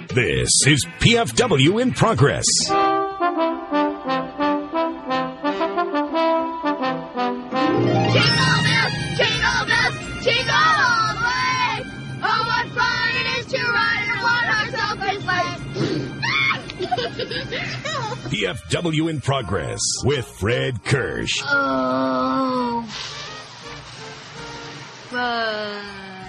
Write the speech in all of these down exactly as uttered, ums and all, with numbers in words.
This is P F W in Progress. P F W in Progress with Fred Kirsch. Oh, fudge.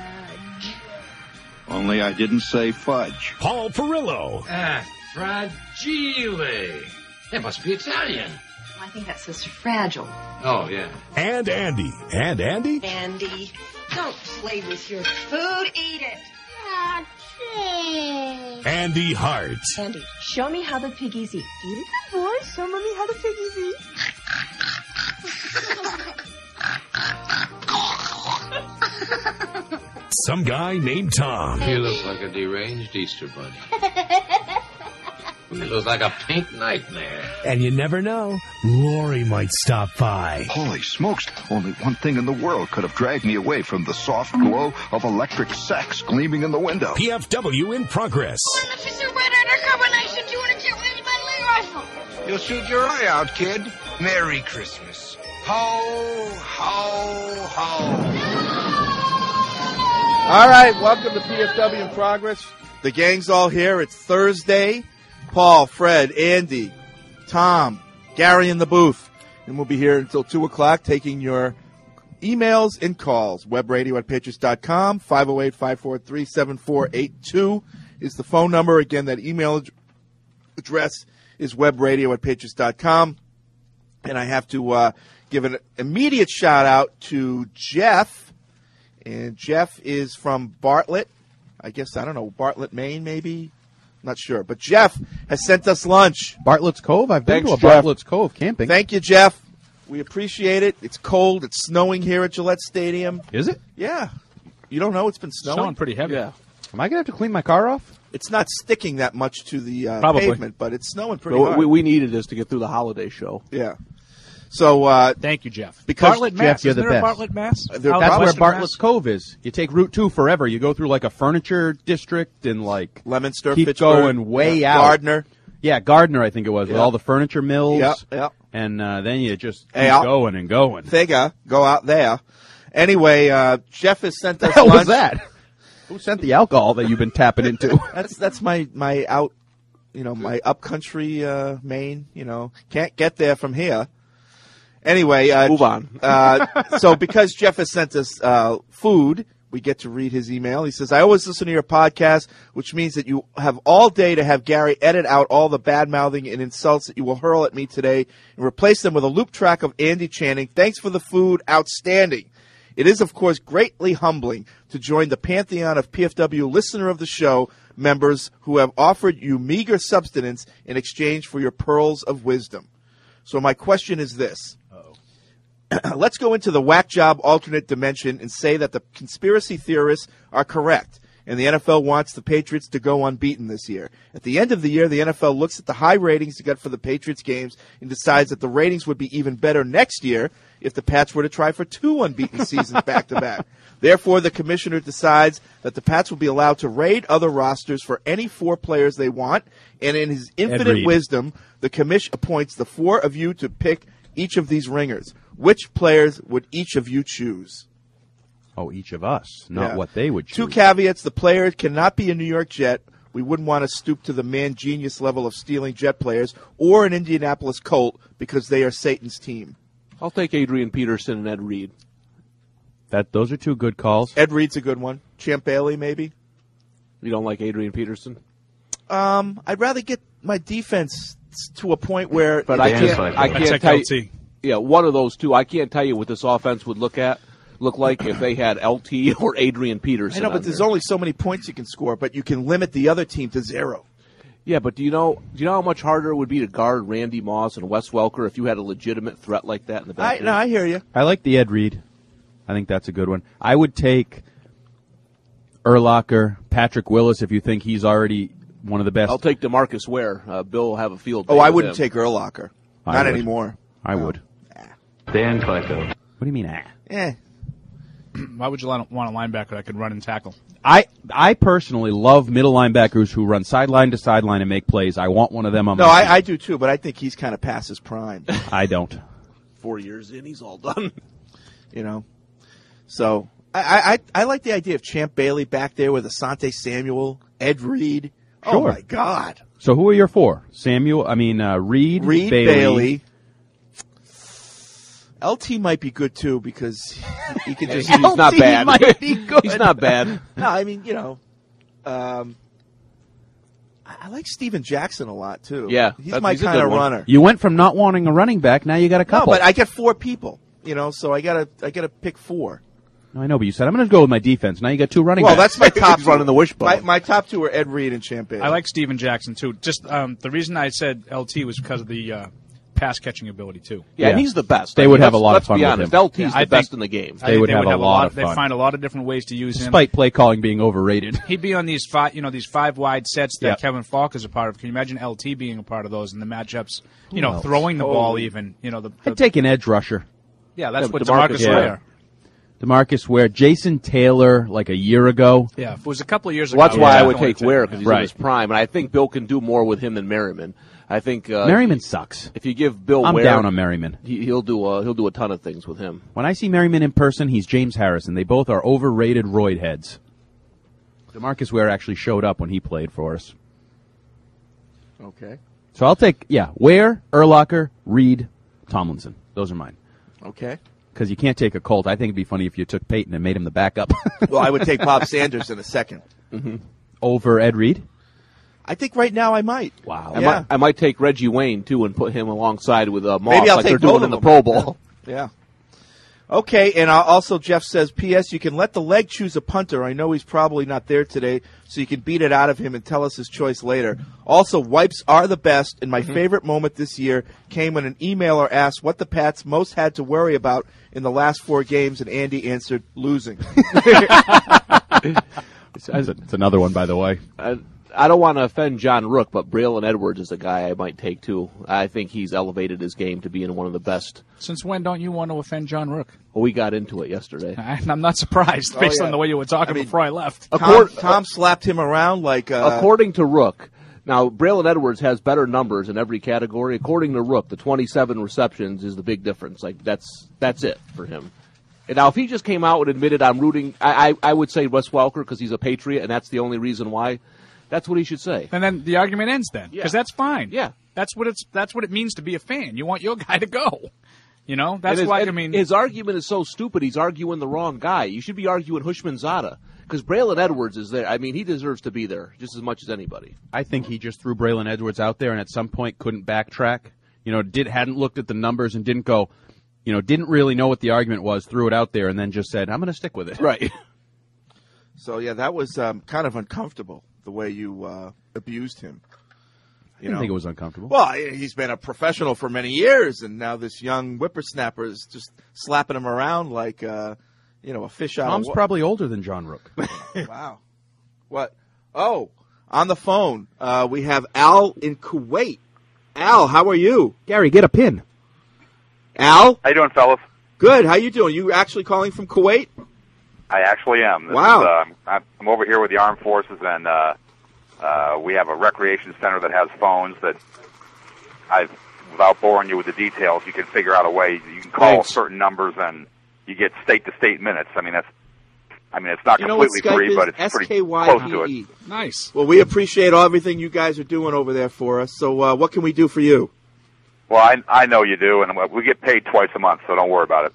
Only I didn't say fudge. Paul Perillo. Ah, fragile. It must be Italian. I think that says fragile. Oh, yeah. And Andy. And Andy? Andy, don't play with your food. Eat it. Andy Hart. Andy, show me how the piggies eat. Eat it, good boy. Show mommy how the piggies eat. Some guy named Tom. He looks like a deranged Easter bunny. He looks like a pink nightmare. And you never know, Lori might stop by. Holy smokes, only one thing in the world could have dragged me away from the soft glow of electric sex gleaming in the window. P F W in Progress. You'll shoot your eye out, kid. Merry Christmas. Ho, ho, ho. All right, welcome to P F W in Progress. The gang's all here. It's Thursday. Paul, Fred, Andy, Tom, Gary in the booth. And we'll be here until two o'clock taking your emails and calls. Webradio at patriots dot com. five oh eight, five four three, seven four eight two is the phone number. Again, that email address is webradio at patriots dot com. And I have to uh, give an immediate shout-out to Jeff. And Jeff is from Bartlett. I guess, I don't know, Bartlett, Maine, maybe? Not sure. But Jeff has sent us lunch. Bartlett's Cove? I've been Thanks, to a Jeff. Bartlett's Cove camping. Thank you, Jeff. We appreciate it. It's cold. It's snowing here at Gillette Stadium. Is it? Yeah. You don't know it's been snowing? Snowing pretty heavy. Yeah. Am I going to have to clean my car off? It's not sticking that much to the uh, Probably. pavement, but it's snowing pretty Well, hard. we, we needed this to get through the holiday show. Yeah. So, uh, Thank you, Jeff. Because, Bartlett, Jeff, Mass. you're Isn't the there a best. Bartlett, Mass? They're Out That's where Western Bartlett's Mass? Cove is. You take Route two forever. You go through like a furniture district and like Leominster, keep Pittsburgh, going way yeah, out. Gardner. Yeah, Gardner, I think it was, with Yeah. all the furniture mills. Yeah, yeah. And uh, then you just keep Hey, I'll- going and going. Thega, go out there. Anyway, uh, Jeff has sent us What the hell lunch. was that? Who sent the alcohol that you've been tapping into? That's that's my, my out, you know, my upcountry uh, Maine. You know, can't get there from here. Anyway, uh, Move on. uh, so because Jeff has sent us uh, food, we get to read his email. He says, I always listen to your podcast, which means that you have all day to have Gary edit out all the bad-mouthing and insults that you will hurl at me today and replace them with a loop track of Andy chanting, thanks for the food, outstanding. It is, of course, greatly humbling to join the pantheon of P F W listener of the show members who have offered you meager subsistence in exchange for your pearls of wisdom. So my question is this. Let's go into the whack job alternate dimension and say that the conspiracy theorists are correct, and the N F L wants the Patriots to go unbeaten this year. At the end of the year, the N F L looks at the high ratings you got for the Patriots games and decides that the ratings would be even better next year if the Pats were to try for two unbeaten seasons back-to-back. Therefore, the commissioner decides that the Pats will be allowed to raid other rosters for any four players they want, and in his infinite wisdom, the commission appoints the four of you to pick each of these ringers. Which players would each of you choose? Oh, each of us, not Yeah. what they would choose. Two caveats. The player cannot be a New York Jet. We wouldn't want to stoop to the man-genius level of stealing Jet players, or an Indianapolis Colt, because they are Satan's team. I'll take Adrian Peterson and Ed Reed. That those are two good calls. Ed Reed's a good one. Champ Bailey, maybe. You don't like Adrian Peterson? Um, I'd rather get my defense to a point where. But I can't. I I can't check tell L you. T. Yeah, one of those two. I can't tell you what this offense would look at look like if they had L T or Adrian Peterson. I know, but on there's there. only so many points you can score, but you can limit the other team to zero. Yeah, but do you know? Do you know how much harder it would be to guard Randy Moss and Wes Welker if you had a legitimate threat like that in the back? I, no, I hear you. I like the Ed Reed. I think that's a good one. I would take Urlacher, Patrick Willis, if you think he's already one of the best. I'll take DeMarcus Ware. Uh, Bill will have a field day Oh, I with wouldn't him. take Urlacher. I Not would. anymore. I would. Dan Kleico. What do you mean, ah? Eh. Why would you want a linebacker that could run and tackle? I I personally love middle linebackers who run sideline to sideline and make plays. I want one of them on No, my team. I, I do too, but I think he's kind of past his prime. I don't. Four years in, he's all done. You know, so I, I I like the idea of Champ Bailey back there with Asante Samuel, Ed Reed. Oh Sure. my God, So who are your four? Samuel, I mean, uh, Reed, Reed Bailey. Bailey. L T might be good too because he could just. He's not bad. Might be good. He's not bad. No, I mean you know, um, I, I like Steven Jackson a lot too. Yeah, he's that's- my he's a kind good of one. runner. You went from not wanting a running back, now you got a No, couple. but I get four people. You know, so I gotta I gotta pick four. No, I know, but you said, I'm going to go with my defense. Now you got two running Well, backs. that's my top He's running the wishbone. My, my top two are Ed Reed and Champ Bailey. I like Steven Jackson, too. Just um, the reason I said L T was because of the uh, pass-catching ability, too. Yeah, Yeah. and he's the best. They I would mean, have a let's- lot of let's fun be with honest. him. L T's Yeah, the I best think- in the game. I think would have a lot of They'd fun. find a lot of different ways to use him. Despite play calling being overrated. He'd be on these five, you know, these five wide sets that Yeah. Kevin Falk is a part of. Can you imagine L T being a part of those and the matchups? You know, else? throwing the Oh. ball even. You know, the, the I'd take an edge rusher. yeah, that's Yeah, what DeMarcus DeMarcus Ware. Ware. DeMarcus Ware, Jason Taylor, like a year ago. Yeah, if it was a couple of years Well, ago. that's why yeah, I would definitely take Ware because he's Right. in his prime, and I think Bill can do more with him than Merriman. I think uh, Merriman sucks. if you give Bill I'm Ware, down on Merriman. he, he'll do uh, he'll do a ton of things with him. When I see Merriman in person, he's James Harrison. They both are overrated roid heads. DeMarcus Ware actually showed up when he played for us. Okay. So I'll take, yeah, Ware, Urlacher, Reed, Tomlinson. Those are mine. Okay. Because you can't take a Colt. I think it'd be funny if you took Peyton and made him the backup. Well, I would take Bob Sanders in a second. Over Ed Reed? I think right now I might. Wow. I, Yeah. might, I might take Reggie Wayne too and put him alongside with uh, Moss, Maybe I'll like take they're doing both in the of Pro them. Bowl. Yeah. Okay, and uh, also Jeff says, P S. You can let the leg choose a punter. I know he's probably not there today, so you can beat it out of him and tell us his choice later. Also, wipes are the best, and my favorite moment this year came when an emailer asked what the Pats most had to worry about in the last four games, and Andy answered, losing. It's, it's another one, by the way. I, I don't want to offend John Rook, but Braylon Edwards is a guy I might take too. I think he's elevated his game to being one of the best. Since when don't you want to offend John Rook? Well, we got into it yesterday. I, I'm not surprised Oh, based yeah. on the way you were talking I mean, before I left. Tom, Accord- Tom slapped him around like uh, According to Rook, now Braylon Edwards has better numbers in every category. According to Rook, the twenty-seven receptions is the big difference. Like that's that's it for him. And now, if he just came out and admitted I'm rooting, I I, I would say Wes Welker because he's a Patriot, and that's the only reason why. That's what he should say. And then the argument ends then, because Yeah. that's fine. Yeah. that's what it's that's what it means to be a fan. You want your guy to go. You know, And that's his, why. and I mean, his argument is so stupid. He's arguing the wrong guy. You should be arguing Hushman Zada because Braylon Edwards is there. I mean, he deserves to be there just as much as anybody. I think he just threw Braylon Edwards out there and at some point couldn't backtrack. You know, did hadn't looked at the numbers and didn't go, you know, didn't really know what the argument was, threw it out there and then just said, I'm going to stick with it. Right. So, yeah, that was um, kind of uncomfortable, the way you uh, abused him. I didn't think it was uncomfortable. Well, he's been a professional for many years, and now this young whippersnapper is just slapping him around like, uh, you know, a fish out Tom's of water. probably older than John Rook. Wow. What? Oh, on the phone, uh, we have Al in Kuwait. Al, how are you? Gary, get a pin. Al? How you doing, fellas? Good. How you doing? You actually calling from Kuwait? I actually am. This Wow. Is, uh, I'm, I'm over here with the Armed Forces, and uh, uh, we have a recreation center that has phones that I've, without boring you with the details, you can figure out a way. You can call Thanks. certain numbers, and you get state-to-state minutes. I mean, that's, I mean, it's not You know what completely Skype free, is? but it's S pretty K Y close P to E. it. nice. Well, we appreciate everything you guys are doing over there for us. So uh, what can we do for you? Well, I, I know you do, and we get paid twice a month, so don't worry about it.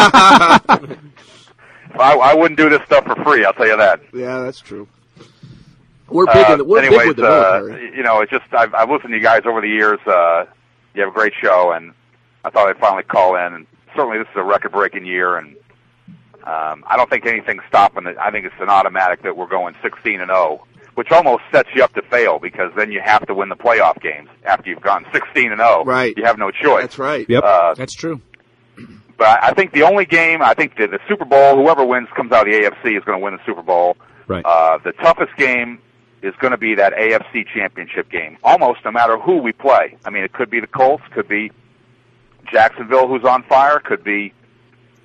I, I wouldn't do this stuff for free, I'll tell you that. Yeah, that's true. We're big. Uh, in the, we're anyways, big with the uh, military. you know, it's just I've, I've listened to you guys over the years. Uh, you have a great show, and I thought I'd finally call in. And certainly, this is a record-breaking year, and um, I don't think anything's stopping it. I think it's an automatic that we're going sixteen and zero, which almost sets you up to fail because then you have to win the playoff games after you've gone sixteen and zero. Right. You have no choice. That's right. Yep. Uh, That's true. but I think the only game, I think the, the Super Bowl, whoever wins comes out of the A F C is going to win the Super Bowl. Right. Uh, the toughest game is going to be that A F C championship game, almost no matter who we play. I mean, it could be the Colts, could be Jacksonville, who's on fire, could be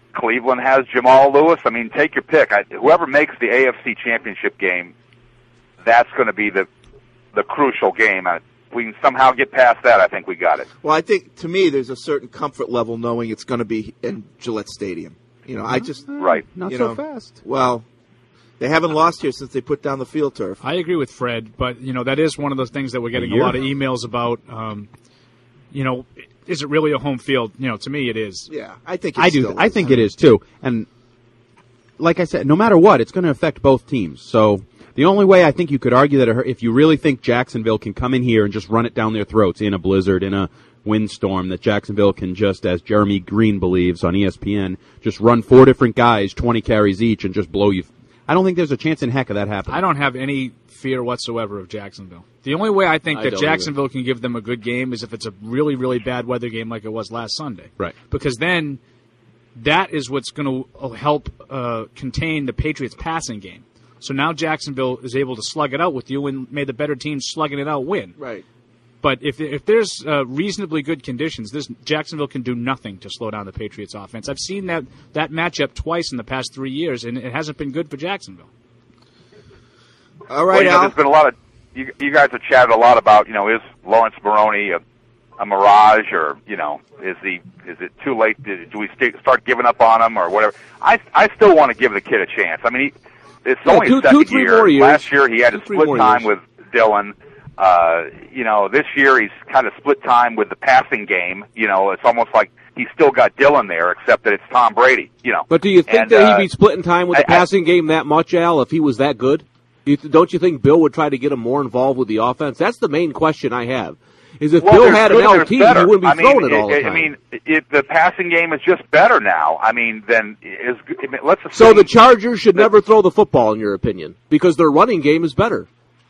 Cleveland has Jamal Lewis. I mean, take your pick. I, whoever makes the A F C Championship game, that's going to be the the crucial game. I, if we can somehow get past that, I think we got it. Well, I think, to me, there's a certain comfort level knowing it's going to be in Gillette Stadium. You know, I just... Right. Not you so know, fast. Well, they haven't lost here since they put down the field turf. I agree with Fred, but, you know, that is one of those things that we're getting a, a lot of emails about. Um, you know, is it really a home field? You know, to me it is. Yeah, I think it I do. still I is. think it is, too. And like I said, no matter what, it's going to affect both teams. So the only way I think you could argue that if you really think Jacksonville can come in here and just run it down their throats in a blizzard, in a windstorm, that Jacksonville can just, as Jeremy Green believes on E S P N, just run four different guys, twenty carries each, and just blow you. I don't think there's a chance in heck of that happening. I don't have any fear whatsoever of Jacksonville. The only way I think I that don't Jacksonville either. can give them a good game is if it's a really, really bad weather game like it was last Sunday. Right. Because then that is what's going to help uh, contain the Patriots' passing game. So now Jacksonville is able to slug it out with you, and may the better team slugging it out win. Right. But if if there's uh, reasonably good conditions, this Jacksonville can do nothing to slow down the Patriots' offense. I've seen that, that matchup twice in the past three years, and it hasn't been good for Jacksonville. All Well, right, you know, Al. there's been a lot of you, you guys have chatted a lot about, you know, is Lawrence Maroney a, a mirage, or, you know, is he is it too late? Do, do we st- start giving up on him or whatever? I I still want to give the kid a chance. I mean, he, it's Yeah, only two- his second two, three year. more years. Last year he had Two, to three split more time years. with Dylan. Uh, you know, this year he's kind of split time with the passing game. You know, it's almost like he's still got Dylan there, except that it's Tom Brady. You know, But do you think And, that uh, he'd be splitting time with the I- I- passing game that much, Al, if he was that good? Do you th- don't you think Bill would try to get him more involved with the offense? That's the main question I have. Is if Well, Bill there's had an good and L there's T, he better. wouldn't be I mean, throwing it all it, the time. I mean, if the passing game is just better now, I mean, then is I mean, let's assume, so the Chargers should never throw the football, in your opinion, because their running game is better.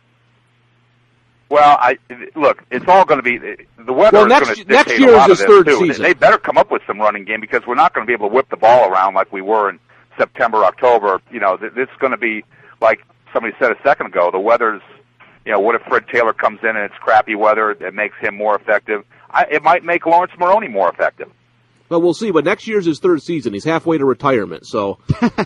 Well, I look. It's all going to be the weather Well, is next- going to next dictate year a is lot his of this third too. season. They better come up with some running game, because we're not going to be able to whip the ball around like we were in September, October. You know, th- this is going to be like somebody said a second ago. The weather's, you know, what if Fred Taylor comes in and it's crappy weather that makes him more effective? I, it might make Lawrence Maroney more effective. Well, we'll see. But next year's his third season. He's halfway to retirement, so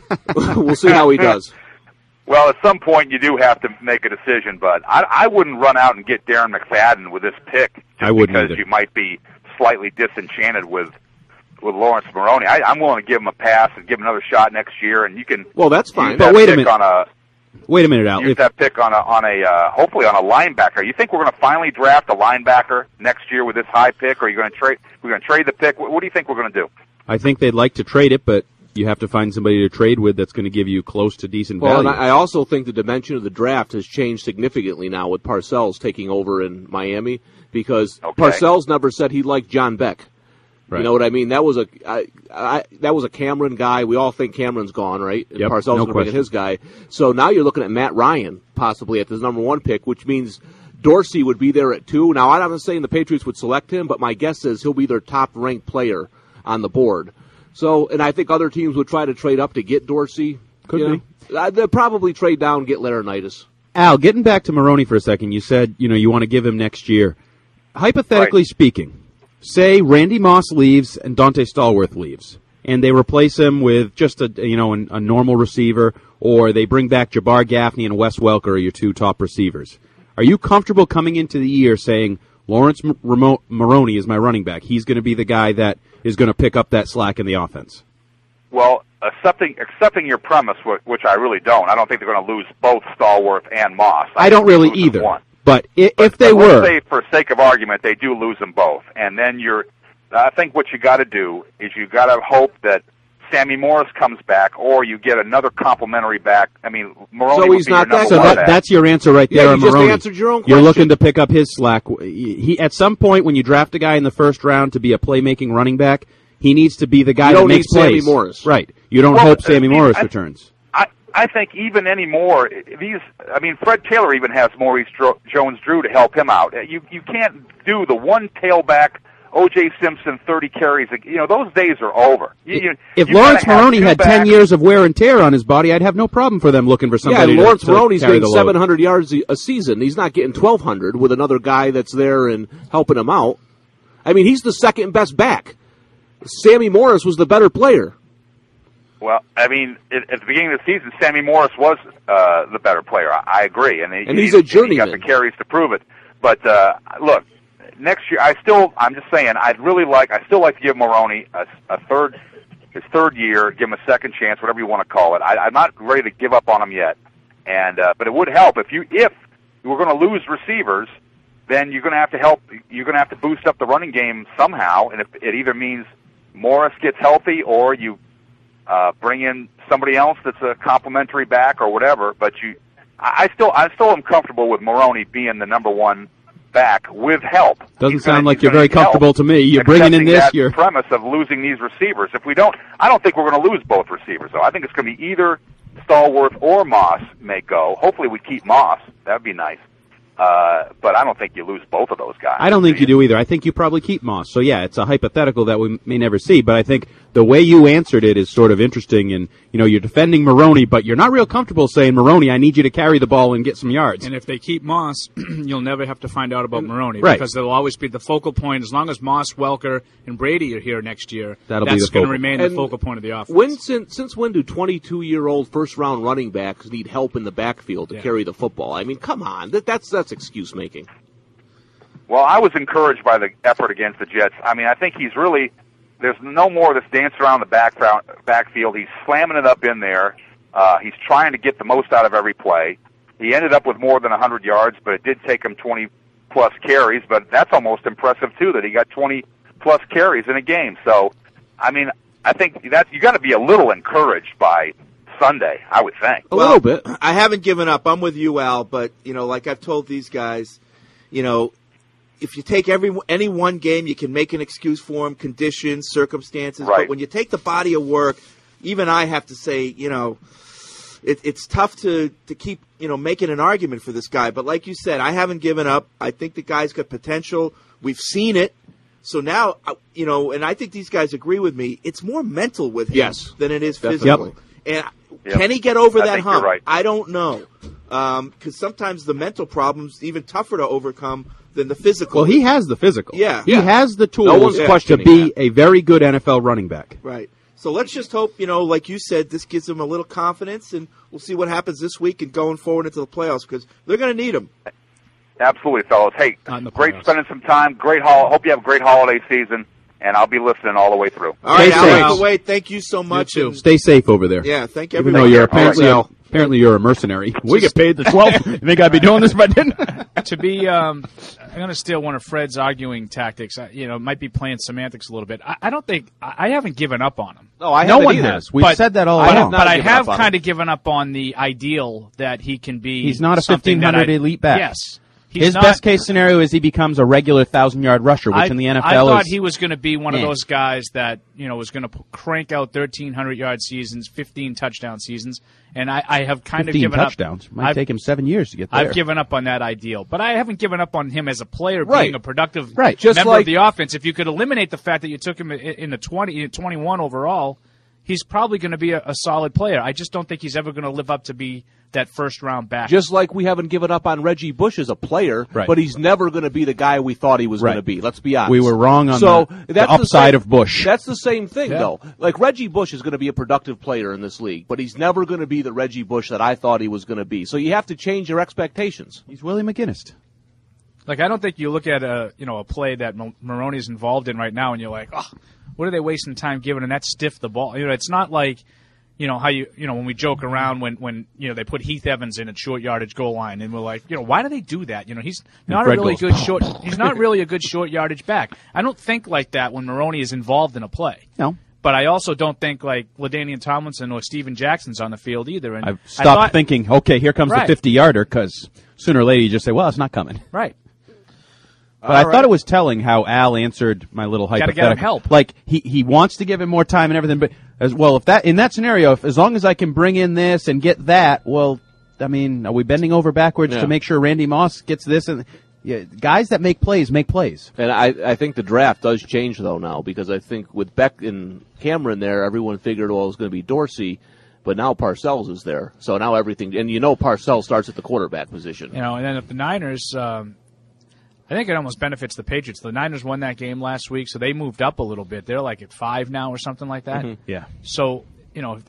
we'll see how he does. Well, at some point you do have to make a decision, but I, I wouldn't run out and get Darren McFadden with this pick just I wouldn't because either. you might be slightly disenchanted with with Lawrence Maroney. I, I'm willing to give him a pass and give him another shot next year, and you can. Well, that's fine. use But that wait a pick minute. On a, Wait a minute, Al. use If, that pick on a on a uh, hopefully on a linebacker. You think we're going to finally draft a linebacker next year with this high pick, or are you going to trade? We're going to trade the pick. What, what do you think we're going to do? I think they'd like to trade it, but you have to find somebody to trade with that's going to give you close to decent Well, and value. I I also think the dimension of the draft has changed significantly now with Parcells taking over in Miami, because Okay. Parcells never said he liked John Beck. Right. You know what I mean? That was a I, I, that was a Cameron guy. We all think Cameron's gone, right? And Yep, Parcells no is going to bring in question. his guy. So now you're looking at Matt Ryan possibly at the number one pick, which means Dorsey would be there at two. Now, I'm not saying the Patriots would select him, but my guess is he'll be their top-ranked player on the board. So, and I think other teams would try to trade up to get Dorsey. Could you know. Uh, they'll probably trade down and get Laurinaitis. Al, getting back to Maroney for a second, you said, you know, you want to give him next year. Hypothetically Right. speaking, say Randy Moss leaves and Dante Stallworth leaves, and they replace him with just a, you know, an, a normal receiver, or they bring back Jabbar Gaffney and Wes Welker are your two top receivers. Are you comfortable coming into the year saying, Lawrence M- Ramo- Maroney is my running back? He's going to be the guy that is going to pick up that slack in the offense. Well, accepting accepting your premise, wh- which I really don't. I don't think they're going to lose both Stallworth and Moss. I don't think they're really losing either. One. But i- But- if they but let's were, say, for sake of argument, they do lose them both, and then you're. I think what you got to do is you got to hope that Sammy Morris comes back, or you get another complimentary back. I mean, Maroney So would he's be not your number that so one that, back. that's your answer right Yeah, there you on just Maroney. answered your own You're question. looking to pick up his slack. He at some point when you draft a guy in the first round to be a playmaking running back, he needs to be the guy You that don't makes need Sammy plays. Morris. Right. You don't Well, hope uh, Sammy see, Morris I- returns. I, I think even anymore, these. I mean, Fred Taylor even has Maurice Dro- Jones-Drew to help him out. You you can't do the one tailback, O J Simpson, thirty carries. You know, those days are over. You, you, If you Lawrence gotta have Maroney two had ten backs. years of wear and tear on his body, I'd have no problem for them looking for Yeah, somebody Lawrence to, to Maroney's carry getting the load. seven hundred yards a- a season. He's not getting twelve hundred with another guy that's there and helping him out. I mean, he's the second best back. Sammy Morris was the better player. Well, I mean, at, at the beginning of the season, Sammy Morris was uh, the better player. I, I agree, and, he, and he's he, a journeyman. He got the carries to prove it. But uh, look, next year, I still, I'm just saying, I'd really like, I still like to give Maroney a, a third, his third year, give him a second chance, whatever you want to call it. I, I'm not ready to give up on him yet, and uh, but it would help if you, if we're going to lose receivers, then you're going to have to help. You're going to have to boost up the running game somehow, and if it either means Morris gets healthy or you. Uh, bring in somebody else that's a complimentary back or whatever, but you, I, I still, I still am comfortable with Maroney being the number one back with help. Doesn't He's sound gonna, like you're very comfortable help. to me. You're bringing in this. That You're premise of losing these receivers. If we don't, I don't think we're going to lose both receivers though. I think it's going to be either Stallworth or Moss may go. Hopefully we keep Moss. That'd be nice. Uh, but I don't think you lose both of those guys. I don't think you do either. I think you probably keep Moss. So, yeah, it's a hypothetical that we may never see, but I think the way you answered it is sort of interesting. And, you know, you're defending Maroney, but you're not real comfortable saying, Maroney, I need you to carry the ball and get some yards. And if they keep Moss, you'll never have to find out about Maroney. Right. Because they'll always be the focal point. As long as Moss, Welker, and Brady are here next year, That'll be that's the going to focal. remain And the focal point of the offense. When since, since when do twenty-two-year-old first-round running backs need help in the backfield to Yeah. carry the football? I mean, come on. That, that's that's excuse-making. Well, I was encouraged by the effort against the Jets. I mean, I think he's really, there's no more of this dance around the back, backfield. He's slamming it up in there. Uh, he's trying to get the most out of every play. He ended up with more than one hundred yards, but it did take him twenty-plus carries, but that's almost impressive, too, that he got twenty-plus carries in a game. So, I mean, I think that's, you got to be a little encouraged by Sunday, I would think. A little bit. I haven't given up. I'm with you, Al, but, you know, like I've told these guys, you know, if you take every any one game, you can make an excuse for them, conditions, circumstances. Right. But when you take the body of work, even I have to say, you know, it, it's tough to, to keep, you know, making an argument for this guy. But like you said, I haven't given up. I think the guy's got potential. We've seen it. So now, you know, and I think these guys agree with me, it's more mental with him Yes. than it is Definitely. physical. Yep. And Yep. can he get over I that think you're hump? right. I don't know. Because um, sometimes the mental problem's even tougher to overcome than the physical. Well, he has the physical. Yeah. He Yeah. has the tools No one's to questioning be that. a very good N F L running back. Right. So let's just hope, you know, like you said, this gives them a little confidence, and we'll see what happens this week and going forward into the playoffs, because they're going to need them. Absolutely, fellas. Hey, Not in the great playoffs. spending some time. Great hol- Hope you have a great holiday season, and I'll be listening all the way through. All right, Stay Al, safe. Wade, thank you so much. too. and- Stay safe over there. yeah, thank Even everybody. though you're All right, apparently Al. a, apparently you're a mercenary. We get paid the twelve. You think I'd be doing this if I didn't? to be, um, I'm going to steal one of Fred's arguing tactics. I, you know, might be playing semantics a little bit. I, I don't think I, I haven't given up on him. No, I no haven't one either. has. We've But- said that all I have along. not But I given have up on kind him. of given up on the ideal that he can be. He's not a something that fifteen hundred I- elite back. Yes. He's His not- best case scenario is he becomes a regular thousand-yard rusher, which I, in the N F I L thought is... he was going to be one of Yeah. those guys that, you know, was going to p- crank out thirteen hundred yard seasons, fifteen touchdown seasons, and I, I have kind of fifteen given touchdowns. up. Might I've, take him seven years to get there. I've given up on that ideal, but I haven't given up on him as a player Right. being a productive Right. Just member like- of the offense. If you could eliminate the fact that you took him in, in the twenty, twenty-one overall, he's probably going to be a, a solid player. I just don't think he's ever going to live up to be that first round back. Just like we haven't given up on Reggie Bush as a player, Right. but he's never going to be the guy we thought he was Right. going to be. Let's be honest. We were wrong on so the- the that's upside same- of Bush. That's the same thing, Yeah. though. Like, Reggie Bush is going to be a productive player in this league, but he's never going to be the Reggie Bush that I thought he was going to be. So you have to change your expectations. He's Willie McGinnis. Like, I don't think you look at a you know a play that Mo- Maroney's involved in right now, and you're like, oh, what are they wasting time giving? And that stiff the ball. You know, it's not like you know how you you know when we joke around when when you know they put Heath Evans in at short yardage goal line, and we're like, you know, why do they do that? You know, he's not Fred a really goes, good short. He's not really a good short yardage back. I don't think like that when Maroney is involved in a play. No. But I also don't think like LaDainian Tomlinson or Steven Jackson's on the field either. And I've I stopped thought- thinking, okay, here comes Right. the fifty-yarder, because sooner or later you just say, well, it's not coming. Right. But I All thought right. it was telling how Al answered my little Gotta hypothetical. get him help. Like he, he wants to give him more time and everything, but as well, if that in that scenario, if as long as I can bring in this and get that, well, I mean, are we bending over backwards Yeah. to make sure Randy Moss gets this? And yeah, guys that make plays make plays. And I, I think the draft does change, though, now, because I think with Beck and Cameron there, everyone figured, well, it was going to be Dorsey, but now Parcells is there. So now everything, and you know Parcells starts at the quarterback position. You know, and then if the Niners, um, I think it almost benefits the Patriots. The Niners won that game last week, so they moved up a little bit. They're like at five now or something like that. Yeah. So, you know,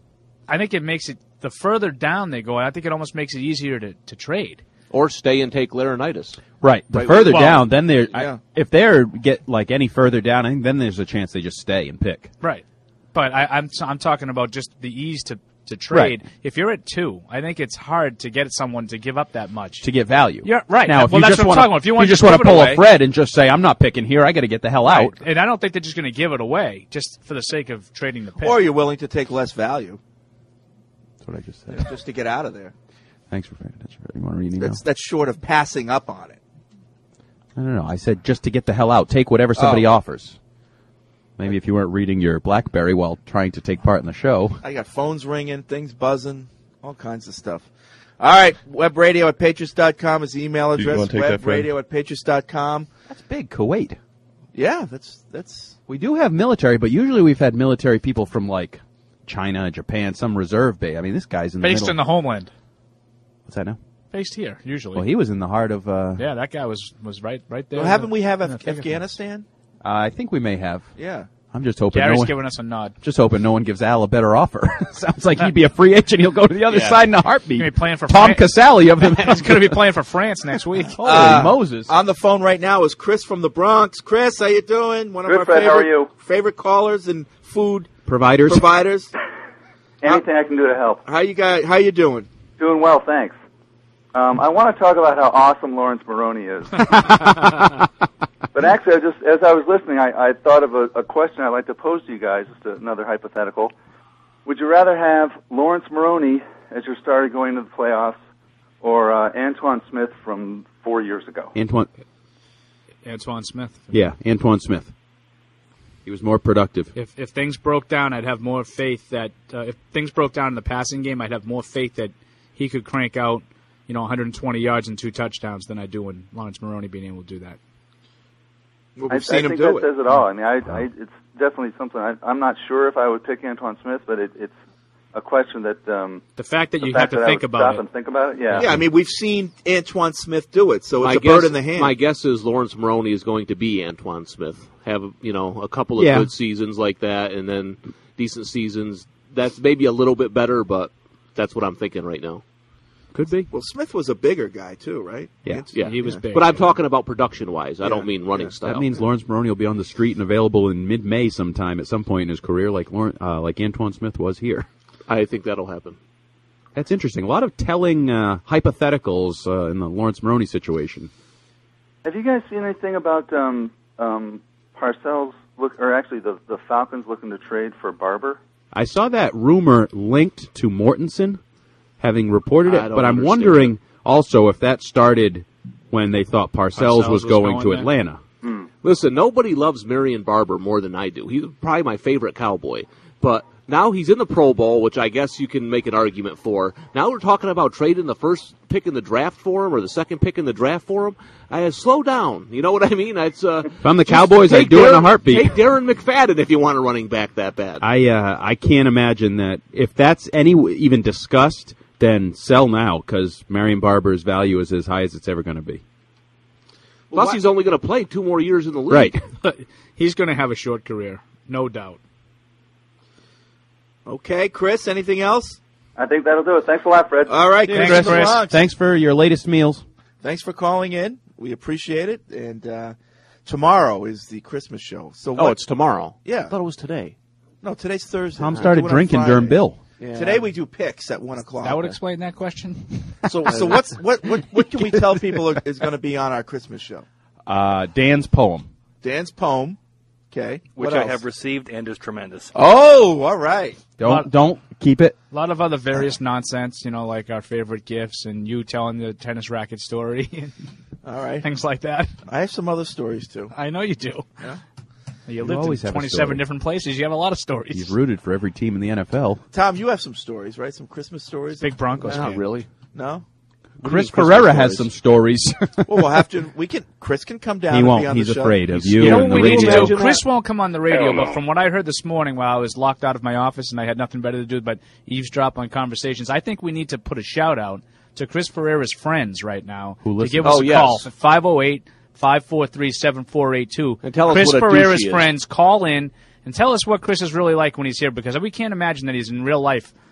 I think it makes it the further down they go. I think it almost makes it easier to, to trade. Or stay and take Laurinaitis. Right. The right. further well, down, then they're yeah. I, if they're get like any further down, I think then there's a chance they just stay and pick. Right. But I, I'm I'm talking about just the ease to, to trade. Right. If you're at two, I think it's hard to get someone to give up that much To get value. Yeah, right. Now, if Well, you that's just what I'm wanna, talking about. If you want just to want give to it pull away- a Fred and just say, I'm not picking here, I got to get the hell Right. out. And I don't think they're just going to give it away just for the sake of trading the pick. Or you're willing to take less value That's what I just said. just to get out of there. Thanks for paying attention. You want to read an email? That's that's short of passing up on it. No, no, no. I said just to get the hell out. Take whatever somebody Oh. offers. Maybe if you weren't reading your BlackBerry while trying to take part in the show. I got phones ringing, things buzzing, all kinds of stuff. All right, webradio at patriots dot com is the email address. wanna take that, Fred? webradio at patriots dot com. That's big, Kuwait. Yeah, that's that's. We do have military, but usually we've had military people from, like, China, Japan, some reserve base. I mean, this guy's in the Based middle. in the homeland. What's that now? Based here, usually. Well, he was in the heart of... Uh, yeah, that guy was, was right right there. Well, haven't we have in the Af- thick of Afghanistan? uh, I think we may have. Yeah. I'm just hoping Gary's no one, giving us a nod. just hoping no one gives Al a better offer. Sounds like he'd be a free agent. He'll go to the other Yeah. side in a heartbeat. He's gonna be playing for Tom Fran- Casale of the... He's going to be playing for France next week. Holy Uh, Moses. On the phone right now is Chris from the Bronx. Chris, how you doing? One of Good, our Fred. favorite, How are you? favorite callers and food Providers. providers. Anything I can do to help. How you guys? How you doing? Doing well, thanks. Um, I want to talk about how awesome Lawrence Maroney is. But actually, I just as I was listening, I, I thought of a, a question I'd like to pose to you guys. Just another hypothetical. Would you rather have Lawrence Maroney as your starter going into the playoffs, or uh, Antoine Smith from four years ago? Antoine... Antoine Smith. Yeah, Antoine Smith. He was more productive. If if things broke down, I'd have more faith that uh, if things broke down in the passing game, I'd have more faith that he could crank out, you know, one hundred twenty yards and two touchdowns than I do in Lawrence Maroney being able to do that. Well, I, we've seen I him think do that it. says it all. I mean, I, I, it's definitely something. I, I'm not sure if I would pick Antoine Smith, but it, it's a question that um, The fact that the you fact have to that I think would about stop it. and think about it. Yeah. Yeah, I mean, we've seen Antoine Smith do it, so it's my a guess, bird in the hand. My guess is Lawrence Maroney is going to be Antoine Smith. Have you know a couple of Yeah. good seasons like that, and then decent seasons. That's maybe a little bit better, but that's what I'm thinking right now. Could be. Well, Smith was a bigger guy too, right? Yeah. It's- Yeah, He was big. But I'm talking about production wise. I Yeah, don't mean running yeah. style. That means Lawrence Maroney will be on the street and available in mid-May sometime at some point in his career, like Lawrence, uh, like Antoine Smith was here. I think that'll happen. That's interesting. A lot of telling uh, hypotheticals uh, in the Lawrence Maroney situation. Have you guys seen anything about um, um, Parcells look, or actually the the Falcons looking to trade for Barber? I saw that rumor linked to Mortensen having reported I it, don't but I'm understand wondering also if that started when they thought Parcells, Parcells was was going, going to there? Atlanta. Listen, nobody loves Marion Barber more than I do. He's probably my favorite Cowboy. But now he's in the Pro Bowl, which I guess you can make an argument for. Now we're talking about trading the first pick in the draft for him or the second pick in the draft for him. I slow down. You know what I mean? It's, uh, If I'm the just Cowboys, take I'd do it in a Darren- heartbeat. Take Darren McFadden if you want a running back that bad. I uh, I can't imagine that if that's any even discussed, then sell now because Marion Barber's value is as high as it's ever going to be. Plus, what- he's only going to play two more years in the league. Right. He's going to have a short career, no doubt. Okay, Chris. Anything else? I think that'll do it. Thanks a lot, Fred. All right, Yeah, Chris. thanks, from the Chris. Bronx. Thanks for your latest meals. Thanks for calling in. We appreciate it. And uh, tomorrow is the Christmas show. So Oh, what? it's tomorrow. Yeah. I thought it was today. No, today's Thursday. Tom We started do it on drinking Friday. during Bill. Yeah. Today we do picks at one o'clock. That would explain that question. So, so what's what what what can we tell people are, is going to be on our Christmas show? Uh, Dan's poem. Dan's poem. Okay. Which What I else? have received and is tremendous. Oh, all right. Don't Lot- don't keep it. A lot of other various nonsense, you know, like our favorite gifts and you telling the tennis racket story and All right. things like that. I have some other stories too. I know you do. Yeah. You, You lived always in have a twenty-seven story. different places. You have a lot of stories. You've rooted for every team in the N F L. Tom, you have some stories, right? Some Christmas stories. Big Broncos Not fan. really. No. Chris Christmas Ferreira stories? has some stories. Well, we'll have to. We can. Chris can come down. He and won't. Be on He's the show. afraid of He's you You know and what the we need to radio. do? Chris won't come on the radio, Hell no. but from what I heard this morning while I was locked out of my office and I had nothing better to do but eavesdrop on conversations, I think we need to put a shout out to Chris Ferreira's friends right now Who to listen? give us Oh, a yes. call at five oh eight, five four three, seven four eight two. And tell us Chris what a douche Ferreira's he is. friends, call in and tell us what Chris is really like when he's here because we can't imagine that he's in real life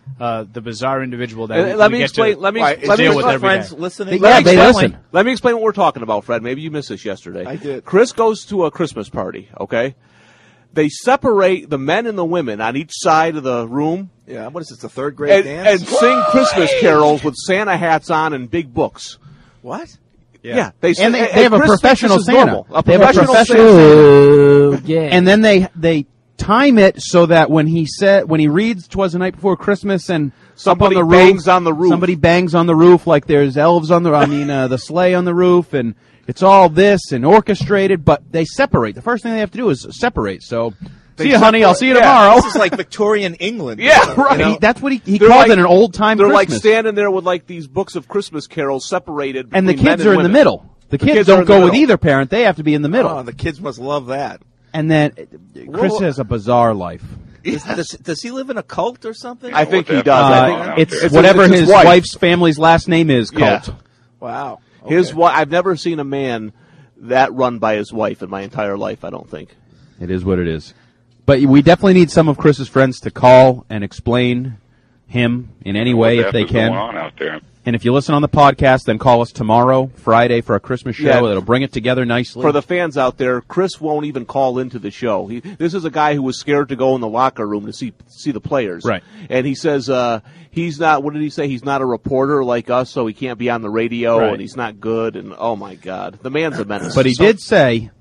uh, the bizarre individual that Uh, we, let we me get explain. to, let me Why, let deal me with explain- every friends day. listening? Let Yeah, me they explain- listen. Let me explain what we're talking about, Fred. Maybe you missed this yesterday. I did. Chris goes to a Christmas party, okay? They separate the men and the women on each side of the room Yeah, what is this, the third grade and, dance? and sing Christmas carols with Santa hats on and big books. What? Yeah, they And they, and they have a Chris thinks professional this is Santa. normal. A They have a professional professional Santa. yeah. And then they they time it so that when he said when he reads "Twas the Night Before Christmas" and Somebody up on the bangs roof, on the roof. somebody bangs on the roof like there's elves on the I mean uh, the sleigh on the roof, and it's all this and orchestrated. But they separate. The first thing they have to do is separate. So. They See you, honey. I'll see you yeah, tomorrow. This is like Victorian England. Yeah, right. He- that's what he, he They're called like- it an old time They're Christmas. like standing there with like these books of Christmas carols separated. and the between men kids are in the women. middle. The, The kids, kids are don't in the go with middle. either parent. They have to be in the middle. Oh, the kids must love that. And then uh, Chris Whoa. has a bizarre life. Is, does, does he live in a cult or something? I think he What the- does. I Uh, think it's, it's whatever it's his, wife. wife's family's last name is. Cult. Yeah. Wow. His Okay. wife. I've never seen a man that run by his wife in my entire life. I don't think. It is what it is. But we definitely need some of Chris's friends to call and explain him in any way if they can. Going on out there. And if you listen on the podcast, then call us tomorrow, Friday, for a Christmas show. Yeah. That'll bring it together nicely. For the fans out there, Chris won't even call into the show. He, this is a guy who was scared to go in the locker room to see see the players. Right. And he says uh, he's not. What did he say? He's not a reporter like us, so he can't be on the radio, Right. and he's not good. And oh my God, the man's a menace. But he So- did say,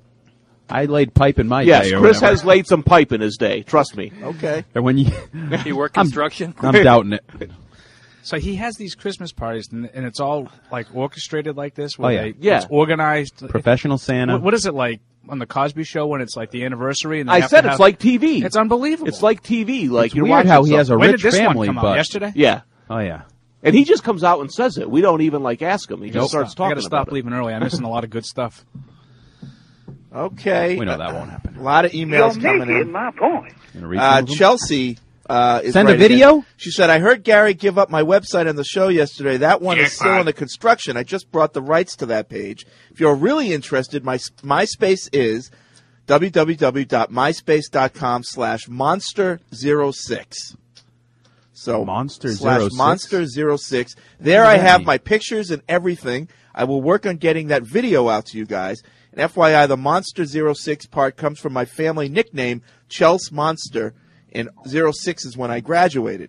I laid pipe in my Yes, day. or Chris whatever. has laid some pipe in his day. Trust me. Okay. And when you, You work I'm- construction? I'm doubting it. So he has these Christmas parties, and, and it's all like orchestrated like this. Where Oh, yeah. they, Yeah. It's organized. Professional Santa. What, what is it like on the Cosby Show when it's like the anniversary? And they I have said to it's have- like T V. It's unbelievable. It's like T V. Like It's you're weird watching how he has a when rich did this family, one come but out? Yesterday? Yeah. oh yeah, And he just comes out and says it. We don't even like ask him. He just Nope. starts I talking got to stop about it. leaving early. I'm missing a lot of good stuff. Okay. we know that won't happen. A lot of emails coming in. my point. Gonna read Uh, some of them? Chelsea uh, is Send a writing in. video? She said, I heard Gary give up my website on the show yesterday. That one is still in the construction. I just brought the rights to that page. If you're really interested, my MySpace is www.myspace.com slash monster zero six. So Monster slash zero six? monster zero six. There I have my pictures and everything. I will work on getting that video out to you guys. And F Y I, the Monster zero six part comes from my family nickname, Chels Monster, and zero six is when I graduated.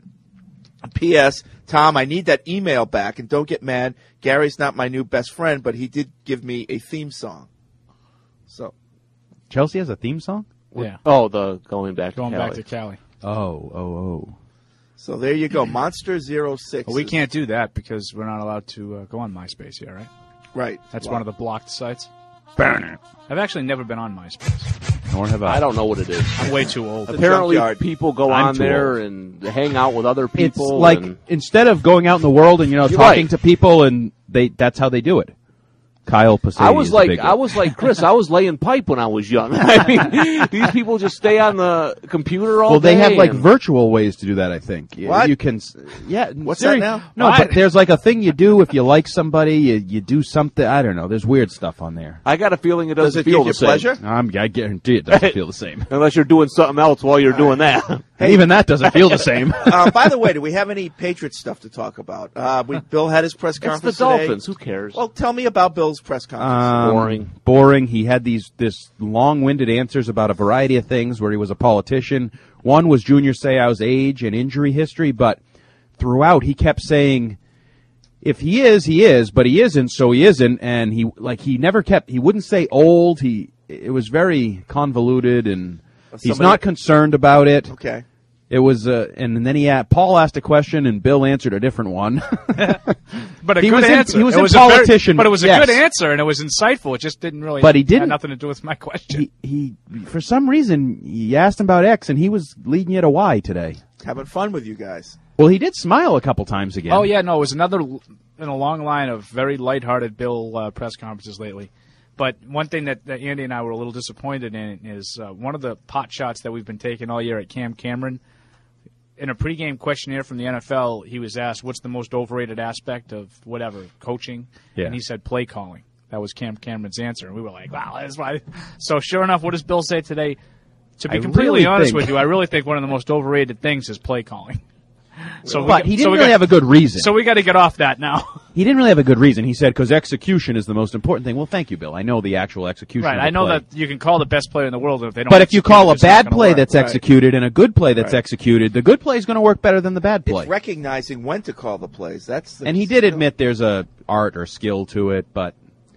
P S. Tom, I need that email back, and don't get mad. Gary's not my new best friend, but he did give me a theme song. So, Chelsea has a theme song. Yeah. Oh, the going back Going to back Cali. to Cali. Oh, oh, oh. so there you go, Monster zero six. Well, we can't do that because we're not allowed to uh, go on MySpace yet, right? Right. That's Well, one of the blocked sites. Burn it. I've actually never been on MySpace. Nor have I. I don't know what it is. I'm way too old. Apparently, junkyard. people go I'm on too there old. and hang out with other It's people. like and instead of going out in the world and you know You're talking right. to people and they that's how they do it. Kyle Pasady I was is a like, big I one. was like Chris. I was laying pipe when I was young. I mean, these people just stay on the computer all well, they day. have like and- virtual ways to do that. I think. You- What? You can. s- Yeah. What's seri- that now? No, What? but there's like a thing you do if you like somebody. You you do something. I don't know. There's weird stuff on there. I got a feeling it Does doesn't it feel give the you same. pleasure? I'm, I guarantee it doesn't feel the same. Unless you're doing something else while you're doing that. Even that doesn't feel the same. uh, by the way, do we have any Patriot stuff to talk about? Uh, we, Bill had his press It's the conference today. Dolphins. Who cares? Well, tell me about Bill's press conference. Um, Boring. Boring. He had these this long-winded answers about a variety of things where he was a politician. One was Junior Seau's age and injury history, but throughout he kept saying, if he is, he is, but he isn't, so he isn't. And he like he never kept. He wouldn't say old. He it was very convoluted, and he's Somebody- not concerned about it. Okay. It was, uh, and then he had, Paul asked a question, and Bill answered a different one. But a He good was in- answer. he was It in a very- politician, but it was a yes. good answer, and it was insightful. It just didn't really. But he had didn't- nothing to do with my question. he, he, for some reason, you asked him about X, and he was leading you to Y today. Having fun with you guys. Well, he did smile a couple times again. Oh yeah, no, it was another l- in a long line of very lighthearted Bill uh, press conferences lately. But one thing that, that Andy and I were a little disappointed in is uh, one of the pot shots that we've been taking all year at Cam Cameron. In a pregame questionnaire from the N F L, he was asked, "What's the most overrated aspect of whatever coaching?" Yeah. And he said, "Play calling." That was Cam Cameron's answer, and we were like, "Wow, that's why." So sure enough, what does Bill say today? To be I completely really honest think- with you, I really think one of the most overrated things is play calling. So but we, he didn't so we really got, have a good reason. So we got to get off that now. He didn't really have a good reason. He said because execution is the most important thing. Well, thank you, Bill. I know the actual execution. Right. Of the I know play. that you can call the best player in the world, and if they don't. But if you call a it's not bad gonna play work. that's Right. executed and a good play that's Right. executed, the good play is going to work better than the bad play. It's recognizing when to call the plays. That's the And he did admit there's a art or skill to it, but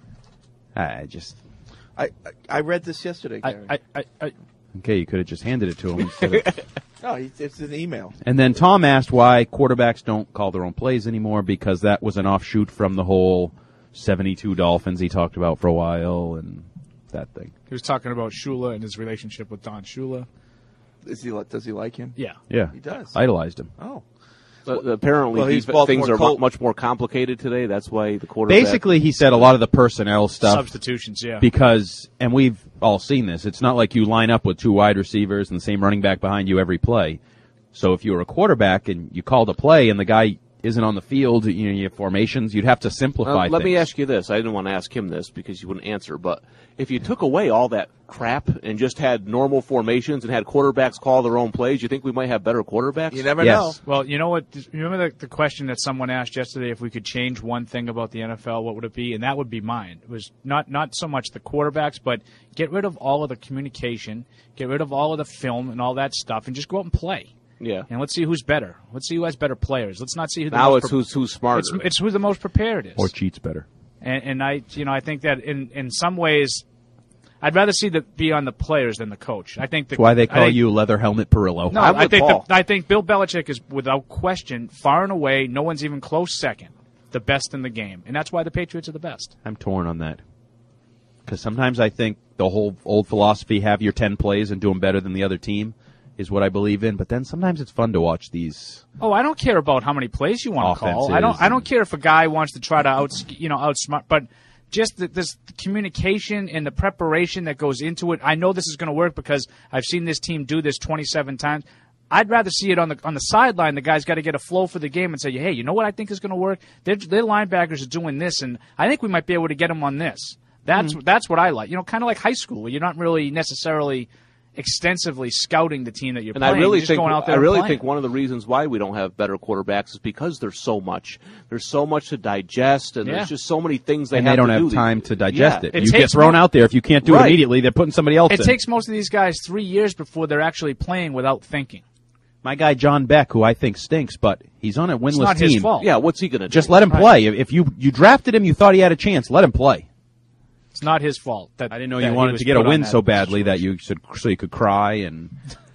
I just I I, I read this yesterday, Gary. I, I, I, okay. You could have just handed it to him. Instead of, no, he, it's an email. and then Tom asked why quarterbacks don't call their own plays anymore because that was an offshoot from the whole seventy-two Dolphins he talked about for a while and that thing. He was talking about Shula and his relationship with Don Shula. Is he? Does he like him? Yeah. Yeah, he does. Idolized him. Oh. Uh, apparently, Well, he's these Baltimore things are mu- Colt. much more complicated today. That's why the quarterback. Basically, he said a lot of the personnel stuff. Substitutions, yeah. Because, and we've all seen this, it's not like you line up with two wide receivers and the same running back behind you every play. So if you were a quarterback and you called a play and the guy isn't on the field, you know, you have formations, you'd have to simplify Uh, let things. me ask you this. I didn't want to ask him this because you wouldn't answer, but if you took away all that crap and just had normal formations and had quarterbacks call their own plays, you think we might have better quarterbacks? You never Yes. know. Well, you know what? You remember the, the question that someone asked yesterday? If we could change one thing about the N F L, what would it be? And that would be mine. It was not not so much the quarterbacks, but get rid of all of the communication, get rid of all of the film and all that stuff, and just go out and play. Yeah. And let's see who's better. Let's see who has better players. Let's not see who the Now most it's pre- who's who's smarter. It's, it's who the most prepared is. Or cheats better. And, and I, you know, I think that in, in some ways, I'd rather see the be on the players than the coach. I think the, That's why they I call think- you Leather Helmet Perillo. No, I'm I with think Paul. the, I think Bill Belichick is without question, far and away, no one's even close second, the best in the game, and that's why the Patriots are the best. I'm torn on that. Because sometimes I think the whole old philosophy, have your ten plays and do them better than the other team, is what I believe in. But then sometimes it's fun to watch these. Oh, I don't care about how many plays you want to call. Offenses I don't. I and- don't care if a guy wants to try to out, you know, outsmart. But just the, this communication and the preparation that goes into it. I know this is going to work because I've seen this team do this twenty-seven times. I'd rather see it on the on the sideline. The guy's got to get a flow for the game and say, "Hey, you know what I think is going to work? Their, their linebackers are doing this, and I think we might be able to get them on this." That's Mm-hmm. that's what I like. You know, kind of like high school, where you're not really necessarily extensively scouting the team that you're And playing. I really you're just think going out there I and really playing. think one of the reasons why we don't have better quarterbacks is because there's so much. There's so much to digest, and Yeah. there's just so many things they and have they don't to have do. time to digest Yeah. it. It You get takes thrown more- out there. If you can't do Right. it immediately, they're putting somebody else It in. takes most of these guys three years before they're actually playing without thinking. My guy John Beck, who I think stinks, but he's on a winless It's not team. his fault. Yeah, what's he going to do? Just let him Right. play. If if you, you drafted him, you thought he had a chance, let him play. It's not his fault. That I didn't know that you he wanted was to get a put on win that so badly that situation. you should, so you could cry and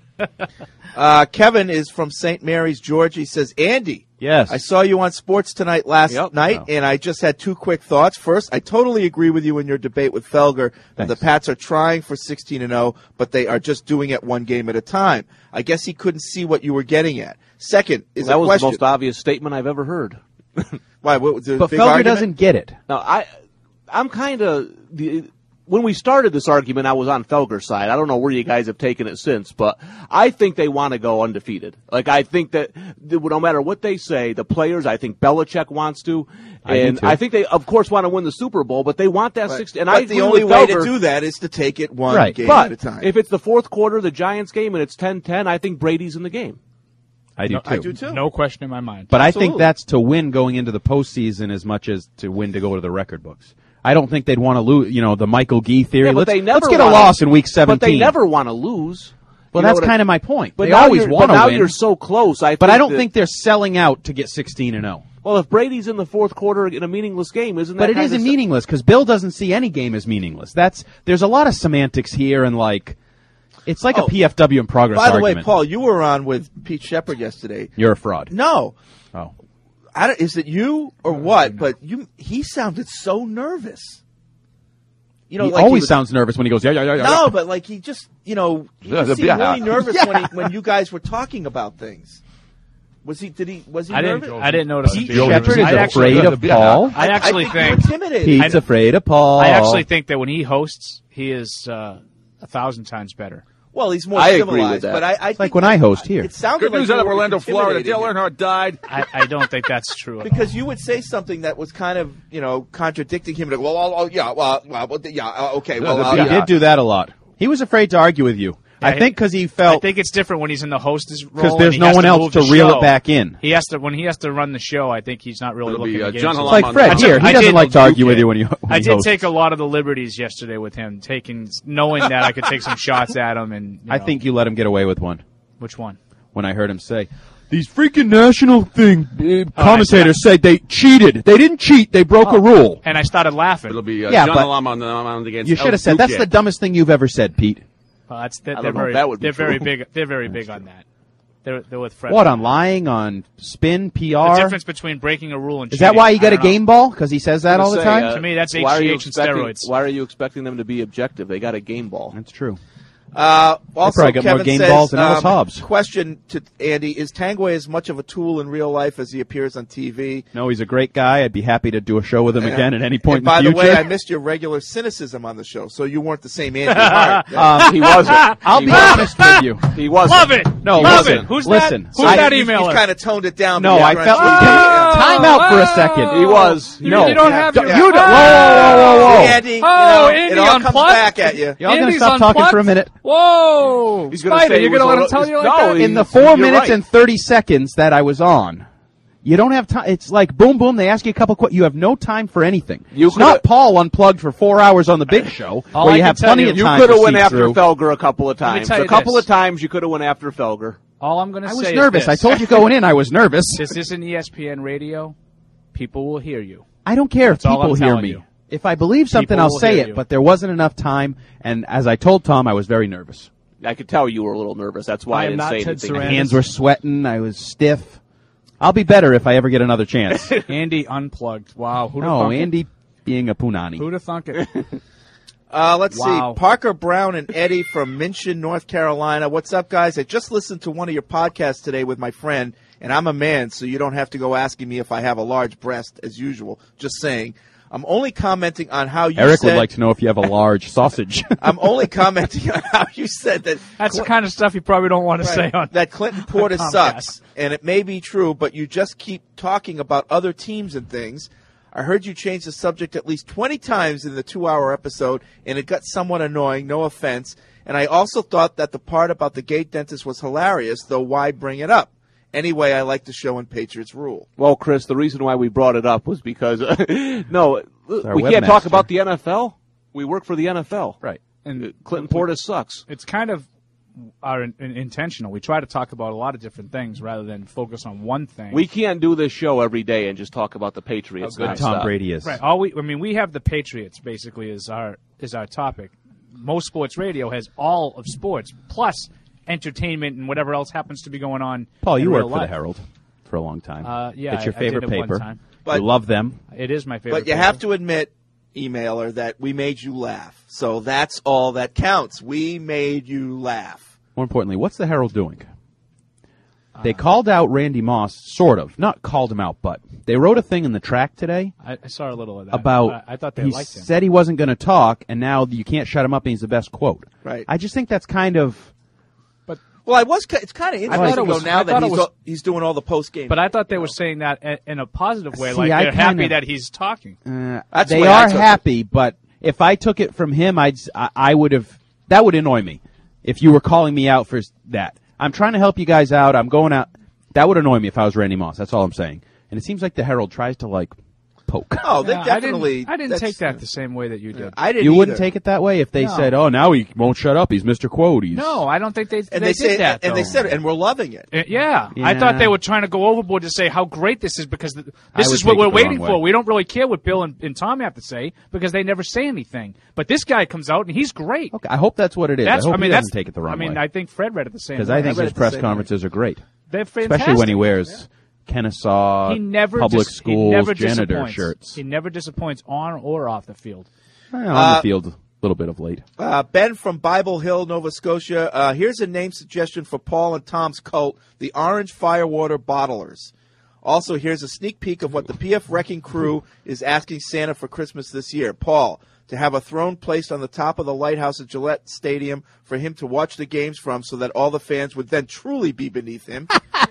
Uh, Kevin is from Saint Mary's, Georgia. He says, Andy, yes. I saw you on Sports Tonight last Yep. night, Oh. and I just had two quick thoughts. First, I totally agree with you in your debate with Felger that the Thanks. Pats are trying for sixteen and oh, but they are just doing it one game at a time. I guess he couldn't see what you were getting at. Second is that a was question. the most obvious statement I've ever heard. Why? What was the but big Felger argument? doesn't get it. Now, I, I'm kind of the. When we started this argument, I was on Felger's side. I don't know where you guys have taken it since, but I think they want to go undefeated. Like, I think that th- no matter what they say, the players, I think Belichick wants to, I do and too. I think they, of course, want to win the Super Bowl, but they want that But, sixty. And but I the agree only with way Felger, to do that is to take it one Right. game but at a time. if it's the fourth quarter, the Giants game, and it's ten ten, I think Brady's in the game. I do No, too. I do too. No question in my mind. But Absolutely. I think that's to win going into the postseason as much as to win to go to the record books. I don't think they'd want to lose, you know, the Michael Gee theory. Yeah, but let's, they never let's get a wanna- loss in week seventeen. But they never want to lose. Well, You know that's what I- kind of my point. But they now always you're- want but to now win. you're so close. I but I think don't that- think they're selling out to get sixteen and oh. Well, if Brady's in the fourth quarter in a meaningless game, isn't that But it kind isn't of meaningless because Bill doesn't see any game as meaningless. That's there's a lot of semantics here and like it's like Oh, a P F W in progress By the argument. way, Paul, you were on with Pete Shepard yesterday. You're a fraud. No. Oh. I don't, is it you or what? But you, he sounded so nervous. You know, he like always was- sounds nervous when he goes, yeah, yeah, yeah, yeah. No, but like he just, you know, he Yeah, just seemed yeah. really nervous Yeah. when he, when you guys were talking about things. Was he? Did he? Was he I nervous? didn't. I didn't notice. Pete him being Shepard nervous. is I afraid actually, of Paul. I actually I think, think. you're intimidated. Pete's afraid of Paul. I actually think that when he hosts, he is uh, a thousand times better. Well, he's more I agree with civilized, that. but I, I It's think like when I host here. It sounded Good like news you out of were Orlando, Florida. intimidating Dale him. Earnhardt died. I, I don't think that's true. At all. Because you would say something that was kind of, you know, contradicting him. Like, well, oh, oh, yeah, well, well, well, yeah, uh, okay, well, uh, he yeah. did do that a lot. He was afraid to argue with you. I think because he felt. I think it's different when he's in the hostess role. Because there's and he no has one to else move to the reel show. it back in. He has to when he has to run the show. I think he's not really It'll looking be, uh, to get John into Hallam it. It's like Fred I here. took- He I doesn't did- like to argue with you when you. When I he did hosts. take a lot of the liberties yesterday with him, taking knowing that I could take some shots at him. And you I know. think you let him get away with one. Which one? When I heard him say, "These freaking national thing uh, Oh, commentators I- say they cheated. They didn't cheat. They broke Oh. a rule." And I started laughing. It'll be uh, Yeah, John but Hallam on the mound against You should El have said that's Duque. the dumbest thing you've ever said, Pete. Well, that's they're, I they're don't know if very that would be they're very true. big. They're very big on that. They're they're with Fred. What, on lying, on spin, P R? The difference between breaking a rule and Is cheating, that why he I got a don't know. game ball? Because he says that I was all the gonna time? say, uh, To me, that's why are you H G H and expecting- steroids. Why are you expecting them to be objective? They got a game ball. That's true. Uh, also, probably got more Kevin game says, balls than Ellis um, Hobbs. Question to Andy: is Tangway as much of a tool in real life as he appears on T V? No, he's a great guy. I'd be happy to do a show with him Yeah. again at any point And by in the the future. way, I missed your regular cynicism on the show, so you weren't the same Andy Hart. um, He wasn't. I'll He be wasn't. honest with you. He wasn't. Love it. No, He Love wasn't. it. Who's Listen, that? Who's I- that You've, emailer? you've kind of toned it down. No, but I yeah, felt right. like time out for a second. He was. You, No. you don't have Don't- your. you don't- whoa, whoa, whoa, whoa, whoa. Andy, you Oh, know, Andy it all comes unplugged? back at you. Y'all gonna Andy's stop talking unplugged? for a minute? Whoa, He's gonna Spider, say he you're going to was let a him tell you like no, that? he- In the four You're minutes right. and thirty seconds that I was on, you don't have time. It's like boom, boom. They ask you a couple. Qu- you have no time for anything. You it's coulda- not Paul unplugged for four hours on the big show, All where I you can have tell plenty you- of You time could to have went see after through. Felger a couple of me times. tell A you couple this. of times you could have went after Felger. All I'm going to I say was is nervous. I this. told you going in, I was nervous. This isn't E S P N radio. People will hear you. I don't care if That's all people I'm hear telling me. you. If I believe something, People I'll will say hear it. you. But there wasn't enough time, and as I told Tom, I was very nervous. I could tell you were a little nervous. That's why I I, am didn't not say Ted anything. Sarandon. Hands were sweating. I was stiff. I'll be better if I ever get another chance. Andy unplugged. Wow. Who'da No, thunk it? Andy being a punani. Who'd have thunk it? Uh, let's Wow. see. Parker Brown and Eddie from Minchin, North Carolina. What's up, guys? I just listened to one of your podcasts today with my friend, and I'm a man, so you don't have to go asking me if I have a large breast, as usual. Just saying. I'm only commenting on how you Eric said... would like to know if you have a large sausage. I'm only commenting on how you said that... That's the Cl- kind of stuff you probably don't want to Right. say on that Clinton Portis Comcast. sucks, and it may be true, but you just keep talking about other teams and things. I heard you change the subject at least twenty times in the two-hour episode, and it got somewhat annoying, no offense. And I also thought that the part about the gate dentist was hilarious, though why bring it up? Anyway, I like the show and Patriots rule. Well, Chris, the reason why we brought it up was because no, our we can't talk webmaster. about the N F L. We work for the N F L. Right. And Clinton Portis sucks. It's kind of our in, in- intentional. We try to talk about a lot of different things rather than focus on one thing. We can't do this show every day and just talk about the Patriots. Good nonstop. Tom Brady is. Right. All we, I mean, we have the Patriots basically is our is our topic. Most sports radio has all of sports plus entertainment and whatever else happens to be going on. Paul, in you real worked for the life. Herald for a long time. Uh, yeah, it's your I- I did favorite it one paper. time. But- you love them. It is my favorite. But you paper. have to admit, emailer, that we made you laugh. So that's all that counts. We made you laugh. More importantly, what's the Herald doing? They called out Randy Moss, sort of. Not called him out, but they wrote a thing in the track today I, I saw a little of that. about I, I thought they he liked him. said he wasn't going to talk, and now you can't shut him up, and he's the best quote. Right. I just think that's kind of... Well, I was. It's kind of thought interesting it was- though now I that thought it he's was- all- he's doing all the post game. But I thought they were saying that in- in a positive way, See, like I they're happy kinda- that he's talking. Uh, That's the they way I are took it. happy, but if I took it from him, I'd s- I, I would have that would annoy me if you were calling me out for s- that. I'm trying to help you guys out. I'm going out. That would annoy me if I was Randy Moss. That's all I'm saying. And it seems like the Herald tries to like poke. Oh, they Yeah, definitely. I didn't, I didn't that's- take that the same way that you did. I didn't. You wouldn't either. take it that way if they No. said, "Oh, now he won't shut up. He's Mister Quote." He's No, I don't think they. And they, they, did say that. and they though. said it, and we're loving it. Uh, yeah. I Yeah. thought they were trying to go overboard to say how great this is because th- this would is what take we're it the waiting wrong for. way. We don't really care what Bill and, and Tom have to say because they never say anything. But this guy comes out and he's great. Okay, I hope that's what it is. That's, I hope mean, he that's doesn't take it the wrong I mean, way. I think Fred read it the same Because way. I think read his it the press same conferences are great, they're fantastic. especially when he wears Kennesaw He never public dis- he schools never janitor disappoints. shirts. He never disappoints on or off the field. Well, on Uh, the field, a little bit of late. Uh, Ben from Bible Hill, Nova Scotia. Uh, here's a name suggestion for Paul and Tom's cult: the Orange Firewater Bottlers. Also, here's a sneak peek of what the P F Wrecking Crew is asking Santa for Christmas this year. Paul, to have a throne placed on the top of the lighthouse at Gillette Stadium for him to watch the games from so that all the fans would then truly be beneath him.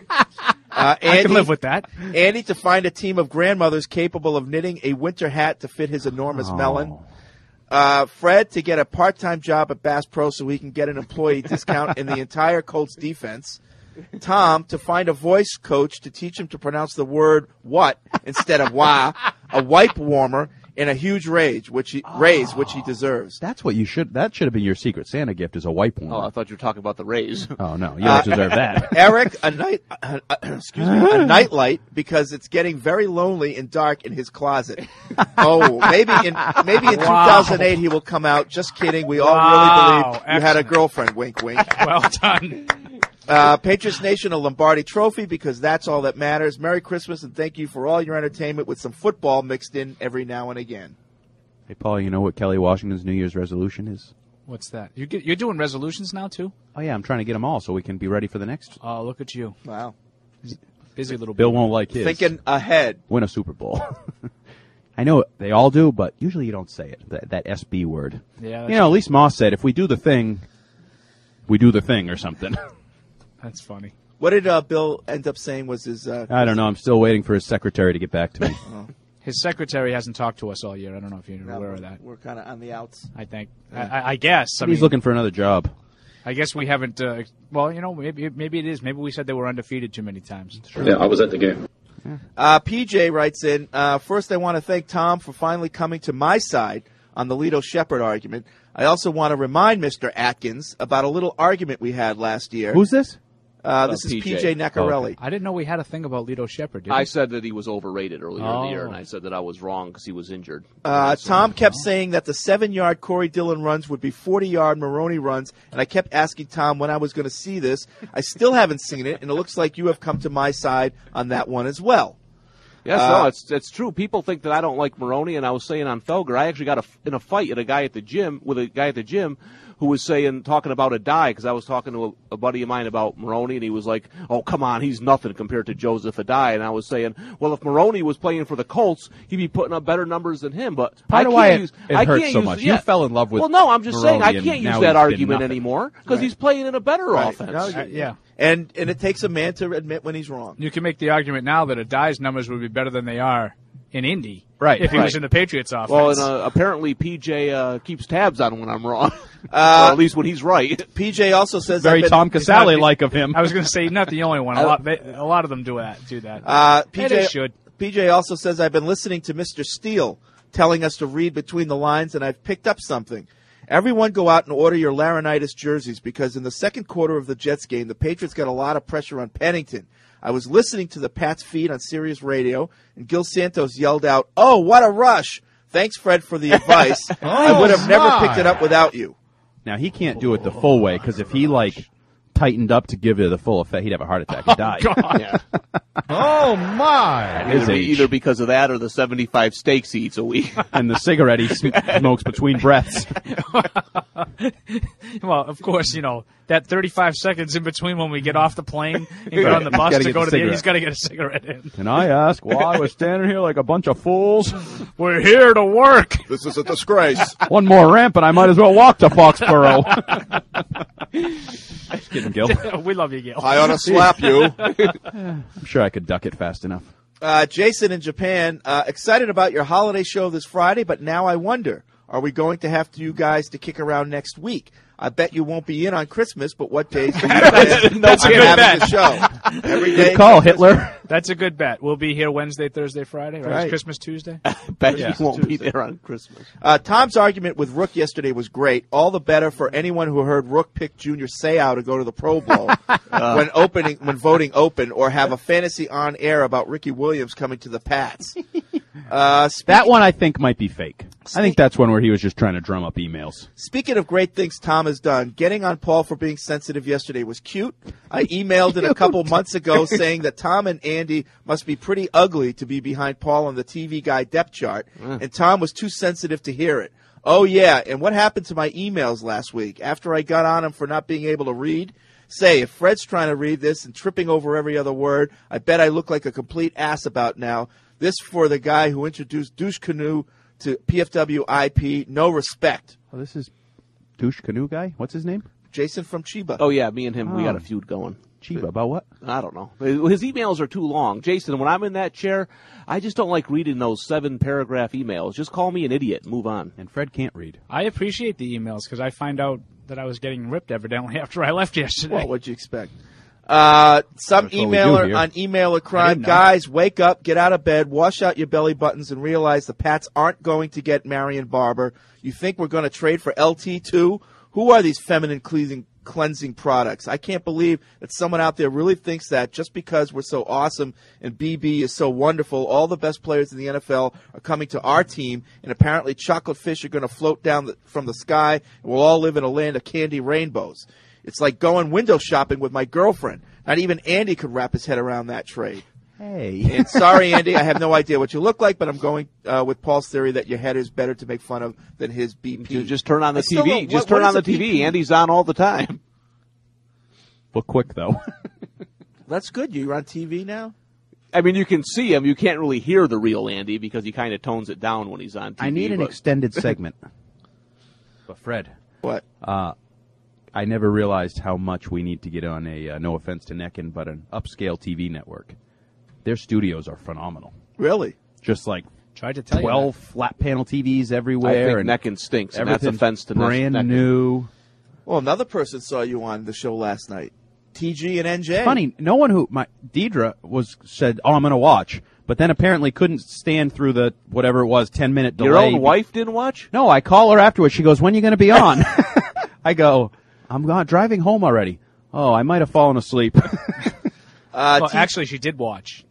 Uh, Andy, I can live with that. Andy to find a team of grandmothers capable of knitting a winter hat to fit his enormous Oh. melon. Uh, Fred to get a part-time job at Bass Pro so he can get an employee discount in the entire Colts defense. Tom to find a voice coach to teach him to pronounce the word what instead of wah, a wipe warmer, in a huge rage, which he, oh, raise, which he deserves. That's what you should. That should have been your secret Santa gift, is a wipe warmer. Oh, I thought you were talking about the raise. Oh no, you don't uh, deserve that. Eric, a night, uh, uh, excuse me, a nightlight because it's getting very lonely and dark in his closet. Oh, maybe in maybe in wow. two thousand eight he will come out. Just kidding. We all wow. really believe Excellent. You had a girlfriend. Wink, wink. Well done. Uh, Patriots Nation, a Lombardi trophy because that's all that matters. Merry Christmas and thank you for all your entertainment with some football mixed in every now and again. Hey, Paul, you know what Kelly Washington's New Year's resolution is? What's that? You get, you're doing resolutions now, too? Oh, yeah, I'm trying to get them all so we can be ready for the next. Oh, look at you. Wow. Busy little Bill baby. won't like his. Thinking ahead. Win a Super Bowl. I know they all do, but usually you don't say it, that, that S B word. Yeah. You know, at least Moss said, if we do the thing, we do the thing or something. That's funny. What did uh, Bill end up saying was his... Uh, I don't know. I'm still waiting for his secretary to get back to me. Oh. His secretary hasn't talked to us all year. I don't know if you're no, aware of that. We're kind of on the outs. I think. Yeah. I, I guess. I He's mean, looking for another job. I guess we haven't... Uh, well, you know, maybe maybe it is. Maybe we said they were undefeated too many times. Sure. Yeah, I was at the game. Yeah. Uh, P J writes in, uh, first I want to thank Tom for finally coming to my side on the Lito Shepherd argument. I also want to remind Mister Atkins about a little argument we had last year. Who's this? Uh, this uh, is P J, P J Neccarelli. Oh, okay. I didn't know we had a thing about Lito Shepherd, did I we? said that he was overrated earlier oh. in the year, and I said that I was wrong because he was injured. Uh, Tom kept saying that the seven-yard Corey Dillon runs would be forty-yard Maroney runs, and I kept asking Tom when I was going to see this. I still haven't seen it, and it looks like you have come to my side on that one as well. Yes, uh, no, it's it's true. People think that I don't like Maroney, and I was saying on Felger, I actually got a, in a fight at a guy at the gym with a guy at the gym who was saying, talking about a die, because I was talking to a, a buddy of mine about Maroney, and he was like, oh, come on, he's nothing compared to Joseph Adai. And I was saying, well, if Maroney was playing for the Colts, he'd be putting up better numbers than him. But Part I of why can't it, use, it I hurts can't so use, much. Yeah. You fell in love with Well, no, I'm just Maroney, saying, I can't use that argument anymore, because right. he's playing in a better right. offense. No, uh, yeah. And and it takes a man to admit when he's wrong. You can make the argument now that Adai's numbers would be better than they are in Indy. Right. If he right. was in the Patriots offense. Well, and uh, apparently P J uh, keeps tabs on when I'm wrong. Uh, or at least when he's right. P J also says very been, Tom Casale like of him. I was going to say not the only one. A lot, they, a lot of them do that. Do that. Uh, P J should. P J also says I've been listening to Mister Steele telling us to read between the lines, and I've picked up something. Everyone go out and order your Laurinaitis jerseys because in the second quarter of the Jets game, the Patriots got a lot of pressure on Pennington. I was listening to the Pats feed on Sirius Radio, and Gil Santos yelled out, "Oh, what a rush! Thanks, Fred, for the advice. oh, I would have never picked it up without you." Now, he can't do it the full way, because if he, like, tightened up to give it the full effect, he'd have a heart attack and die. Oh, yeah. oh my! Either, either because of that or the seventy-five steaks he eats a week. And the cigarette he smokes between breaths. Well, of course, you know, that thirty-five seconds in between when we get off the plane and get on the bus to go to the, he's got to get a cigarette in. And I ask why we're standing here like a bunch of fools. We're here to work. This is a disgrace. One more ramp and I might as well walk to Foxborough. Just kidding, Gil. We love you, Gil. I ought to slap you. I'm sure I could duck it fast enough. Uh, Jason in Japan, uh, excited about your holiday show this Friday, but now I wonder, are we going to have to, you guys to kick around next week? I bet you won't be in on Christmas, but what days do you plan That's on a good having bet. the show? Every day. Good call, Hitler. That's a good bet. We'll be here Wednesday, Thursday, Friday, right? Right. It's Christmas Tuesday. Bet Yeah. you won't be there on Christmas. Uh, Tom's argument with Rook yesterday was great. All the better for anyone who heard Rook pick Junior Seau to go to the Pro Bowl uh. when opening, when voting open, or have a fantasy on air about Ricky Williams coming to the Pats. Uh, that one I think might be fake. I think that's one where he was just trying to drum up emails. Speaking of great things Tom has done, getting on Paul for being sensitive yesterday was cute. I emailed in a couple months ago saying that Tom and Andy must be pretty ugly to be behind Paul on the T V Guy depth chart, Mm. and Tom was too sensitive to hear it. Oh, yeah, and what happened to my emails last week after I got on him for not being able to read? Say, if Fred's trying to read this and tripping over every other word, I bet I look like a complete ass about now. This for the guy who introduced Douche Canoe to P F W I P. No respect. Oh, this is Douche Canoe guy? What's his name? Jason from Chiba. Oh, yeah, me and him, we Oh. got a feud going. Chiba, about what? I don't know. His emails are too long. Jason, when I'm in that chair, I just don't like reading those seven-paragraph emails. Just call me an idiot and move on. And Fred can't read. I appreciate the emails because I find out that I was getting ripped evidently after I left yesterday. Well, what'd you expect? Uh, some That's what we do emailer here. on emailer crime. didn't know. Guys, wake up, get out of bed, wash out your belly buttons, and realize the Pats aren't going to get Marion Barber. You think we're going to trade for L T two? Who are these feminine cleansing, cleansing products? I can't believe that someone out there really thinks that just because we're so awesome and B B is so wonderful, all the best players in the N F L are coming to our team, and apparently chocolate fish are going to float down the, from the sky, and we'll all live in a land of candy rainbows. It's like going window shopping with my girlfriend. Not even Andy could wrap his head around that trade. Hey. And sorry, Andy, I have no idea what you look like, but I'm going uh, with Paul's theory that your head is better to make fun of than his B P. Just, just turn on the I T still V. don't- Just what- turn what on the is a T V. B P? Andy's on all the time. Look quick, though. That's good. You're on T V now? I mean, you can see him. You can't really hear the real Andy because he kind of tones it down when he's on T V. I need an but- extended segment. But Fred, What? uh, I never realized how much we need to get on a, uh, no offense to Neckin, but an upscale T V network. Their studios are phenomenal. Really? Just like Tried to tell twelve you flat panel T Vs I everywhere. think and Neckin stinks, and that's everything's offense to brand Neckin. new. Well, another person saw you on the show last night. T G and N J. It's funny, no one who my Deidre was said, "Oh, I'm going to watch," but then apparently couldn't stand through the whatever it was ten minute delay. Your own wife didn't watch? No, I call her afterwards. She goes, "When are you going to be on?" I go, "I'm not driving home already." Oh, I might have fallen asleep. Uh, well, T- actually, she did watch.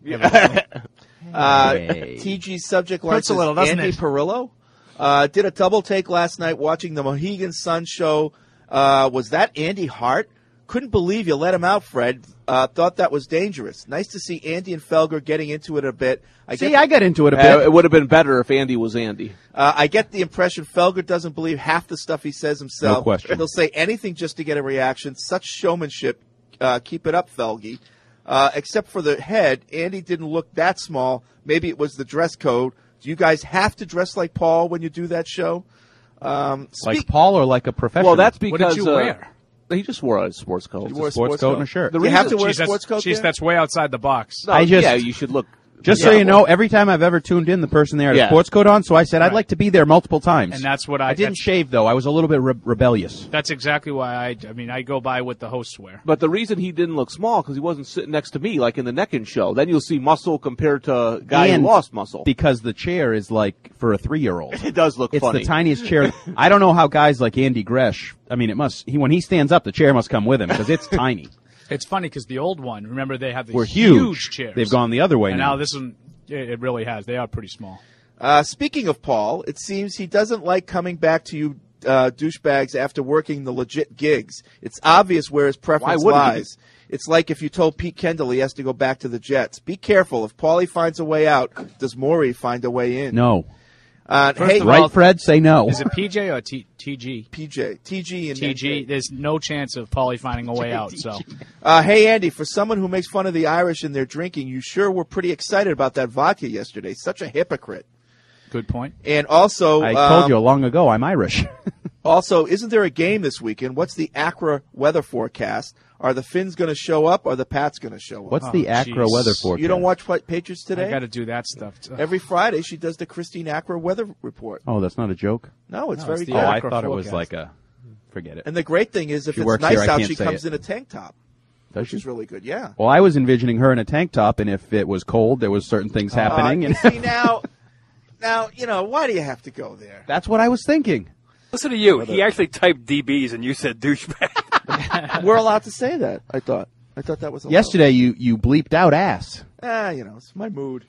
uh, Hey. T G's subject line Hurts a says little, doesn't Andy it? Perillo uh, did a double take last night watching the Mohegan Sun show. Uh, was that Andy Hart? Couldn't believe you let him out, Fred. Uh, thought that was dangerous. Nice to see Andy and Felger getting into it a bit. I See, get, I got into it a Uh, bit. it would have been better if Andy was Andy. uh, I get the impression Felger doesn't believe half the stuff he says himself. No question. He'll say anything just to get a reaction. Such showmanship. Uh, keep it up, Felgy. Uh, except for the head, Andy didn't look that small. Maybe it was the dress code. Do you guys have to dress like Paul when you do that show? Um, Like speak- Paul or like a professional? Well, that's What because did you uh, wear? he just wore a sports coat. You wore a sports, sports coat coat. and a shirt. The you have to reason- wear a Jeez, sports that's, coat jeez, there? that's way outside the box. No, I just- yeah, you should look. Just so Yeah. you know, every time I've ever tuned in, the person there had Yeah. a sports coat on, so I said I'd Right. like to be there multiple times. And that's what I, I didn't that's, shave, though. I was a little bit re- rebellious. that's exactly why I, I mean, I go by what the hosts wear. But the reason he didn't look small because he wasn't sitting next to me like in the Neckin show. Then you'll see muscle compared to a guy And who lost muscle. Because the chair is like for a three-year-old. It does look It's funny. the tiniest chair. I don't know how guys like Andy Gresh, I mean, it must, he, when he stands up, the chair must come with him because it's tiny. It's funny because the old one, remember they have the We're huge. chairs. They've gone the other way and now. now this one, it, it really has. They are pretty small. Uh, speaking of Paul, it seems he doesn't like coming back to you uh, douchebags after working the legit gigs. It's obvious where his preference wouldn't he? lies. It's like if you told Pete Kendall he has to go back to the Jets. Be careful. If Paulie finds a way out, does Maury find a way in? No. Uh, First hey, of Right, all- Fred? Say no. Is it P J or T, TG? P J, T G, and T G. There's no chance of Paulie finding a way out. So Uh, hey, Andy, for someone who makes fun of the Irish and their drinking, you sure were pretty excited about that vodka yesterday. Such a hypocrite. good point. And also, I um, told you long ago I'm Irish. Also, isn't there a game this weekend? What's the Accra weather forecast? Are the Finns going to show up or are the Pats going to show up? What's the Oh, Accra jeez. weather forecast? You don't watch what, Patriots I today? got to do that stuff. Every Friday, she does the Christine Accra weather report. Oh, that's not a joke? No, it's No, very it's the good. Oh, I Accra thought it was forecast. like a, forget it. And the great thing is, if She it's works nice here, I out, can't she say comes it. in a tank top, Does which she? is really good. Yeah. Well, I was envisioning her in a tank top, and if it was cold, there was certain things happening. Uh, and you see now, now you know why do you have to go there? that's what I was thinking. Listen to you. He actually typed D Bs and you said douchebag. We're allowed to say that. I thought. I thought that was allowed. Yesterday, you, you bleeped out ass. Ah, you know, it's my mood.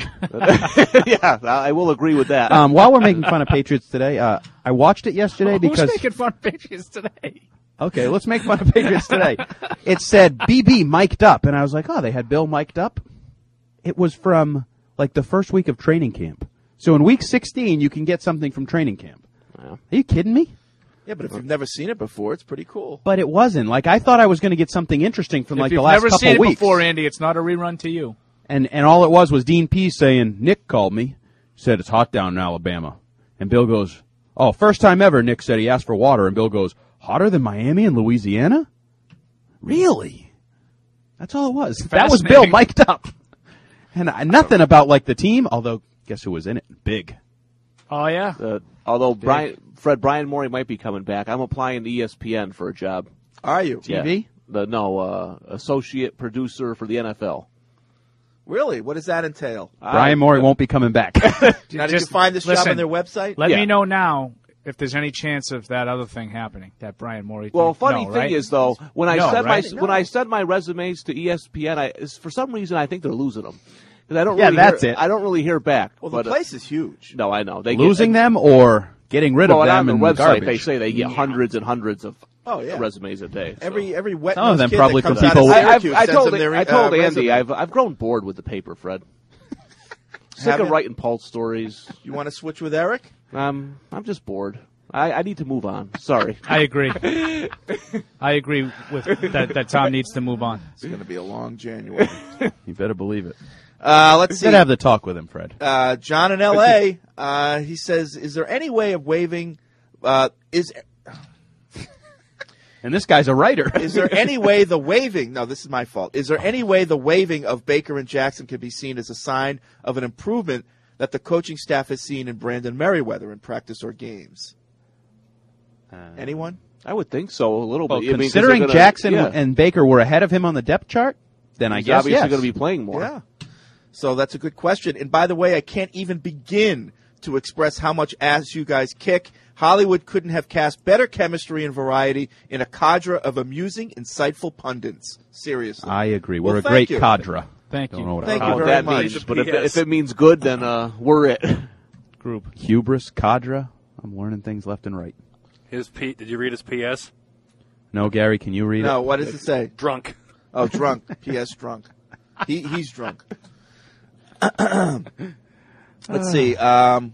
Yeah, I will agree with that. Um, while we're making fun of Patriots today, uh, I watched it yesterday Who's because. making fun of Patriots today? Okay, let's make fun of Patriots today. It said B B mic'd up, and I was like, oh, they had Bill mic'd up? It was from, like, the first week of training camp. So in week sixteen, you can get something from training camp. Are you kidding me? Yeah, but if you've never seen it before, it's pretty cool. But it wasn't. Like, I thought I was going to get something interesting from, If like, you've the last never couple seen it weeks. before, Andy, it's not a rerun to you. And and all it was was Dean Pease saying, Nick called me, said it's hot down in Alabama. And Bill goes, oh, first time ever, Nick said he asked for water. And Bill goes, hotter than Miami and Louisiana? Really? That's all it was. That was Bill mic'd up. And uh, nothing about, like, the team, although guess who was in it? Big. Oh, yeah? Uh, although Brian, Fred, Brian Morey might be coming back. I'm applying to E S P N for a job. Are you? Yeah. T V? The, no, uh, associate producer for the N F L. Really? What does that entail? Brian Morey won't be coming back. Now, did you find this listen, job on their website? Let Yeah. me know now if there's any chance of that other thing happening, that Brian Morey thing. Well, funny no, thing right? is, though, when I No, send right? my when I send my resumes to E S P N, I, it's- for some reason I think they're losing them. I don't Yeah, really that's hear, it. I don't really hear back. Well, but, the uh, place is huge. No, I know. They Losing get, them or getting rid well, of on them their and website, garbage? they say they get hundreds and hundreds of Oh, yeah. resumes a day. So. Every every wet Some of them kid probably that comes from out of people- I, I've, Syracuse I sends told them their, I told uh, Andy resume. I've I've grown bored with the paper, Fred. Sick Have of you? writing pulse stories. You want to switch with Eric? Um, I'm just bored. I, I need to move on. Sorry. I agree. I agree with that, that Tom needs to move on. It's going to be a long January. You better believe it. Uh, let's You see. gotta have the talk with him, Fred. Uh, John in L A, uh, he says, is there any way of waiving, uh, is, And this guy's a writer. is there any way the waiving, no, this is my fault, is there any way the waiving of Baker and Jackson can be seen as a sign of an improvement that the coaching staff has seen in Brandon Merriweather in practice or games? Uh, Anyone? I would think so, a little Well, bit. I mean, 'cause considering they're gonna- Jackson yeah. and Baker were ahead of him on the depth chart, then I He's guess obviously yes. going to be playing more. Yeah. So that's a good question. And by the way, I can't even begin to express how much ass you guys kick. Hollywood couldn't have cast better chemistry and variety in a cadre of amusing, insightful pundits. Seriously. I agree. We're Well, a thank great you. cadre. Thank Don't you. know what Thank I you What very that much. means, but if, if it means good, then uh, we're it. Group. Hubris, cadre. I'm learning things left and right. His P. Did you read his P S? No, Gary, can you read No, it? what does it say? Drunk. Oh, drunk. P S drunk. He he's drunk. Let's see. Um,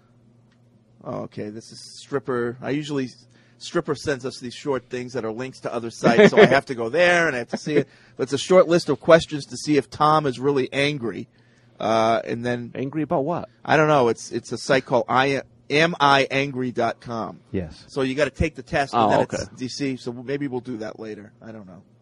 oh, okay, this is Stripper. I usually Stripper sends us these short things that are links to other sites, so I have to go there and I have to see it. But it's a short list of questions to see if Tom is really angry. Uh, and then Angry about what? I don't know. It's it's a site called I am I angry dot com. Yes. So you got to take the test. Oh, and then okay. It's D C. So maybe we'll do that later. I don't know.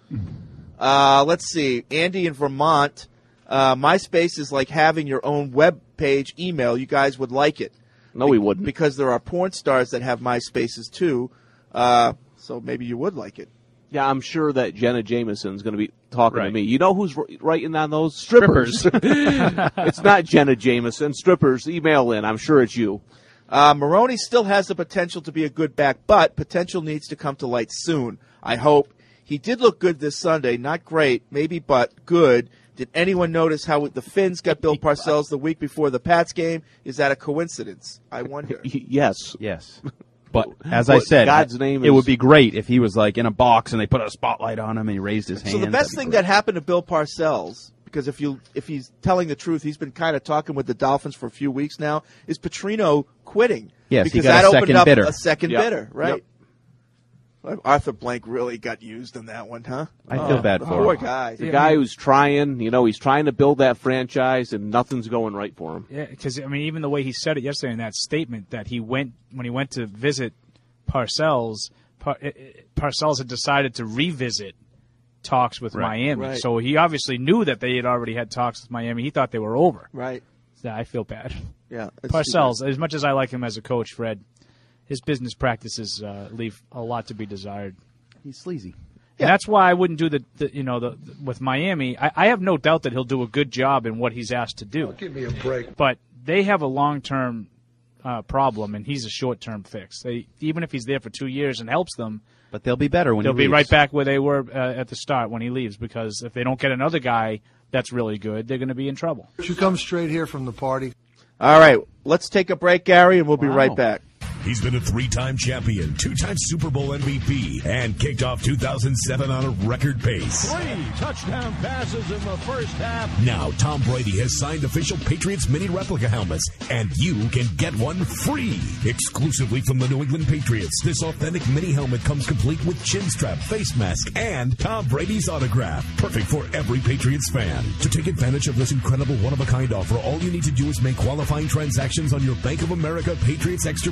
Uh, let's see. Andy in Vermont. Uh, MySpace is like having your own web page email. You guys would like it. No, we wouldn't. Because there are porn stars that have MySpaces too. Uh, so maybe you would like it. Yeah, I'm sure that Jenna Jameson's going to be talking Right. to me. You know who's wr- writing on those? Strippers. It's not Jenna Jameson. Strippers, email in. I'm sure it's you. Uh, Maroney still has the potential to be a good back, but potential needs to come to light soon. I hope. He did look good this Sunday. Not great, maybe, but good. Did anyone notice how the Finns got Bill Parcells the week before the Pats game? Is that a coincidence? I wonder. Yes. Yes. But as I What said, God's name it is- would be great if he was like in a box and they put a spotlight on him and he raised his hand. So the best thing that happened to Bill Parcells, because if you if he's telling the truth, he's been kind of talking with the Dolphins for a few weeks now, is Petrino quitting. Yes, he because got that a opened second up bidder. a second Yep. bidder, right? Yep. Well, Arthur Blank really got used in that one, huh? I feel Oh, bad for poor him. guy. The guy who's trying, you know, he's trying to build that franchise and nothing's going right for him. Yeah, because I mean, even the way he said it yesterday in that statement that he went when he went to visit Parcells, Par- eh, eh, Parcells had decided to revisit talks with Right. Miami. Right. So he obviously knew that they had already had talks with Miami. He thought they were over. Right. So I feel bad. Yeah. it's Parcells, as much as I like him as a coach, Fred, his business practices uh, leave a lot to be desired. He's sleazy. And that's why I wouldn't do the, the you know, the, the with Miami. I, I have no doubt that he'll do a good job in what he's asked to do. Give me a break. But they have a long-term uh, problem, and he's a short-term fix. They, even if he's there for two years and helps them, But they'll be better when they'll he be leaves. right back where they were uh, at the start when he leaves. Because if they don't get another guy that's really good, they're going to be in trouble. You come straight here from the party. All right, let's take a break, Gary, and we'll be Wow. right back. He's been a three-time champion, two-time Super Bowl M V P, and kicked off two thousand seven on a record pace. Three touchdown passes in the first half. Now Tom Brady has signed official Patriots mini replica helmets, and you can get one free. Exclusively from the New England Patriots, this authentic mini helmet comes complete with chin strap, face mask, and Tom Brady's autograph. Perfect for every Patriots fan. To take advantage of this incredible one-of-a-kind offer, all you need to do is make qualifying transactions on your Bank of America Patriots Extra Points Visa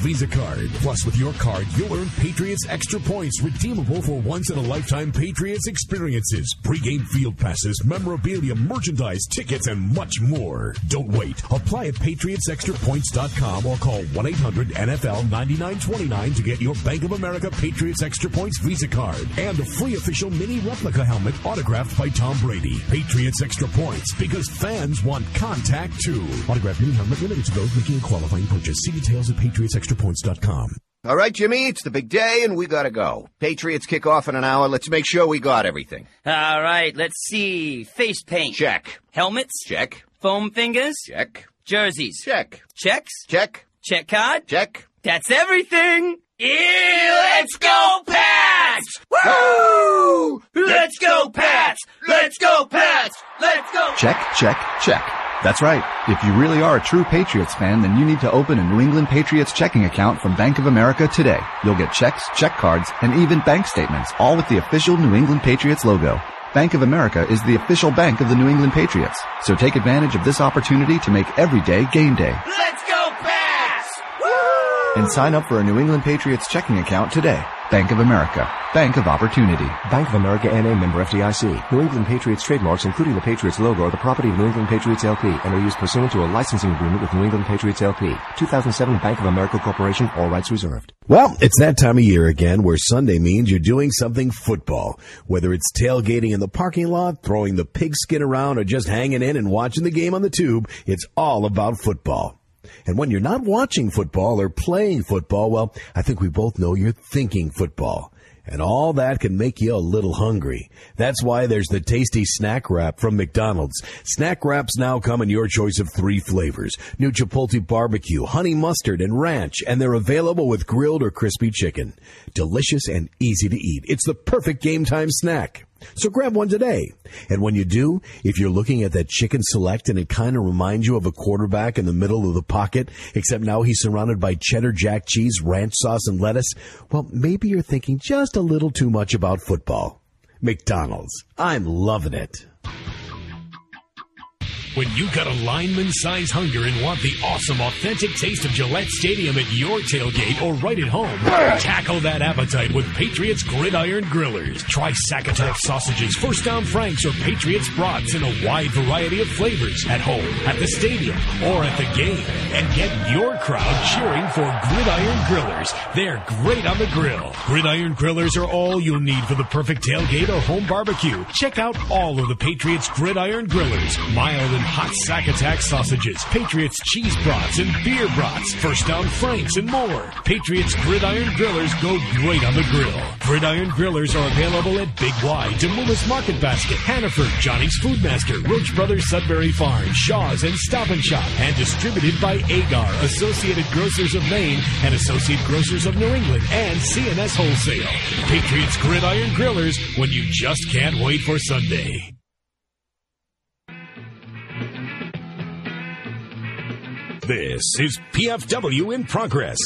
Visa card. Plus, with your card, you'll earn Patriots Extra Points, redeemable for once-in-a-lifetime Patriots experiences, pregame field passes, memorabilia, merchandise, tickets, and much more. Don't wait. Apply at patriots extra points dot com or call one eight hundred N F L ninety-nine twenty-nine to get your Bank of America Patriots Extra Points Visa card and a free official mini replica helmet autographed by Tom Brady. Patriots Extra Points, because fans want contact too. Autographed mini helmet limited to those making a qualifying purchase. See details at patriots extra points dot com. All right, Jimmy, it's the big day, and we gotta go. Patriots kick off in an hour. Let's make sure we got everything. All right, let's see. Face paint. Check. Helmets. Check. Foam fingers. Check. Jerseys. Check. Checks. Check. Check card. Check. That's everything. Yeah, let's go, Pats! Woo! Let's go, Pats! Let's go, Pats! Let's go! Check, check, check. That's right. If you really are a true Patriots fan, then you need to open a New England Patriots checking account from Bank of America today. You'll get checks, check cards, and even bank statements, all with the official New England Patriots logo. Bank of America is the official bank of the New England Patriots. So take advantage of this opportunity to make every day game day. Let's go, Pats! Woo! And sign up for a New England Patriots checking account today. Bank of America. Bank of Opportunity. Bank of America N A, member F D I C. New England Patriots trademarks, including the Patriots logo, are the property of New England Patriots L P and are used pursuant to a licensing agreement with New England Patriots L P. two thousand seven Bank of America Corporation, all rights reserved. Well, it's that time of year again where Sunday means you're doing something football. Whether it's tailgating in the parking lot, throwing the pigskin around, or just hanging in and watching the game on the tube, it's all about football. And when you're not watching football or playing football, well, I think we both know you're thinking football. And all that can make you a little hungry. That's why there's the tasty snack wrap from McDonald's. Snack wraps now come in your choice of three flavors: new chipotle barbecue, honey mustard, and ranch, and they're available with grilled or crispy chicken. Delicious and easy to eat. It's the perfect game time snack. So grab one today. And when you do, if you're looking at that chicken select and it kind of reminds you of a quarterback in the middle of the pocket, except now he's surrounded by cheddar jack cheese, ranch sauce, and lettuce, well, maybe you're thinking just a little too much about football. McDonald's. I'm loving it. When you got a lineman-size hunger and want the awesome, authentic taste of Gillette Stadium at your tailgate or right at home, tackle that appetite with Patriots Gridiron Grillers. Try Sack-Attack sausages, First Down Franks, or Patriots brats in a wide variety of flavors at home, at the stadium, or at the game. And get your crowd cheering for Gridiron Grillers. They're great on the grill. Gridiron Grillers are all you'll need for the perfect tailgate or home barbecue. Check out all of the Patriots Gridiron Grillers. Mild and hot Sack-Attack sausages, Patriots cheese brats and beer brats, First Down Franks, and more. Patriots Gridiron Grillers go great on the grill. Gridiron Grillers are available at Big Y, Demoulas Market Basket, Hannaford, Johnny's Foodmaster, Roach Brothers Sudbury Farm, Shaw's, and Stop and Shop, and distributed by Agar, Associated Grocers of Maine, and Associate Grocers of New England, and C N S Wholesale. Patriots Gridiron Grillers, when you just can't wait for Sunday. This is P F W in Progress.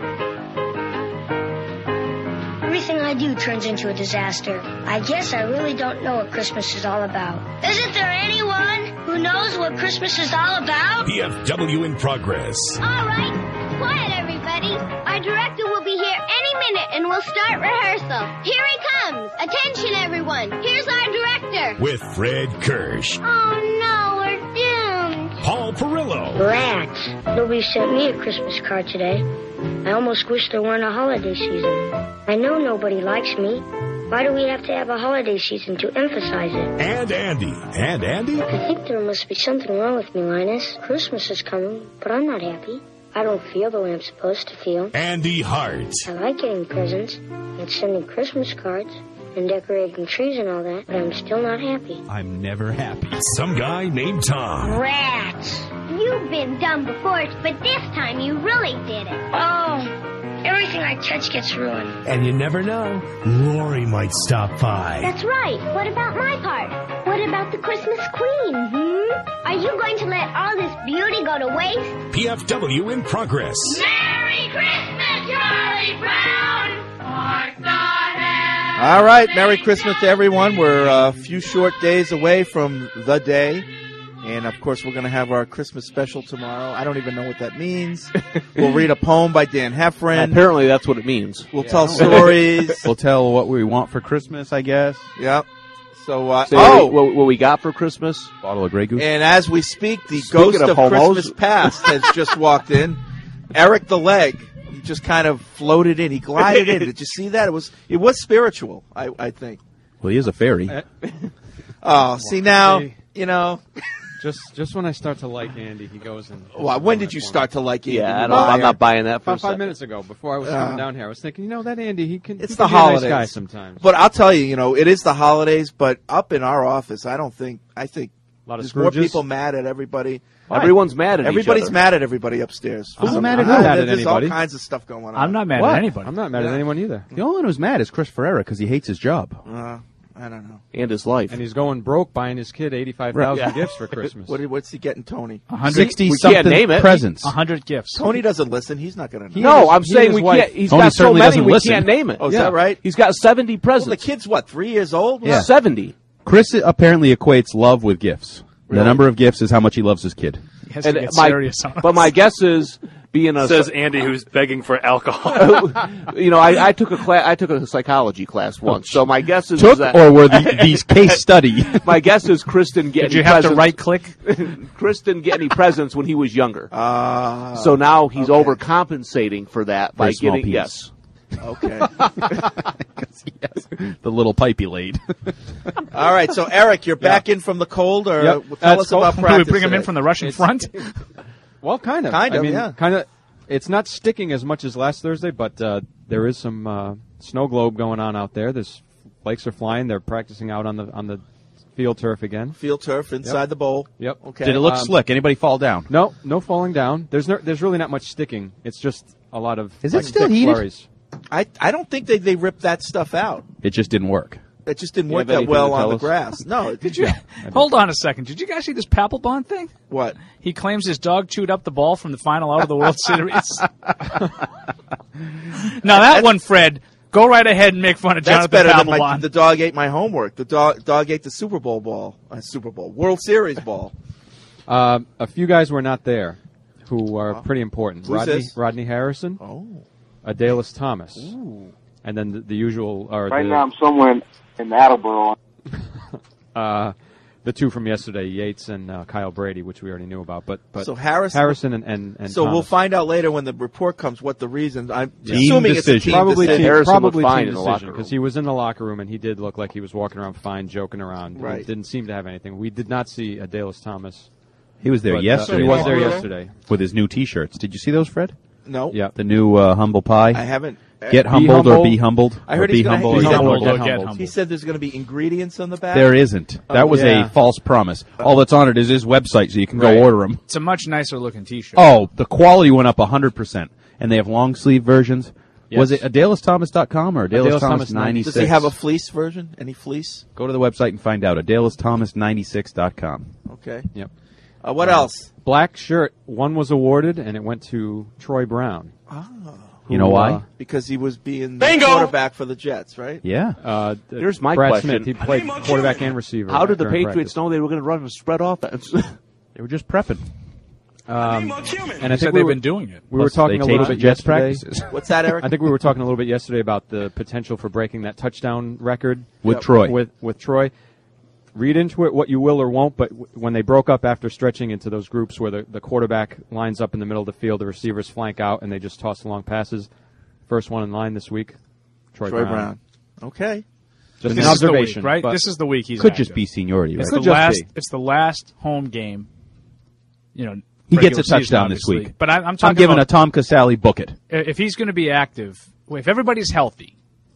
Everything I do turns into a disaster. I guess I really don't know what Christmas is all about. Isn't there anyone who knows what Christmas is all about? P F W in Progress. All right, quiet everybody. Our director will be here any minute and we'll start rehearsal. Here he comes. Attention everyone. Here's our director. With Fred Kirsch. Oh no, we're doomed. Paul Perillo. Rats. Nobody sent me a Christmas card today. I almost wish there weren't a holiday season. I know nobody likes me. Why do we have to have a holiday season to emphasize it? And Andy. And Andy? I think there must be something wrong with me, Linus. Christmas is coming, but I'm not happy. I don't feel the way I'm supposed to feel. Andy Hart. I like getting presents and sending Christmas cards and decorating trees and all that, but I'm still not happy. I'm never happy. Some guy named Tom. Rats. You've been dumb before, but this time you really did it. Oh, everything I touch gets ruined. And you never know, Lori might stop by. That's right. What about my part? What about the Christmas Queen, hmm? Are you going to let all this beauty go to waste? P F W in Progress. Merry Christmas, Charlie Brown! Mark the All right, Merry Christmas to everyone. We're a few short days away from the day. And, of course, we're going to have our Christmas special tomorrow. I don't even know what that means. We'll read a poem by Dan Heffron. Apparently that's what it means. We'll tell stories. We'll tell what we want for Christmas, I guess. Yep. So, uh, Say oh, what, what we got for Christmas? Bottle of Grey Goose. And as we speak, the Speaking ghost of of, homos. Christmas past has just walked in. Eric the Leg. He just kind of floated in. He glided in. Did you see that? It was it was spiritual, I, I think. Well, he is a fairy. Oh, see now, you know. Just just when I start to like Andy, he goes and... Well, when did you start to like Andy? Yeah, I don't, I'm not buying that for About a five second. minutes ago, before I was Uh, coming down here, I was thinking, you know, that Andy, he can, It's he the can be a holidays. nice guy sometimes. But I'll tell you, you know, it is the holidays, but up in our office, I don't think, I think A lot of there's more Scrooges? people mad at everybody. Everyone's mad at each Everybody's other. mad at everybody upstairs. Who's I'm mad at I'm who? Mad at There's anybody. all kinds of stuff going on. I'm not mad What? at anybody. I'm not mad Yeah. at anyone either. The only one who's mad is Chris Ferreira because he hates his job. Uh, I don't know. And his life. And he's going broke buying his kid eighty-five thousand Right. Yeah. gifts for Christmas. What, what's he getting, Tony? A hundred, Sixty we can't something name it. presents. a hundred gifts. Tony doesn't listen. He's not going to know. no, and I'm his- he saying and we his wife- can't. He's Tony got so certainly many doesn't we listen. can't name it. Oh, is Yeah. that right? He's got seventy Well, the presents. kid's what, three years old? Yeah. seventy. Chris apparently equates love with gifts. The Really? number of gifts is how much he loves his kid. He has And to get my, serious on but us. my guess is being a Says Andy, who's begging for alcohol. you know, I, I took a class. I took a psychology class once. So my guess is, Took is that or were the, these case study? my guess is Chris didn't get Did any you have to presents. right click? Chris didn't get any presents when he was younger. Uh, so now he's okay. overcompensating for that by a small getting penis. yes. Okay. Yes, the little pipe he laid. All right, so Eric, you're back in from the cold, or Yep. tell That's us cold. about Do we practice. bring him in today. from the Russian It's- front? Well, kind of. Kind I of, mean, yeah. Kind of. It's not sticking as much as last Thursday, but uh, there is some uh, snow globe going on out there. There's flakes are flying. They're practicing out on the on the field turf again. Field turf inside Yep. the bowl. Yep. Okay. Did it look Um, slick? Anybody fall down? No, no falling down. There's no, there's really not much sticking. It's just a lot of Is it like, still thick heated? flurries. I I don't think they they ripped that stuff out. It just didn't work. It just didn't You work have that anything well to on tell the us? grass. No, Did you? Hold on a second. Did you guys see this Papelbon thing? What? He claims his dog chewed up the ball from the final out of the World Series. Now that one, Fred, go right ahead and make fun of That's Jonathan better than my, Papelbon. the dog ate my homework. The dog dog ate the Super Bowl ball. Uh, Super Bowl World Series ball. Uh, a few guys were not there, who are pretty important. Who's Rodney this? Rodney Harrison, Oh. Adelis Thomas, and then the, the usual. Or Right the, now I'm somewhere in, in Attleboro. uh, the two from yesterday, Yates and uh, Kyle Brady, which we already knew about. But but So Harrison- Harrison and and, and So we'll Thomas. find out later when the report comes what the reasons. I'm Yeah. assuming it's a team probably decision. team, Harrison probably looked fine team in the locker decision room. because he was in the locker room and he did look like he was walking around fine, joking around. Right. He didn't seem to have anything. We did not see Adelis Thomas. He was there But, uh, yesterday. he was there yesterday. with his new T-shirts. Did you see those, Fred? No. Yeah. The new uh, humble pie. I haven't. Get Be humbled, or humble. be humbled. I or heard be he's gonna humble. be or get humbled humbled. or get humbled. He said there's going to be ingredients on the back. There isn't. That Oh, was yeah. a false promise. All that's on it is his website, so you can Right. go order them. It's a much nicer looking T-shirt. Oh, the quality went up one hundred percent. And they have long sleeve versions. Yes. Was it Adelis Thomas dot com or Adelis Adelis Thomas Thomas ninety-six? Does he have a fleece version? Any fleece? Go to the website and find out. Adelis Thomas ninety-six dot com. Okay. Yep. Uh, what else? Black shirt. One was awarded, and it went to Troy Brown. Ah. You know who, why? uh, Because he was being the Bingo! quarterback for the Jets, right? Yeah. Uh, th- Here's my Brad question. Smith. He played quarterback and receiver. How did the during Patriots practice. know they were going to run a spread offense? They were just prepping. Um, and I He think said we they've were, been doing it. we were Plus, talking they a little taped bit Jets yesterday. practices. What's that, Eric? I think we were talking a little bit yesterday about the potential for breaking that touchdown record With Yep. Troy. With with Troy. Read into it what you will or won't, but w- when they broke up after stretching into those groups where the, the quarterback lines up in the middle of the field, the receivers flank out, and they just toss long passes. First one in line this week, Troy, Troy Brown. Brown. Okay. Just This an is the observation, week, right? but This is the week he's Could active. just be seniority, right? It's Could the just last. be. It's the last home game. You know, He regular gets a season, touchdown this obviously. week. But I, I'm I'm talking giving about a Tom Casale book it. if he's going to be active. If everybody's healthy,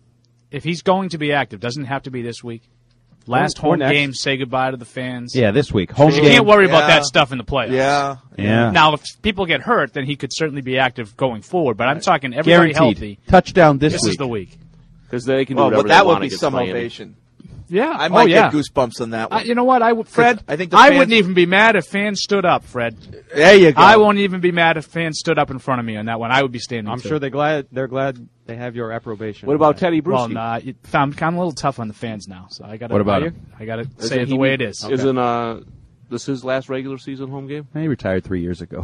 if he's going to be active, doesn't have to be this week. Last Or home next. game, say goodbye to the fans. Yeah, this week. Home You game. can't worry about Yeah. that stuff in the playoffs. Yeah. Yeah. Now, if people get hurt, then he could certainly be active going forward. But I'm talking everybody Guaranteed. healthy. Touchdown this, This week. is the week. Because they can do Well, whatever but that they would want be against some Miami. Yeah, ovation. I oh, might yeah. get goosebumps on that Uh, one. you know what? I would, Fred. I think the I fans- wouldn't even be mad if fans stood up, Fred. There you go. I won't even be mad if fans stood up in front of me on that one. I would be standing. I'm too. sure they're glad they're glad they have your approbation. What about Teddy Bruschi? Well, nah, you, I'm, I'm a little tough on the fans now, so I got to. What about him? I got to Isn't say it the he- way it is. Isn't uh, This is his last regular season home game? He retired three years ago.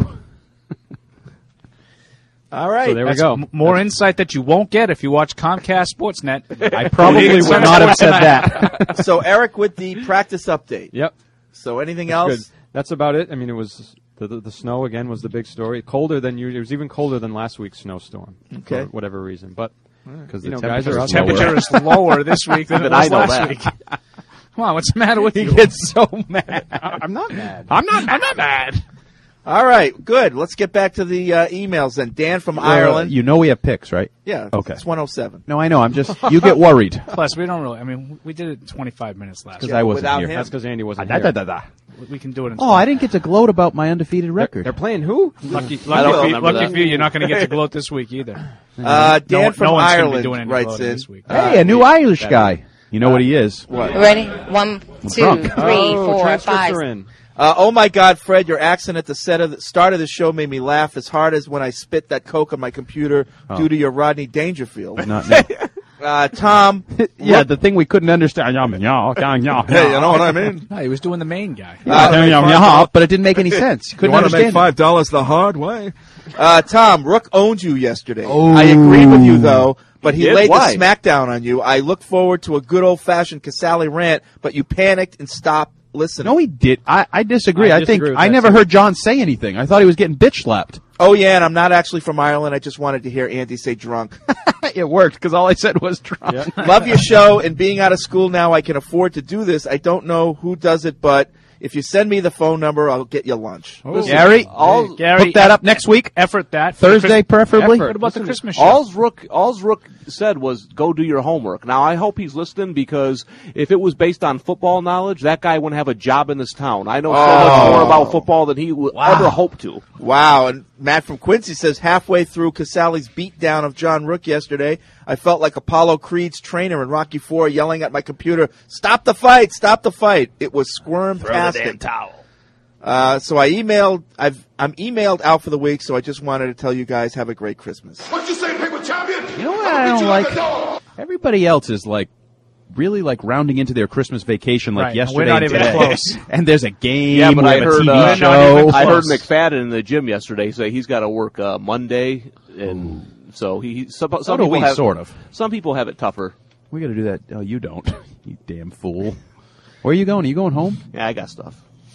All right. So there That's we go. m- more insight that you won't get if you watch Comcast Sportsnet. I probably would not have said that. So Eric with the practice update. Yep. So anything That's else? good. That's about it. I mean, it was the, the the snow again was the big story. Colder than you. It was even colder than last week's snowstorm. Okay. For whatever reason, but Because you the know, guys are temperature out is there. Temperature is lower this week than it Then I was know last that. week. Come on, what's the matter with He you? gets so mad. I'm not mad. I'm not. I'm not mad. All right, good. Let's get back to the uh, emails then. Dan from Uh, Ireland. you know we have picks, right? Yeah. Okay. It's one oh seven. No, I know. I'm just. You get worried. Plus, we don't really. I mean, we did it in twenty-five minutes last Because week. I wasn't without here. him. That's because Andy wasn't Da, here. da, da, da. We can do it in Oh, I didn't get to gloat about my undefeated record. They're playing who? Lucky, I don't lucky, for, remember lucky that. for you, you're not going to get to gloat this week either. Uh, Dan no, from no one's gonna be Ireland doing any writes gloating in. this week. Hey, a new Irish guy. You know what he is? What? Ready? One, two, drunk. three, oh, four, transcripts five. are in. Uh, oh my God, Fred! Your accent at the set of the start of the show made me laugh as hard as when I spit that coke on my computer Oh. due to your Rodney Dangerfield. Not me. Uh, Tom, Yeah, the thing we couldn't understand. Yeah, yeah, yeah, yeah. hey, you know what I mean? No, he was doing the main guy. Yeah, yeah, yeah, but it didn't make any sense. You couldn't understand. it. dollars the hard way? Uh, Tom, Rook owned you yesterday. Oh. I agreed with you though, but he did? laid Why? the smackdown on you. I look forward to a good old fashioned Casale rant, but you panicked and stopped listening. No, he did. I, I disagree. I I, disagree think with I that, never too. heard John say anything. I thought he was getting bitch slapped. Oh yeah, and I'm not actually from Ireland. I just wanted to hear Andy say drunk. It worked because all I said was drunk. Love your show, and being out of school now, I can afford to do this. I don't know who does it, but if you send me the phone number, I'll get you lunch. Oh. Gary, All, Gary, hook that up next week. Effort that. Thursday, preferably. What about the Christmas show? All's Rook, all's Rook said was go do your homework. Now, I hope he's listening because if it was based on football knowledge, that guy wouldn't have a job in this town. I know so Oh. much more about football than he would ever hope to. Wow, and Matt from Quincy says halfway through Casale's beatdown of John Rook yesterday, I felt like Apollo Creed's trainer in Rocky four yelling at my computer, "Stop the fight! Stop the fight!" It was squirm-tastic. towel. Uh, so I emailed. I've I'm emailed out for the week. So I just wanted to tell you guys have a great Christmas. What you say, paper champion? You know what I don't like? Everybody else is like really like rounding into their Christmas vacation like Right, yesterday. we're not and even today. close. And there's a game. Yeah, but we I have a heard T V uh, show. I heard close. McFadden in the gym yesterday say he's got to work uh, Monday, and so he some, some So do people we, have sort of. some people have it tougher. We got to do that. Oh, you don't. You damn fool. Where are you going? Are you going home? Yeah, I got stuff.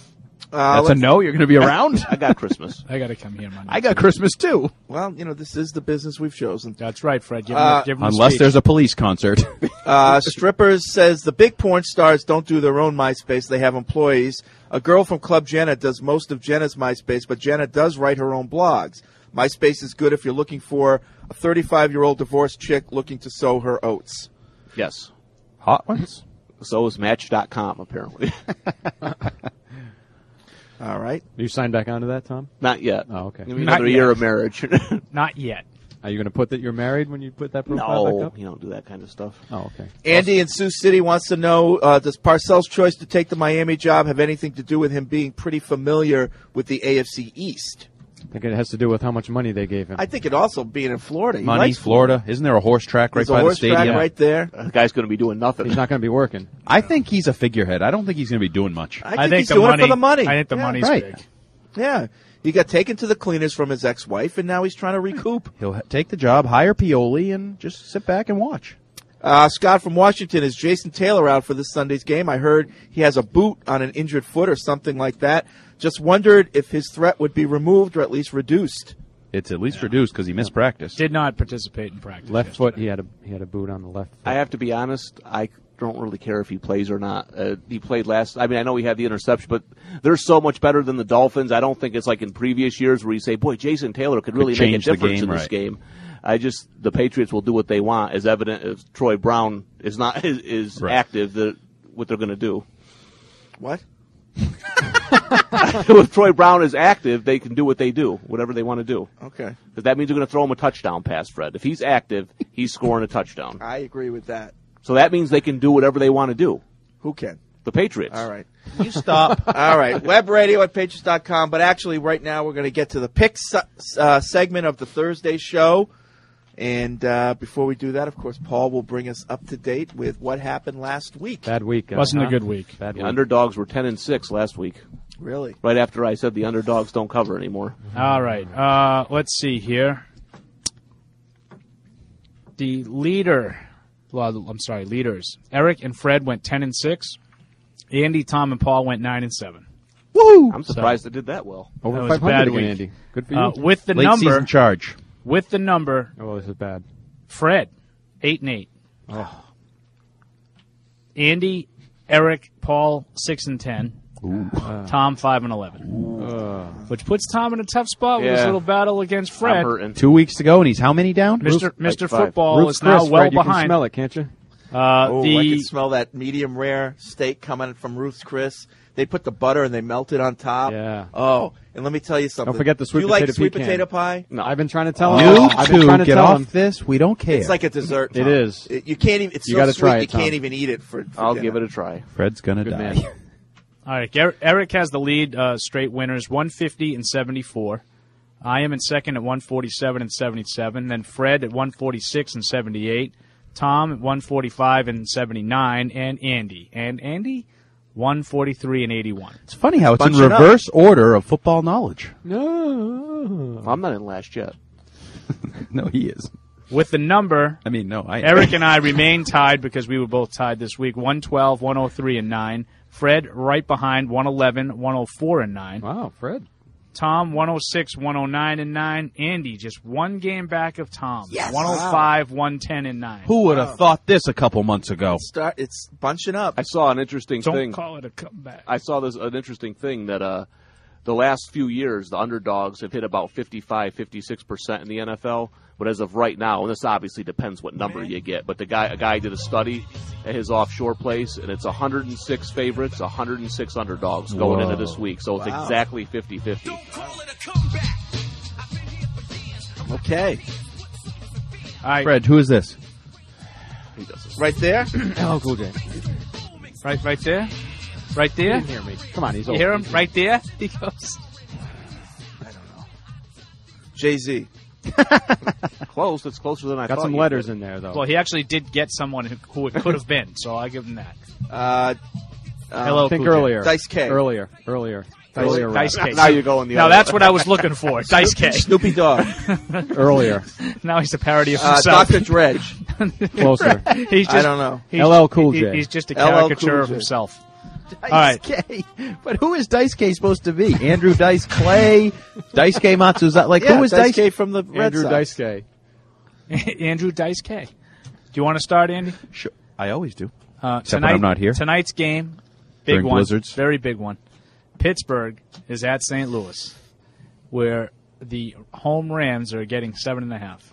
Uh, That's a let's- no. You're going to be around. I got Christmas. I got to come here Monday. I got Christmas too. Well, you know this is the business we've chosen. That's right, Fred. Give him, Uh, a- give him a Unless speech. there's a police concert. Uh, Strippers says the big porn stars don't do their own MySpace. They have employees. A girl from Club Jenna does most of Jenna's MySpace, but Jenna does write her own blogs. MySpace is good if you're looking for a thirty-five-year-old divorced chick looking to sow her oats. Yes. Hot ones? So is Match dot com, apparently. All right. You signed back onto that, Tom? Not yet. Oh, okay. Give me Not another yet. year of marriage. Not yet. Are you going to put that you're married when you put that profile back No, up? you don't do that kind of stuff. Oh, okay. Andy in Sioux City wants to know, uh, does Parcells' choice to take the Miami job have anything to do with him being pretty familiar with the A F C East? I think it has to do with how much money they gave him. I think it also being in Florida. He Money, likes Florida. Isn't there a horse track right There's a by the horse stadium? track right there. The guy's going to be doing nothing. He's not going to be working. I think he's a figurehead. I don't think he's going to be doing much. I think, I think he's the doing money, it for the money. I think the Yeah. money's right. big. Yeah. He got taken to the cleaners from his ex-wife, and now he's trying to recoup. He'll ha- take the job, hire Pioli, and just sit back and watch. Uh, Scott from Washington, is Jason Taylor out for this Sunday's game? I heard he has a boot on an injured foot or something like that. Just wondered if his threat would be removed or at least reduced. It's at least reduced because he missed practice. Did not participate in practice. Left yesterday. foot, he had a he had a boot on the left foot. I have to be honest. I don't really care if he plays or not. Uh, he played last. I mean, I know he had the interception, but they're so much better than the Dolphins. I don't think it's like in previous years where you say, "Boy, Jason Taylor could really make a change the difference game, in this right. game." I just the Patriots will do what they want, as evident as Troy Brown is not is, is Right. active. The, what they're going to do. What? If Troy Brown is active, they can do what they do, whatever they want to do. Okay. Because that means they're going to throw him a touchdown pass, Fred. If he's active, he's scoring a touchdown. I agree with that. So that means they can do whatever they want to do. Who can? The Patriots. All right. You stop. All right. Web radio at patriots dot com. But actually, right now, we're going to get to the pick se- uh, segment of the Thursday show. And uh, before we do that, of course, Paul will bring us up to date with what happened last week. Bad week. Uh, Wasn't huh? a good week. Bad The week. underdogs were ten and six last week. Really? Right after I said the underdogs don't cover anymore. All right. Uh, let's see here. The leader, well, I'm sorry, leaders. Eric and Fred went ten and six. Andy, Tom, and Paul went nine and seven. Woo! I'm surprised so, they did that well. Over that was a five hundred bad again, week. Andy. Good for you. Uh, with the Late number season charge. With the number. Oh, this is bad. Fred, eight and eight. Oh. Andy, Eric, Paul, six and ten. Ooh. Uh, Tom, five and eleven. Uh, Which puts Tom in a tough spot with yeah. his little battle against Fred. Two weeks to go, and he's how many down? Mister Roof, Mister like Football Ruth's is now Chris, well Fred, you behind. can smell it, can't you? Uh, oh, the, I can smell that medium rare steak coming from Ruth's Chris. They put the butter and they melt it on top. Yeah. Oh, and let me tell you something. Don't forget the sweet you potato like sweet pecan. potato pie? No, I've been trying to tell him. You I've been two trying to get tell off him. this. We don't care. It's like a dessert. Tom. It is. It, you can't even. It's You so gotta sweet try it, you Tom. can't even eat it for. for I'll dinner. give it a try. Fred's gonna Good die. man. All right, Eric, Eric has the lead, uh, straight winners, one fifty and seventy-four. I am in second at one forty-seven and seventy-seven. Then Fred at one forty-six and seventy-eight. Tom at one forty-five and seventy-nine. And Andy. And Andy, one forty-three and eighty-one. It's funny how it's Bunching in reverse order of football knowledge. No. I'm not in last yet. No, he is. With the number, I mean, no, I. Eric and I remain tied because we were both tied this week, one twelve, one oh three, and nine. Fred right behind, one eleven, one oh four, and nine. Wow, Fred. Tom, one oh six, one oh nine, and nine. Andy, just one game back of Tom. Yes. one oh five, one ten, and nine. Who would have Wow. thought this a couple months ago? Start. It's bunching up. I saw an interesting Don't thing. call it a comeback. I saw this an interesting thing that uh, the last few years the underdogs have hit about fifty-five, fifty-six percent in the N F L. But as of right now, and this obviously depends what number you get, but the guy a guy did a study at his offshore place, and it's one hundred six favorites, one hundred six underdogs going Whoa. into this week. So it's Wow. exactly fifty-fifty. Okay. All right, Fred, who is this? He does this. Right there. Oh, cool, Jay. right, right there, right You there. didn't hear me. Come on, he's You old. hear him right there? He goes. Jay Z. Close. It's closer than I Got thought. some you letters did. in there, though. Well, he actually did get someone who, who it could have been, so I give him that. Uh, uh, Hello, I think Cool J. earlier. Dice K. Earlier. Earlier. Dice, Earlier. Dice round. K. Now you're going the Now other that's way. what I was looking for. Dice K. Snoopy Dogg. Earlier. Now he's a parody of Uh, himself. Doctor Dredge. Closer. He's just, I don't know. He's, L L Cool he- J. He's just a L L caricature Cool of J. himself. Dice All right. K. But who is Dice K supposed to be? Andrew Dice Clay? Dice K Matsuza? Like, Yeah, who is Dice Dice K from the Red Andrew Sox. Dice K. Andrew Dice K. Do you want to start, Andy? Sure. I always do. Uh, Except when tonight, I'm not here. Tonight's game, big During one, blizzards. very big one. Pittsburgh is at Saint Louis, where the home Rams are getting seven and a half.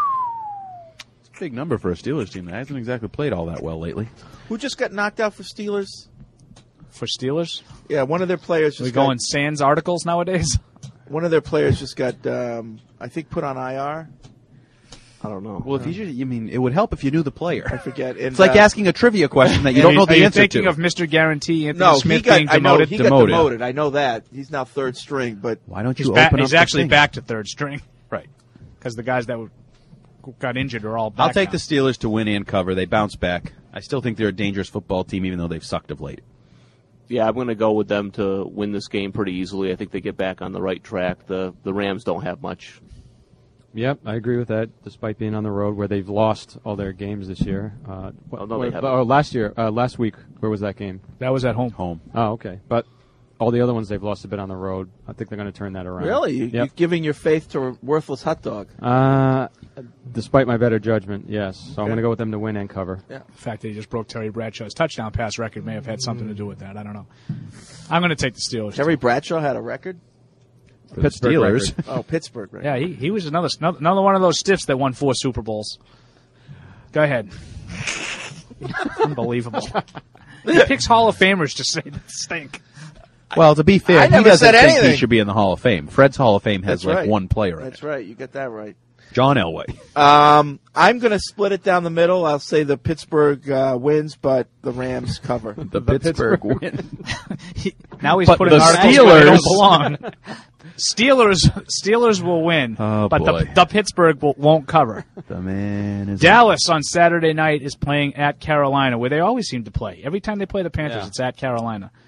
It's a big number for a Steelers team that hasn't exactly played all that well lately. Who just got knocked out for Steelers? For Steelers, Yeah, one of their players just we got, going Sans articles nowadays. one of their players just got, um, I think, put on I R. I don't know. Well, if you, should, you mean, it would help if you knew the player. I forget. And, It's like uh, asking a trivia question that you don't know Are the you answer thinking to. of Mister Guarantee Anthony No, Smith he got. being I know demoted? he Demoted. got demoted. I know that he's now third string, but Why don't he's you back, open up he's the actually thing? back to third string, right? Because the guys that were, got injured are all back. I'll take now. the Steelers to win and cover. They bounce back. I still think they're a dangerous football team, even though they've sucked of late. Yeah, I'm going to go with them to win this game pretty easily. I think they get back on the right track. The the Rams don't have much. Yep, I agree with that. Despite being on the road, where they've lost all their games this year. Uh, Oh, no, they where- haven't. oh, last year, uh, last week, where was that game? That was at home. Home. Oh, okay. But all the other ones they've lost a bit on the road. I think they're going to turn that around. really, you, Yep. you're giving your faith to a worthless hot dog. Uh, despite my better judgment, yes. So I'm Okay. going to go with them to win and cover. Yeah. The fact that he just broke Terry Bradshaw's touchdown pass record may have had something to do with that. I don't know. I'm going to take the Steelers. Terry Bradshaw had a record. For the Pittsburgh Steelers. record. Oh, Pittsburgh record. Yeah, he, he was another another one of those stiffs that won four Super Bowls. Go ahead. Unbelievable. He picks Hall of Famers to say that stink. Well, to be fair, I he never doesn't said think he anything. should be in the Hall of Fame. Fred's Hall of Fame has That's like right. one player in That's it. right. You got that right. John Elway. Um, I'm going to split it down the middle. I'll say the Pittsburgh uh, wins, but the Rams cover. The, Pittsburgh win. Now he's But putting the articles where they don't Steelers- belong. Steelers Steelers will win, Oh, but boy. the, the Pittsburgh will, won't cover. The man is Dallas on Saturday night is playing at Carolina, where they always seem to play. Every time they play the Panthers, Yeah. it's at Carolina.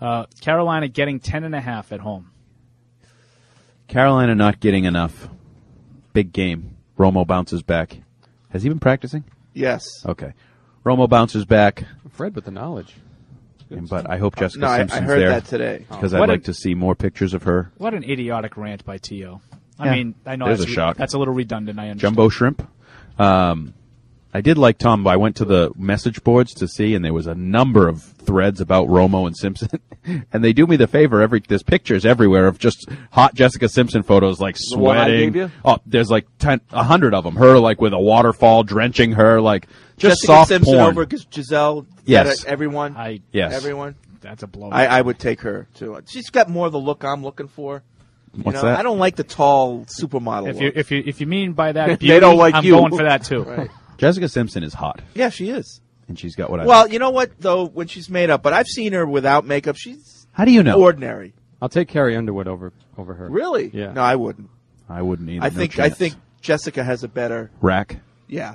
Uh, Carolina getting ten and a half at home. Carolina not getting enough. Big game. Romo bounces back. Has he been practicing? Yes. Okay. Romo bounces back. Fred with the knowledge. But I hope Jessica No, I- I Simpson's heard there. that today. Because Oh. I'd What like an- to see more pictures of her. What an idiotic rant by T O. I Yeah. mean, I know There's that's, a shock. that's a little redundant. I understand. Jumbo shrimp. Um, I did like Tom. I went to the message boards to see, and there was a number of threads about Romo and Simpson. And they do me the favor. Every there's pictures everywhere of just hot Jessica Simpson photos, like The one I sweating. gave you? Oh, there's like ten, a hundred of them. Her like with a waterfall drenching her, like just Jessica soft Simpson porn. over Gis- Giselle. Yes. That, uh, everyone. I Yes. Everyone. That's a blow. I, I would take her too. She's got more of the look I'm looking for. You What's know, that? I don't like the tall supermodel If look. you if you if you mean by that, They beauty, don't like I'm you. going for that too. Right. Jessica Simpson is hot, Yeah, she is. and she's got what I. Well, you know what though, when she's made up, but I've seen her without makeup. She's How do you know? ordinary. I'll take Carrie Underwood over over her. Really? Yeah. No, I wouldn't. I wouldn't either. I No think I chance. think Jessica has a better. Rack. Yeah.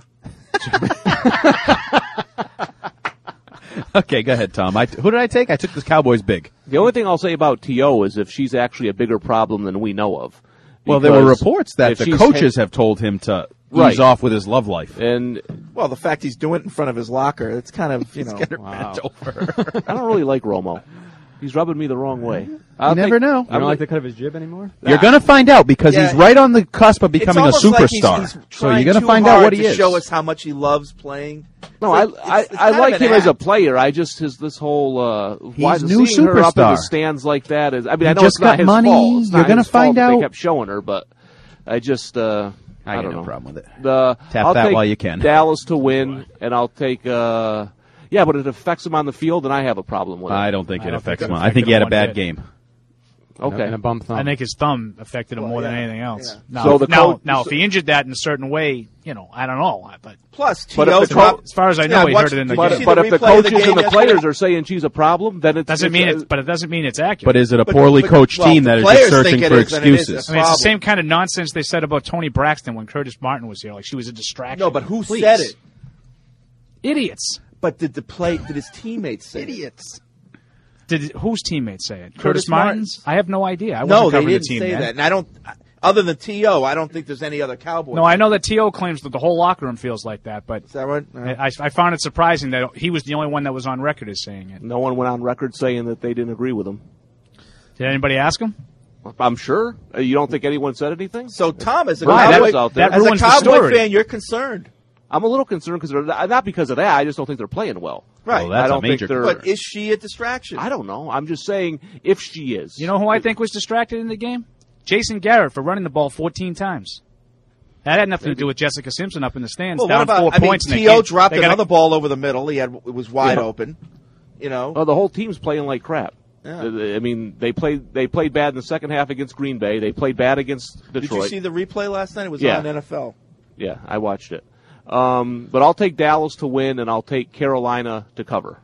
Okay, go ahead, Tom. I, who did I take? I took the Cowboys big. The only thing I'll say about T O is if she's actually a bigger problem than we know of. Well, there were Because reports that if the she's coaches hit- have told him to ease Right. off with his love life. And Well, the fact he's doing it in front of his locker, it's kind of you know. Wow. I don't really like Romo. He's rubbing me the wrong way. I'll You never take- know. You I'm don't like gonna- the cut of his jib anymore? You're going to find out because Yeah. he's right on the cusp of becoming a It's almost like superstar. he's- he's so you're trying going to too find out hard what he to is. show us how much he loves playing. No, I It's- I, it's I kind of like an him as a act. player. I just his this whole uh, why He's new seeing her up in the superstar. stands like that is. I mean, He I know just it's not got his money. fault. It's You're not gonna his fault find that out. They kept showing her, but I just uh, I I, got don't no know. problem with it. The, Tap I'll that take while you can. Dallas to win, and I'll take. Uh, yeah, but it affects him on the field, and I have a problem with it. I don't think I it don't affects think him. it I think affected he had a him bad one bit. game. Okay. And a bum thumb. I think his thumb affected him Well, more than yeah, anything else. yeah. Now, So the now, coach- now, so- if he injured that in a certain way, you know, I don't know. But Plus, T But if O the dropped. as far as I know, Yeah, he watched- heard it in the did you But, see but the if the replay of coaches game and the yesterday? players are saying she's a problem, then it's doesn't it's, mean uh, it's, but it doesn't mean it's accurate. But is it a But- poorly but- coached well, team the that is players just searching think it for is, then it is. excuses? I mean, it's the problem. same kind of nonsense they said about Tony Braxton when Curtis Martin was here. Like she was a distraction. No, but who Please. said it? Idiots. But did the play? Did his teammates say Idiots. Did whose teammates say it? Curtis, Curtis Martin's? I have no idea. I it? No, wasn't they covering didn't the team say then. that. And I don't. Other than T O, I don't think there's any other Cowboy. No, I know that T O claims that the whole locker room feels like that, but Is that right? I, I found it surprising that he was the only one that was on record as saying it. no one went on record saying that they didn't agree with him. Did anybody ask him? I'm sure. Uh, You don't think anyone said anything? So Tom, as a Right, Cowboy, that's out there. that as a ruins the Cowboy story. fan, you're concerned, I'm a little concerned because not because of that. I just don't think they're playing well. right? Well, that's I a don't major. think they're. But is she a distraction? I don't know. I'm just saying if she is. You know who I think was distracted in the game? Jason Garrett for running the ball fourteen times. That had nothing to do with Jessica Simpson up in the stands, Well, what down about? four I mean, points. and they T O can't- dropped they gotta- another ball over the middle. He had it was wide Yeah. open. You know. Oh, the whole team's playing like crap. Yeah. Uh, I mean, they played they played bad in the second half against Green Bay. They played bad against Did Detroit. you see the replay last night? It was Yeah. on N F L. Yeah, I watched it. Um, but I'll take Dallas to win, and I'll take Carolina to cover.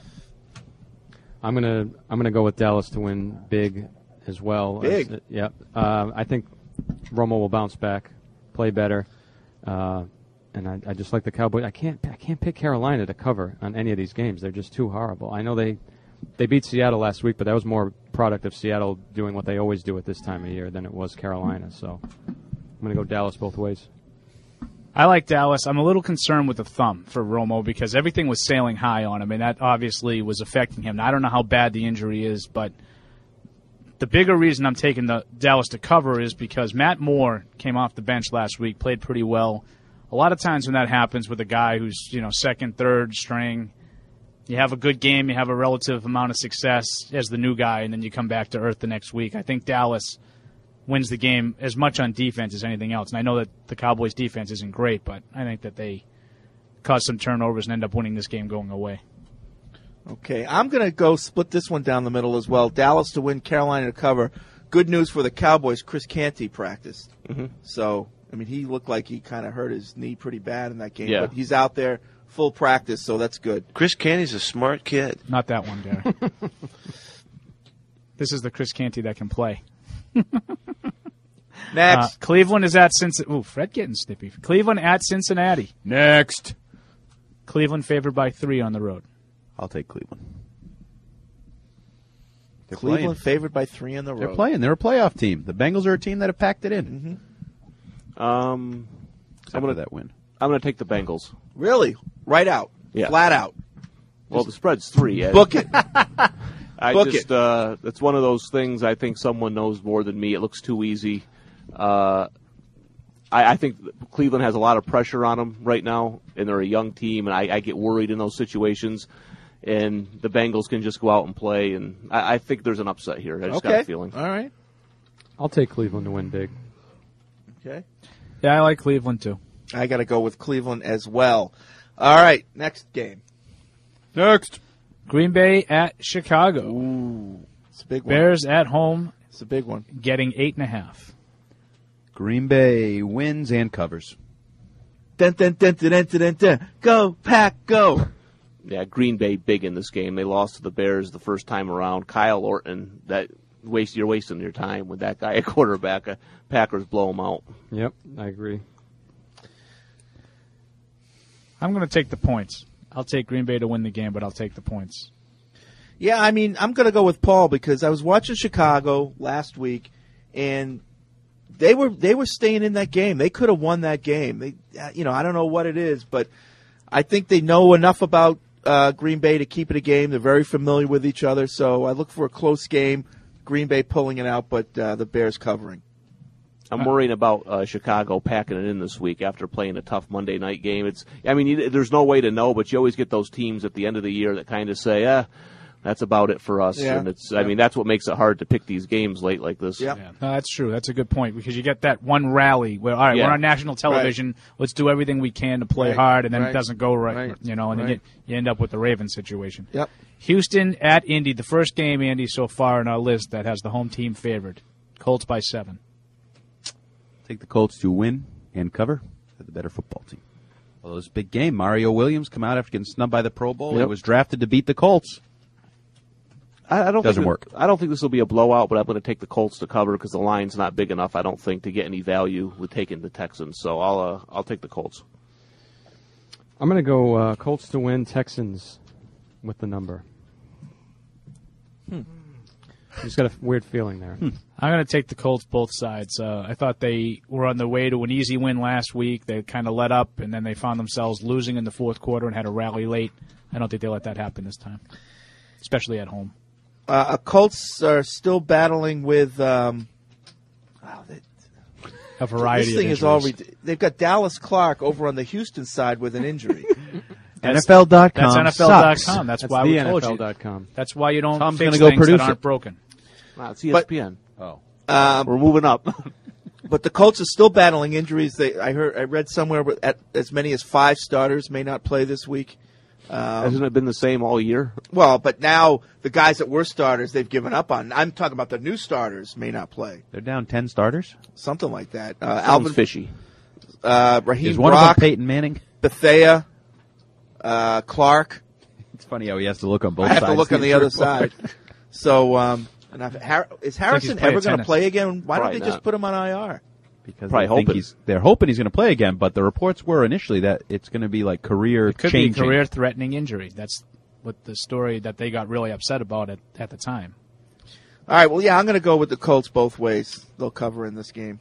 I'm gonna I'm gonna go with Dallas to win big as well. Big? As- yep. Uh, I think Romo will bounce back, play better, uh, and I, I just like the Cowboys. I can't I can't pick Carolina to cover on any of these games. They're just too horrible. I know they they beat Seattle last week, but that was more product of Seattle doing what they always do at this time of year than it was Carolina. So I'm gonna go Dallas both ways. I like Dallas. I'm a little concerned with the thumb for Romo because everything was sailing high on him, and that obviously was affecting him. Now, I don't know how bad the injury is, but the bigger reason I'm taking the Dallas to cover is because Matt Moore came off the bench last week, played pretty well. A lot of times when that happens with a guy who's, you know, second, third string, you have a good game, you have a relative amount of success as the new guy, and then you come back to earth the next week. I think Dallas wins the game as much on defense as anything else. And I know that the Cowboys' defense isn't great, but I think that they cause some turnovers and end up winning this game going away. Okay, I'm going to go split this one down the middle as well. Dallas to win, Carolina to cover. Good news for the Cowboys, Chris Canty practiced. Mm-hmm. So, I mean, he looked like he kind of hurt his knee pretty bad in that game. Yeah. But he's out there, full practice, so that's good. Chris Canty's a smart kid. Not that one, Gary. This is the Chris Canty that can play. Next. Uh, Cleveland is at Cincinnati. Ooh, Fred getting snippy. Cleveland at Cincinnati. Next. Cleveland favored by three on the road. I'll take Cleveland. They're Cleveland playing. favored by three on the road. They're playing. They're a playoff team. The Bengals are a team that have packed it in. Mm-hmm. Um, Except I'm gonna for that win. I'm going to take the Bengals. Really? Right out? Yeah. Flat out? Well, the spread's three. Ed. Book it. I Book just it. uh, it's one of those things. I think someone knows more than me. It looks too easy. Uh, I, I think Cleveland has a lot of pressure on them right now, and they're a young team, and I, I get worried in those situations. And the Bengals can just go out and play, and I, I think there's an upset here. I just Okay. got a feeling. All right. I'll take Cleveland to win big. Okay. Yeah, I like Cleveland too. I got to go with Cleveland as well. All right, next game. Next. Green Bay at Chicago. Ooh, it's a big one. Bears at home. It's a big one. Getting eight and a half. Green Bay wins and covers. Dun, dun, dun, dun, dun, dun, dun. Go, Pack, go. Yeah, Green Bay big in this game. They lost to the Bears the first time around. Kyle Orton, that waste you're wasting your time with that guy at quarterback. Uh, Packers blow him out. Yep, I agree. I'm going to take the points. I'll take Green Bay to win the game, but I'll take the points. Yeah, I mean, I'm going to go with Paul because I was watching Chicago last week, and they were they were staying in that game. They could have won that game. They, you know, I don't know what it is, but I think they know enough about uh, Green Bay to keep it a game. They're very familiar with each other, so I look for a close game. Green Bay pulling it out, but uh, the Bears covering. I'm worrying about uh, Chicago packing it in this week after playing a tough Monday night game. It's, I mean, you, there's no way to know, but you always get those teams at the end of the year that kind of say, "Ah, that's about it for us." Yeah. And it's, I mean, that's what makes it hard to pick these games late like this. Yep. Yeah, no, that's true. That's a good point because you get that one rally where, all right, Yeah. we're on national television. Right. Let's do everything we can to play Right. hard, and then Right. it doesn't go right, Right. you know, and then Right. you, you end up with the Ravens situation. Yep. Houston at Indy, the first game, Andy, so far on our list that has the home team favored. Colts by seven. Take the Colts to win and cover. They're the better football team. Well, it was a big game. Mario Williams come out after getting snubbed by the Pro Bowl. Yep. He was drafted to beat the Colts. I, I don't Doesn't think work. I don't think this will be a blowout, but I'm going to take the Colts to cover because the line's not big enough. I don't think to get any value with taking the Texans. So I'll uh, I'll take the Colts. I'm going to go uh, Colts to win, Texans with the number. Hmm. Just got a weird feeling there. Hmm. I'm going to take the Colts both sides. Uh, I thought they were on the way to an easy win last week. They kind of let up, and then they found themselves losing in the fourth quarter and had a rally late. I don't think they let that happen this time, especially at home. Uh, Colts are still battling with. Um, wow, they, A variety this thing of is all. injuries. Re- they've got Dallas Clark over on the Houston side with an injury. N F L dot com That's N F L dot com. sucks. That's, That's why the we told N F L you. dot com. That's why you don't Tom's fix gonna go things produce that aren't it. broken. Wow, it's E S P N. Oh. Um, We're moving up. But the Colts are still battling injuries. They, I heard, I read somewhere where at as many as five starters may not play this week. Um, Hasn't it been the same all year? well, but now the guys that were starters, they've given up on. I'm talking about the new starters may not play. They're down ten starters. Something like that. Uh, Sounds Alvin fishy. uh, Raheem Is one Brock, of them Peyton Manning? Bethea, uh, Clark. It's funny how he has to look on both I sides. have to look on the of other report. side. So, um, and I've, Har- is Harrison playing ever going to tennis. play again? Why Probably don't they just not. put him on I R? Because Probably they think hoping. he's, they're hoping he's going to play again, but the reports were initially that it's going to be like career It could changing. be a career-threatening injury. That's what the story that they got really upset about at, at the time. All right. Well, yeah, I'm going to go with the Colts both ways. They'll cover in this game.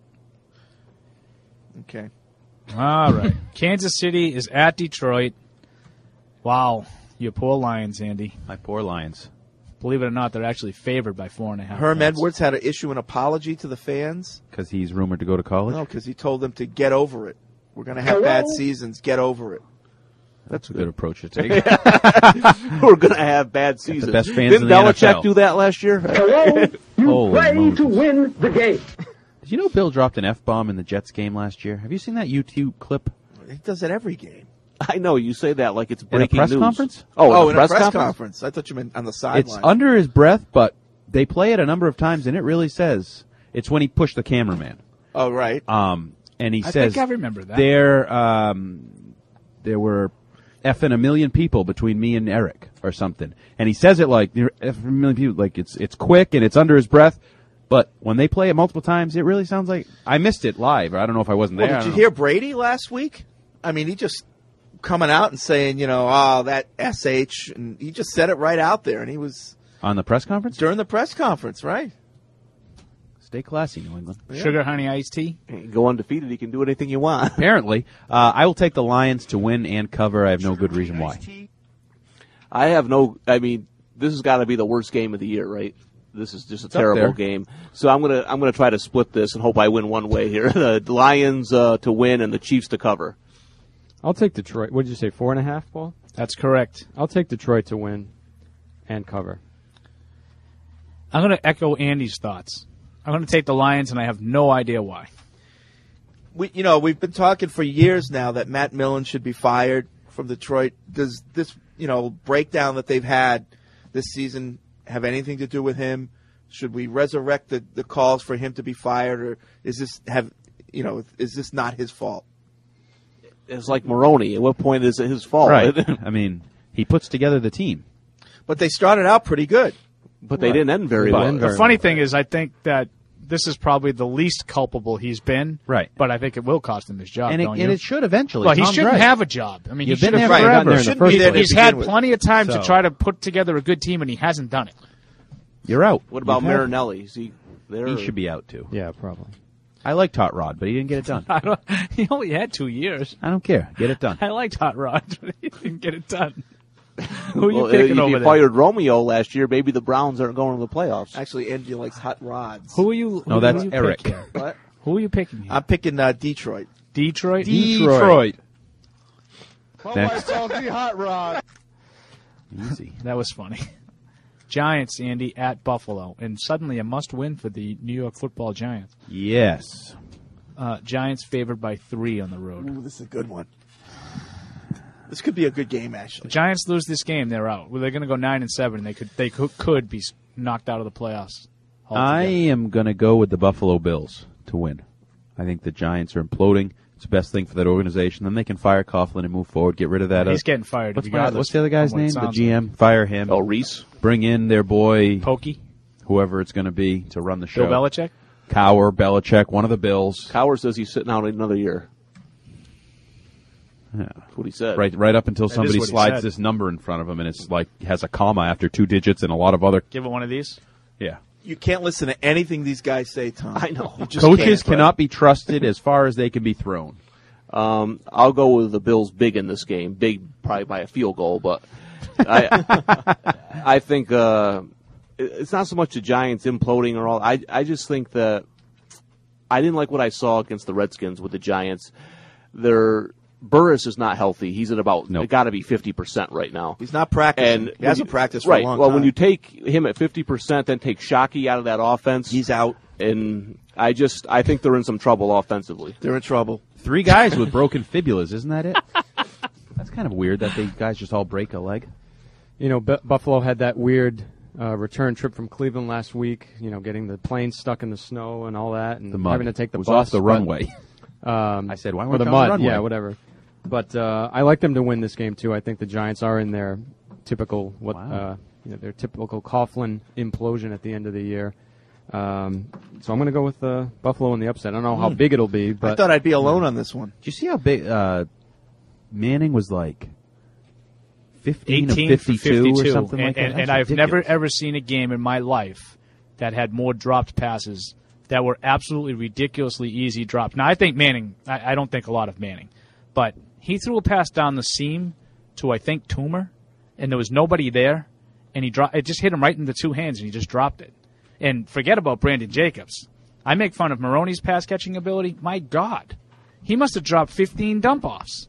Okay. All right. Kansas City is at Detroit. Wow. You poor Lions, Andy. My poor Lions. Believe it or not, they're actually favored by four and a half. Herm points. Edwards had to issue an apology to the fans. Because he's rumored to go to college? No, because he told them to get over it. We're going to have bad seasons. Get over it. That's a good approach to take. We're going to have bad seasons. best fans Didn't in the Belichick N F L. do that last year? Holy Moses. win the game. Did you know Bill dropped an F-bomb in the Jets game last year? Have you seen that YouTube clip? He does it every game. I know you say that like it's In a breaking press news. conference? Oh, Oh, in a press, conference? conference. I thought you meant on the sideline. It's under his breath, but they play it a number of times, and it really says it's when he pushed the cameraman. Oh, right. Um, and he I says think I remember that. there um, there were effing a million people between me and Eric or something, and he says it like there are effing a million people, like it's it's quick and it's under his breath. But when they play it multiple times, it really sounds like I missed it live. Or I don't know if I wasn't Well, there. did I you don't hear Brady last week? I mean, he just coming out and saying, you know, oh, that S H, and he just said it right out there, and he was On the press conference? During the press conference, right? Stay classy, New England. Sugar, honey, iced tea. Go undefeated. He can do anything you want. Apparently. Uh, I will take the Lions to win and cover. I have no good reason why. I have no. I mean, this has got to be the worst game of the year, right? This is just a It's up terrible there. game. So I'm gonna I'm gonna try to split this and hope I win one way here. The Lions uh, to win and the Chiefs to cover. I'll take Detroit. What did you say, four and a half, Paul? That's correct. I'll take Detroit to win and cover. I'm going to echo Andy's thoughts. I'm going to take the Lions, and I have no idea why. We, you know, we've been talking for years now that Matt Millen should be fired from Detroit. Does this, you know, breakdown that they've had this season have anything to do with him? Should we resurrect the, the calls for him to be fired, or is this have, you know, is this not his fault? It's like Maroney. At what point is it his fault? Right. I mean, he puts together the team. But they started out pretty good. But they didn't end very well. The funny thing is, I think that this is probably the least culpable he's been. Right. But I think it will cost him his job, And it- don't and you? it should eventually. Well, he Tom's shouldn't right. have a job. I mean, You've he been should there have forever. Shouldn't There in the he- first place. He's had begin with. plenty of time So- to try to put together a good team, and he hasn't done it. You're out. What about You've had- Marinelli? Is he there? He should be out, too. Yeah, probably. I liked Hot Rod, but he didn't get it done. I don't, he only had two years. I don't care. Get it done. I liked Hot Rod, but he didn't get it done. Who are you Well, picking if over you there? fired Romeo last year, maybe the Browns aren't going to the playoffs. Actually, Andy likes hot rods. Who are you? No, who that's are you Eric. picking? What? Who are you picking? Here? I'm picking uh, Detroit. Detroit. Detroit. Call Next. myself the hot rod. Easy. That was funny. Giants, Andy, at Buffalo, and suddenly a must-win for the New York Football Giants. Yes. Uh, Giants favored by three on the road. Ooh, this is a good one. This could be a good game, actually. Giants lose this game, they're out. Well, they're going to go nine and seven. And they could they could, could be knocked out of the playoffs. I am going to go with the Buffalo Bills to win. I think the Giants are imploding. It's the best thing for that organization. Then they can fire Coughlin and move forward, get rid of that. He's uh, getting fired. What's, my, regardless what's the other guy's from what it name? The sounds G M. like. Fire him. Oh, Reese. Bring in their boy, Pokey, whoever it's going to be, to run the show. Bill Belichick. Cower, Belichick, one of the Bills. Cower says he's sitting out another year. Yeah. That's what he said. Right, right up until That somebody is what he slides said. this number in front of him, and it's like has a comma after two digits and a lot of other. Give it one of these. Yeah. You can't listen to anything these guys say, Tom. I know. You just Coaches can't. cannot be trusted as far as they can be thrown. Um, I'll go with the Bills big in this game. Big, probably by a field goal, but I, I think uh, it- it's not so much the Giants imploding or all. I, I just think that I didn't like what I saw against the Redskins with the Giants. Their Burris is not healthy. He's at about Nope. got to be fifty percent right now. He's not practicing. And he hasn't when you- practiced for right. a long well, time. when you take him at fifty percent, then take Shockey out of that offense, He's out. and I just I think they're in some trouble offensively. They're in trouble. Three guys with broken fibulas, isn't that it? That's kind of weird that the guys just all break a leg. You know, B- Buffalo had that weird uh, return trip from Cleveland last week. You know, getting the plane stuck in the snow and all that, and The mud. having to take the It was bus off the but- runway. Um, I said, why or weren't the they on the mud? runway? Yeah, whatever. But uh, I like them to win this game too. I think the Giants are in their typical what Wow. uh, you know, their typical Coughlin implosion at the end of the year. Um, so I'm going to go with uh, Buffalo in the upset. I don't know how Hmm. big it'll be, but I thought I'd be alone on this one. Did you see how big uh, Manning was like? Fifteen of eighteen for fifty-two, fifty-two, or something and, like that. and, That's and I've never ridiculous. ever seen a game in my life that had more dropped passes that were absolutely ridiculously easy drops. Now I think Manning. I, I don't think a lot of Manning, but he threw a pass down the seam to I think Toomer, and there was nobody there, and he dropped. It just hit him right in the two hands, and he just dropped it. And forget about Brandon Jacobs. I make fun of Maroney's pass catching ability. My God, he must have dropped fifteen dump offs.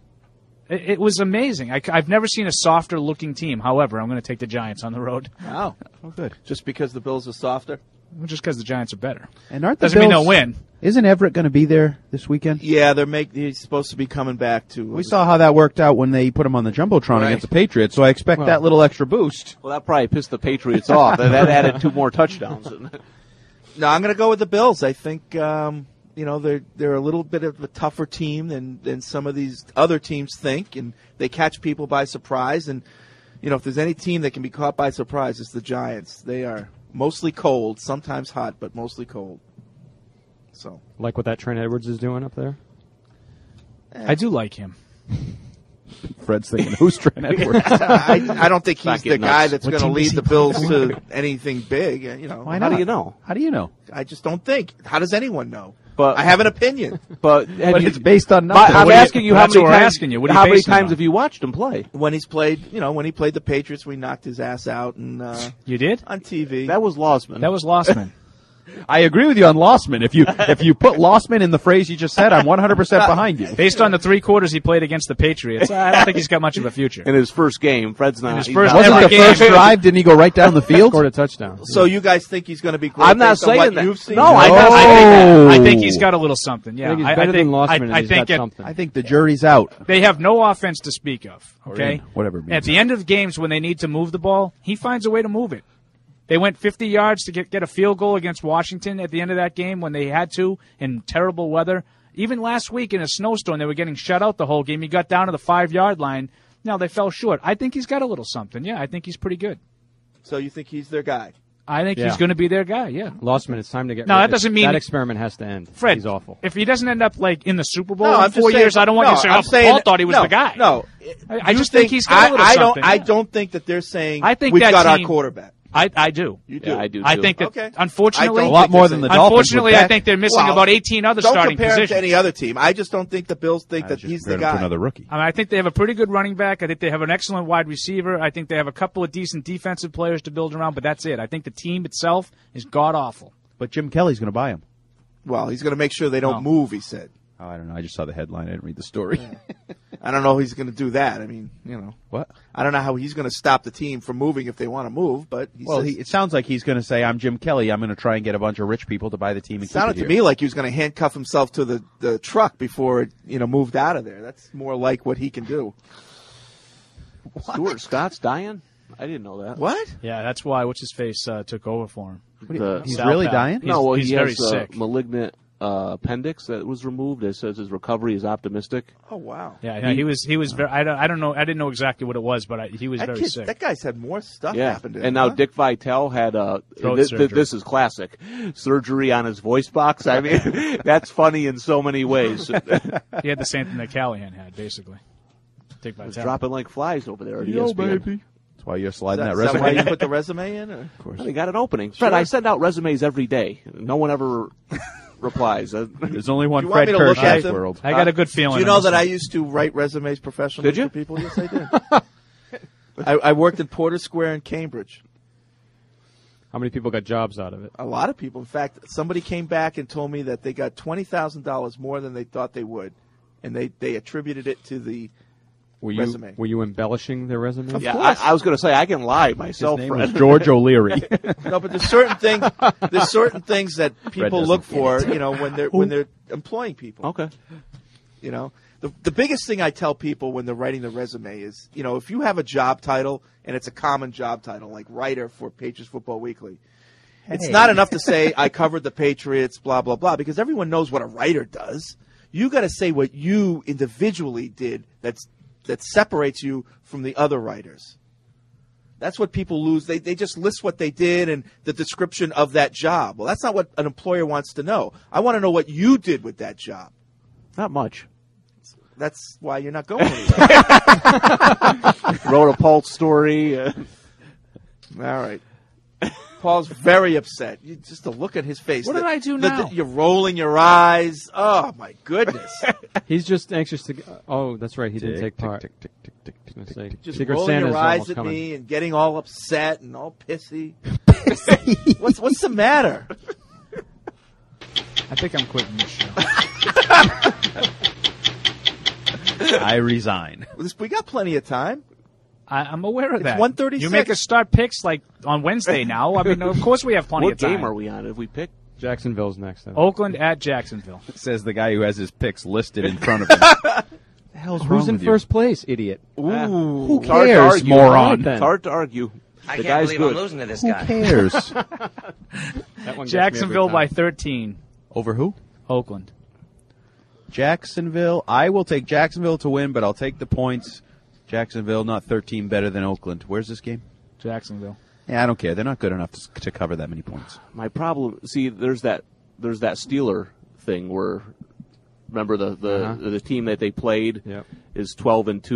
It, it was amazing. I, have never seen a softer looking team. However, I'm going to take the Giants on the road. Wow. Oh, good. Just because the Bills are softer? Well, just because the Giants are better. And aren't the Doesn't mean Bills- they'll win. Isn't Everett going to be there this weekend? Yeah, they're make, he's supposed to be coming back to. We saw how that worked out when they put him on the Jumbotron Right. against the Patriots, so I expect Well- that little extra boost. Well, that probably pissed the Patriots off. That added two more touchdowns. No, I'm going to go with the Bills. I think um, you know they're they're a little bit of a tougher team than than some of these other teams think, and they catch people by surprise. And you know if there's any team that can be caught by surprise, it's the Giants. They are mostly cold, sometimes hot, but mostly cold. So like what that Trent Edwards is doing up there. I do like him. Fred's thinking. Who's Trent Edwards? I, I don't think he's Not the getting guy nuts. that's What going to team does lead he the play Bills for? to anything big. You know, Why How not? do you know? How do you know? I just don't think. How does anyone know? But I have an opinion. But, have But you, it's based on but nothing. I'm What do you- asking you how that's many what we're times. asking you. What are you how many basing it times on? have you watched him play? When he's played, you know, when he played the Patriots, we knocked his ass out and uh, You did? on T V. That was Losman. That was Lossman. I agree with you on Lossman. If you if you put Lossman in the phrase you just said, I'm one hundred percent behind you. Based on the three quarters he played against the Patriots, I don't think he's got much of a future. In his first game, Fred's not. In his he's first not- ever Wasn't the game. first drive? Didn't he go right down the field? Scored a touchdown. So you guys think he's going to be great? I'm not based on saying what that. You've seen? No, I'm not No. saying that. I think he's got a little something. Yeah, I think he's I, better I think, than Lossman, I, and I he's think got it- something. I think the jury's out. they have no offense to speak of. Okay, in, whatever it means. At the end of games when they need to move the ball, he finds a way to move it. They went fifty yards to get, get a field goal against Washington at the end of that game when they had to in terrible weather. Even last week in a snowstorm, they were getting shut out the whole game. He got down to the five-yard line. Now they fell short. I think he's got a little something. Yeah, I think he's pretty good. So you think he's their guy? I think Yeah. he's going to be their guy. Yeah. Lossman, it's time to get No, rid- that doesn't mean- that experiment has to end. Fred, He's awful. if he doesn't end up like in the Super Bowl No, in I'm just four saying- years, I don't want no, you to say, I'm oh, saying- Paul thought he was no, the guy. No, I, I You just think, he's got I, a little I don't. something. I don't think that they're saying I think we've that got our team- quarterback. I, I do. You do. Yeah, I do. I too. think that, Okay. unfortunately, I don't A lot think more they're than the saying- Dolphins Unfortunately, with I Beck. think they're missing Well, about eighteen other Don't starting compare him positions. to any other team. I just don't think the Bills think I that just he's the compared him to guy. another rookie. I, mean, I think they have a pretty good running back. I think they have an excellent wide receiver. I think they have a couple of decent defensive players to build around, but that's it. I think the team itself is god awful. But Jim Kelly's going to buy him. Well, he's going to make sure they don't No. move. He said. Oh, I don't know. I just saw the headline. I didn't read the story. I don't know if he's going to do that. I mean, you know, What? I don't know how he's going to stop the team from moving if they want to move. But he Well, says, he, it sounds like he's going to say, "I'm Jim Kelly. I'm going to try and get a bunch of rich people to buy the team." And it sounded keep it to here." me like he was going to handcuff himself to the, the truck before it, you know, moved out of there. That's more like what he can do. Stuart Scott's dying? I didn't know that. What? Yeah, that's why what's his face uh, took over for him. The- He's Sal really Pal. dying? He's, no, well, he's he very has a sick. malignant uh, appendix that was removed. It says his recovery is optimistic. Oh wow. Yeah, yeah, he was he was very. I don't, I don't know. I didn't know exactly what it was, but I, he was That very kid, sick. that guy's had more stuff Yeah, happen to him. and now huh? Dick Vitale had uh, Throat this, surgery. this is classic surgery on his voice box. I mean, that's funny in so many ways. He had the same thing that Callahan had, basically. Dick It's Vitale. dropping like flies over there at Yo, E S P N. baby. That's why you're Is sliding that, that, is that why resume. you put the resume in? Or? Of course. They got an opening. Fred, Sure. I send out resumes every day. No one ever replies. Uh, There's only one Do you want Fred me to look Kirsch at in this them? world. I got a good feeling. Do you on know this that one. I used to write resumes professionally Did you? for people? Yes, I did. I, I worked at Porter Square in Cambridge. How many people got jobs out of it? A lot of people. In fact, somebody came back and told me that they got twenty thousand dollars more than they thought they would, and they, they attributed it to the Were you resume. were you embellishing their resume? Of yeah, course. I, I was going to say I can lie myself. His name Fred. was George O'Leary. No, but there's certain things. There's certain things that people doesn't look get for, it. you know, when they're when they're employing people. Okay. You know, the the biggest thing I tell people when they're writing the resume is, you know, if you have a job title and it's a common job title like writer for Patriots Football Weekly, it's Hey. not enough to say I covered the Patriots, blah blah blah, because everyone knows what a writer does. You got to say what you individually did that's that separates you from the other writers. That's what people lose. They they just list what they did and the description of that job. Well, that's not what an employer wants to know. I want to know what you did with that job. Not much. That's why you're not going anywhere. Wrote a Pulse story. Uh, All right. Paul's very upset. You, just to look at his face. What The- did I do the- now? the- you're rolling your eyes. Oh, my goodness. He's just anxious to. Oh, that's right. He didn't Tick, take tick, part. tick, tick, tick, tick, tick, Let's tick, say, Just Secret rolling Santa's your eyes almost at coming. me and getting all upset and all pissy. what's what's the matter? I think I'm quitting this show. I resign. We got plenty of time. I, I'm aware of It's that. one thirty-six. You make us start picks like on Wednesday now. I mean, of course we have plenty what of time. game are we on? If we pick, Jacksonville's next. Then. Oakland at Jacksonville. Says the guy who has his picks listed in front of him. What the hell's wrong Who's in with you? first place, idiot? Ooh. Who it's hard to cares, argue. moron? It's hard to argue. I the can't guy's believe good. I'm losing to this Who guy. cares? That one gets me Jacksonville every by time. thirteen. Over who? Oakland. Jacksonville. I will take Jacksonville to win, but I'll take the points. Jacksonville, not thirteen better than Oakland. Where's this game? Jacksonville. Yeah, I don't care. They're not good enough to, to cover that many points. My problem, see, there's that there's that Steeler thing where, remember the the, Uh-huh. the team that they played Yep. is twelve and two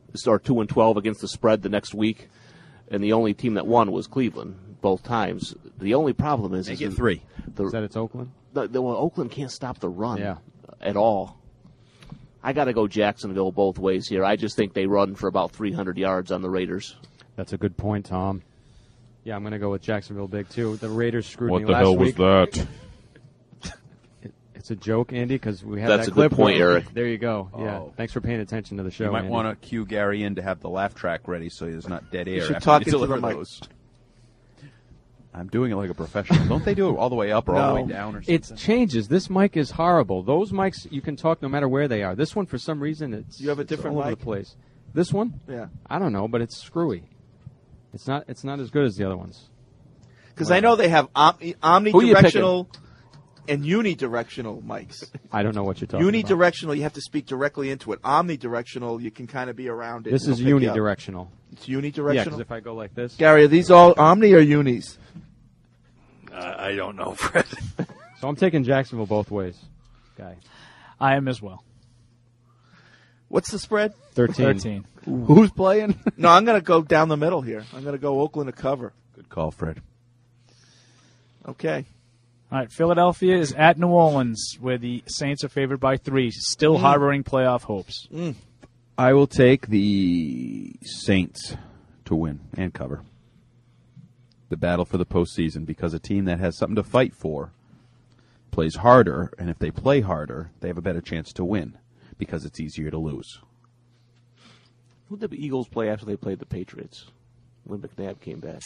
or two and twelve against the spread the next week, and the only team that won was Cleveland both times. The only problem is, They is get three. The, Is that it's Oakland? The, the, well, Oakland can't stop the run Yeah. at all. I got to go Jacksonville both ways here. I just think they run for about three hundred yards on the Raiders. That's a good point, Tom. Yeah, I'm going to go with Jacksonville big, too. The Raiders screwed What me the last hell was week. that? It, it's a joke, Andy, because we have That's that a good clip. point, where- Eric. There you go. Oh. Yeah, thanks for paying attention to the show, You might Andy. want to cue Gary in to have the laugh track ready so there's not dead air. should after talk you into the deliver mic. those. I'm doing it like a professional. Don't they do it all the way up or all the way down or something? It changes. This mic is horrible. Those mics, you can talk no matter where they are. This one, for some reason, it's You have a it's different all over mic? the place. This one? Yeah. I don't know, but it's screwy. It's not. It's not as good as the other ones. Because I know they have omni- Who you omnidirectional and unidirectional mics. I don't know what you're talking about. Unidirectional, you have to speak directly into it. Omnidirectional, you can kind of be around it. This and is it'll pick you up. unidirectional. It's unidirectional? Yeah, because if I go like this. Gary, are these all omni or unis? Uh, I don't know, Fred. So I'm taking Jacksonville both ways, guy. I am as well. What's the spread? Thirteen. Thirteen. Who's playing? No, I'm going to go down the middle here. I'm going to go Oakland to cover. Good call, Fred. Okay. All right, Philadelphia is at New Orleans, where the Saints are favored by three, still Mm. harboring playoff hopes. Mm. I will take the Saints to win and cover the battle for the postseason because a team that has something to fight for plays harder, and if they play harder, they have a better chance to win because it's easier to lose. Who did the Eagles play after they played the Patriots when McNabb came back?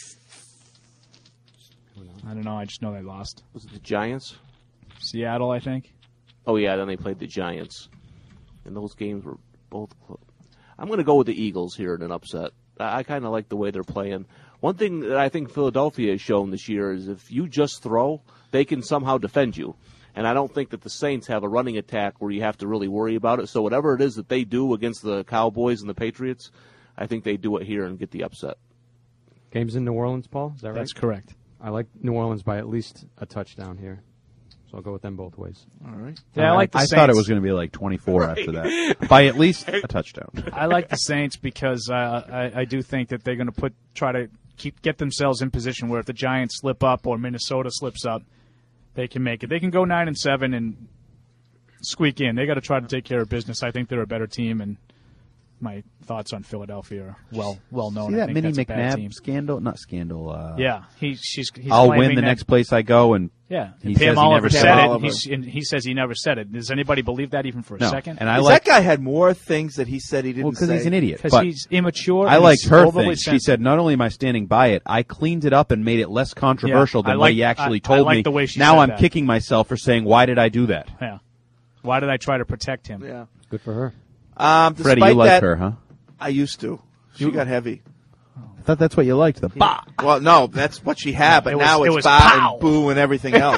I don't know. I just know they lost. Was it the Giants? Seattle, I think. Oh, yeah, then they played the Giants. And those games were both close. I'm going to go with the Eagles here in an upset. I, I kind of like the way they're playing. One thing that I think Philadelphia has shown this year is if you just throw, they can somehow defend you. And I don't think that the Saints have a running attack where you have to really worry about it. So whatever it is that they do against the Cowboys and the Patriots, I think they do it here and get the upset. Game's in New Orleans, Paul? Is that right? That's correct. I like New Orleans by at least a touchdown here. So I'll go with them both ways. All right. Yeah, I like the I Saints. thought it was going to be like twenty-four after that. By at least a touchdown. I like the Saints because uh, I, I do think that they're going to put try to keep get themselves in position where if the Giants slip up or Minnesota slips up, they can make it. They can go nine and seven and squeak in. They got to try to take care of business. I think they're a better team, and my thoughts on Philadelphia are well well known. See I that think Minnie that's a bad team. McNabb scandal? Not scandal. Uh, Yeah, he she's. He's I'll claiming win the that- next place I go, and Yeah, he and Pam says he Oliver never said said it. it. He's, and he says he never said it. Does anybody believe that even for a No. second? And I Because like that guy had more things that he said he didn't well because say. he's an idiot. Because But he's immature. I and liked he's her overly thing. She sensitive. said, "Not only am I standing by it, I cleaned it up and made it less controversial Yeah, I than what like- he actually I- I told like me." the way she now said I'm that. kicking myself for saying, "Why did I do that?" Yeah. Why did I try to protect him? Yeah. Good for her. Um, Freddie, despite you like that, her, huh? I used to. She got heavy. I thought that's what you liked. The bah. Well, no, that's what she had, but It was- now it it's was ba pow. and boo and everything else.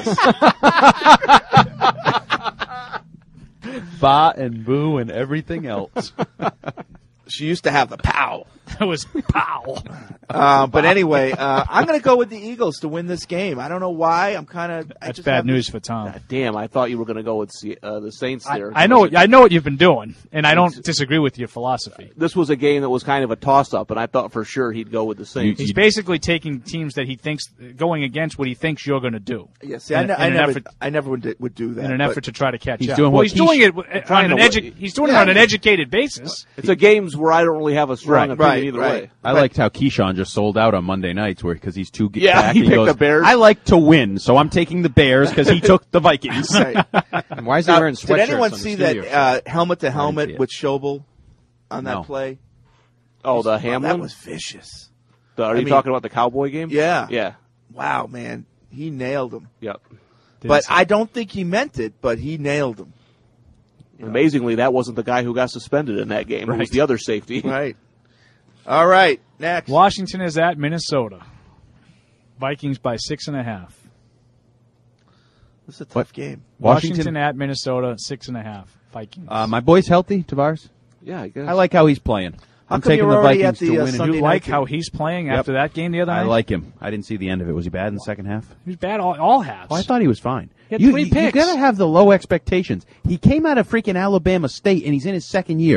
Ba and boo and everything else. She used to have the pow. It was pow. Uh, but anyway, uh, I'm going to go with the Eagles to win this game. I don't know why. I'm kind of. That's bad news for Tom. Damn, I thought you were going to go with Se- uh, the Saints I, there. I know. I know what you've been doing, and I don't disagree with your philosophy. This was a game that was kind of a toss-up, and I thought for sure he'd go with the Saints. He's basically taking teams that he thinks going against what he thinks you're going to do. Yeah, see, I, In- ne- in I an never, effort- I never would, would do that. in an but- effort to try to catch He's up. doing well, what he's he doing sh- it w- on an to- edu- He's doing Yeah. it on an educated basis. It's a games where I don't really have a strong Right, opinion right, either right. way. I liked how Keyshawn just sold out on Monday nights, where because he's too Yeah, back, he picked goes, the Bears. I like to win, so I'm taking the Bears because he took the Vikings. Right. And why is he Now, wearing sweatshirts? did anyone on the see studio that show? uh, helmet to see helmet it. with Schobel on that No. play? Oh, the Oh, Hamlin? that was vicious. The- are I you mean- talking about the Cowboy game? Yeah. Yeah. Wow, man, he nailed him. Yep. But I don't think he meant it. But he nailed him. Amazingly, that wasn't the guy who got suspended in that game. It was Right. the other safety. Right. All right. Next. Washington is at Minnesota. Vikings by six and a half. This is a tough What? game. Washington, Washington. at Minnesota, six and a half. Vikings. Uh, my boy's healthy, Tavares. Yeah, I guess. I like how he's playing. How I'm come taking you're the already Vikings at the, to uh, win. Sunday you night like game? how he's playing Yep. after that game the other I night? like him. I didn't see the end of it. Was he bad in the second half? He was bad all, all halves. Oh, I thought he was fine. He had you, three you, picks. You gotta have the low expectations. He came out of freaking Alabama State, and he's in his second year.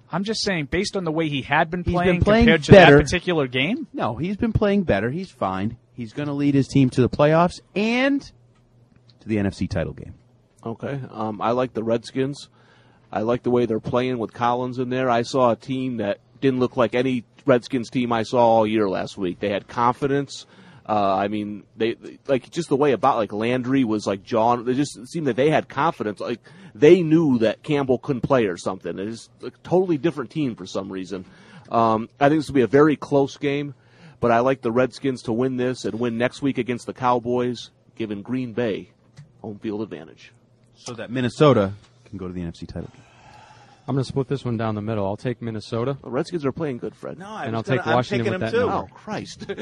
I'm just saying, based on the way he had been He's playing, been playing compared to better. that particular game. No, he's been playing better. He's fine. He's going to lead his team to the playoffs and to the N F C title game. Okay. Um, I like the Redskins. I like the way they're playing with Collins in there. I saw a team that didn't look like any Redskins team I saw all year last week. They had confidence. Uh, I mean, they like just the way about like Landry was like John. It just seemed that they had confidence. Like they knew that Campbell couldn't play or something. It's a totally different team for some reason. Um, I think this will be a very close game, but I like the Redskins to win this and win next week against the Cowboys, giving Green Bay home field advantage. So that Minnesota can go to the N F C title game. I'm going to split this one down the middle. I'll take Minnesota. The Redskins are playing good, Fred. No, I and was I'll gonna, take Washington I'm with taking that him too. number. Oh, Christ.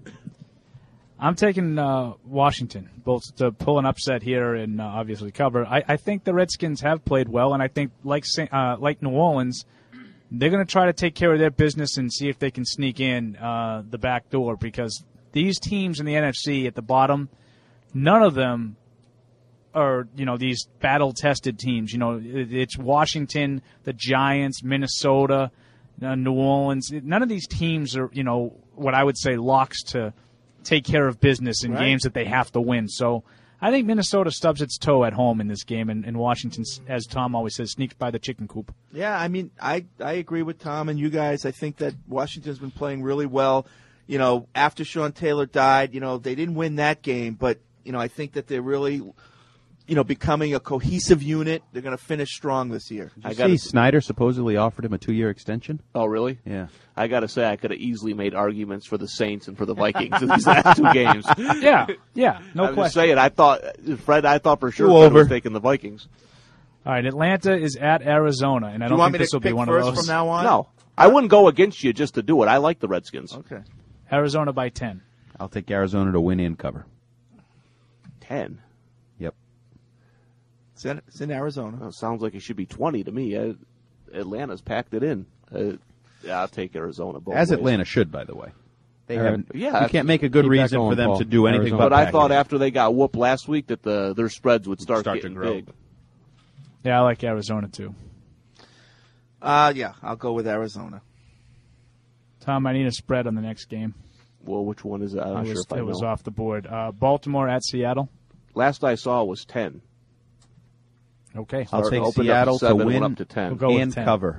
I'm taking uh, Washington, both to pull an upset here and uh, obviously cover. I, I think the Redskins have played well, and I think like Saint, uh, like New Orleans, they're going to try to take care of their business and see if they can sneak in uh, the back door, because these teams in the N F C at the bottom, none of them are, you know, these battle-tested teams. You know, it, it's Washington, the Giants, Minnesota, uh, New Orleans. None of these teams are, you know, what I would say locks to take care of business in Right. games that they have to win. So I think Minnesota stubs its toe at home in this game, and, and Washington, as Tom always says, sneaks by the chicken coop. Yeah, I mean, I, I agree with Tom and you guys. I think that Washington's been playing really well. You know, after Sean Taylor died, you know, they didn't win that game, but, you know, I think that they're really, you know, becoming a cohesive unit. They're going to finish strong this year. Did you I see gotta, Snyder supposedly offered him a two-year extension? Oh, really? Yeah. I got to say, I could have easily made arguments for the Saints and for the Vikings in these last two games. Yeah, yeah, no I'm question. just saying, I thought, Fred, I thought for sure Go Fred over. was taking the Vikings. All right, Atlanta is at Arizona, and I Do don't you want think me this to will be pick one of first those. from now on? No. I wouldn't go against you just to do it. I like the Redskins. Okay. Arizona by ten. I'll take Arizona to win and cover. ten? Yep. It's in, it's in Arizona. Well, sounds like it should be twenty to me. Uh, Atlanta's packed it in. Uh, yeah, I'll take Arizona both As ways. Atlanta should, by the way. They All right. haven't. Yeah, you can't make a good keep that reason going, for them Paul. to do anything Arizona. but But I pack thought it in. after they got whooped last week that the their spreads would start, Start to getting grow. big. Yeah, I like Arizona too. Uh, yeah, I'll go with Arizona. Tom, I need a spread on the next game. Well, which one is that? I'm I not was, sure if I it know. was off the board. Uh, Baltimore at Seattle. Last I saw was ten. Okay. I'll Started- take opened up Seattle seven, to went win up to ten. We'll go with and ten. cover.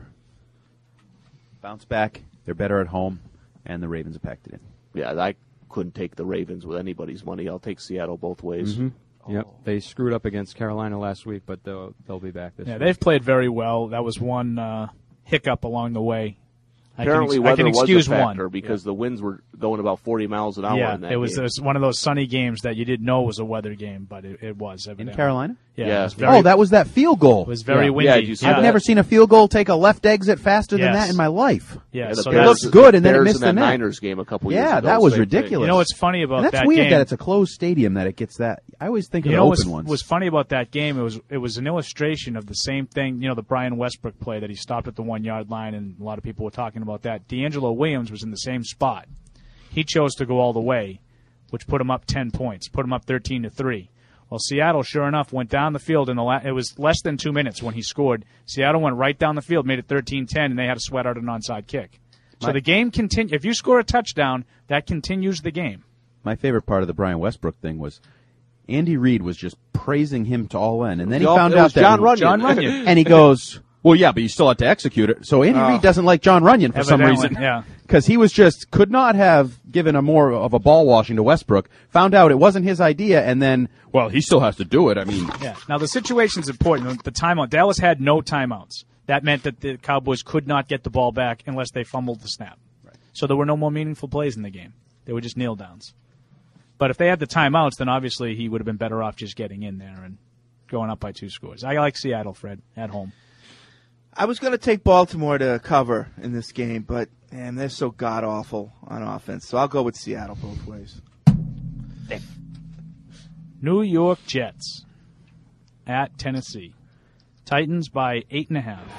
Bounce back. They're better at home, and the Ravens have packed it in. Yeah, I couldn't take the Ravens with anybody's money. I'll take Seattle both ways. Mm-hmm. Yep, they screwed up against Carolina last week, but they'll they'll be back this Yeah, week. they've played very well. That was one uh, hiccup along the way. I can Apparently, ex- I weather can excuse was a one. factor because the winds were going about forty miles an hour. Yeah, in that it was, game. it was one of those sunny games that you didn't know was a weather game, but it, it was. Evidently. In Carolina? Yeah. Yeah. It was very, Oh, that was that field goal. it was very Yeah. windy. Yeah, did you see I've that? never seen a field goal take a left exit faster than Yes. that in my life. Yeah, Yeah, the so It Bears- looked that's, good, and then it Bears missed in the that net. Niners game a couple years Yeah, ago. that was same thing. ridiculous. you know what's funny about And that's that weird game? that it's a closed stadium that it gets that. I always think You of know the what's open ones. was funny about that game? It was it was an illustration of the same thing. You know, the Brian Westbrook play that he stopped at the one yard line, and a lot of people were talking about that. D'Angelo Williams was in the same spot. He chose to go all the way, which put him up ten points, put him up thirteen to three. Well, Seattle, sure enough, went down the field in the la- it was less than two minutes when he scored. Seattle went right down the field, made it thirteen ten, and they had to sweat out an onside kick. So My- the game continue. If you score a touchdown, that continues the game. My favorite part of the Brian Westbrook thing was Andy Reid was just praising him to all end, and then he It was found John out that Runyon. John Runyon. and he goes, "Well, yeah, but you still had to execute it." So Andy Oh. Reid doesn't like John Runyon for some Evidently, reason, yeah. because he was just could not have given a more of a ball washing to Westbrook. Found out it wasn't his idea, and then, well, he still has to do it. I mean, Yeah. Now the situation's important. The timeout. Dallas had no timeouts. That meant that the Cowboys could not get the ball back unless they fumbled the snap. So there were no more meaningful plays in the game. They were just kneel downs. But if they had the timeouts, then obviously he would have been better off just getting in there and going up by two scores. I like Seattle, Fred, at home. I was going to take Baltimore to cover in this game, but man, they're so god awful on offense. So I'll go with Seattle both ways. New York Jets at Tennessee. Titans by eight and a half.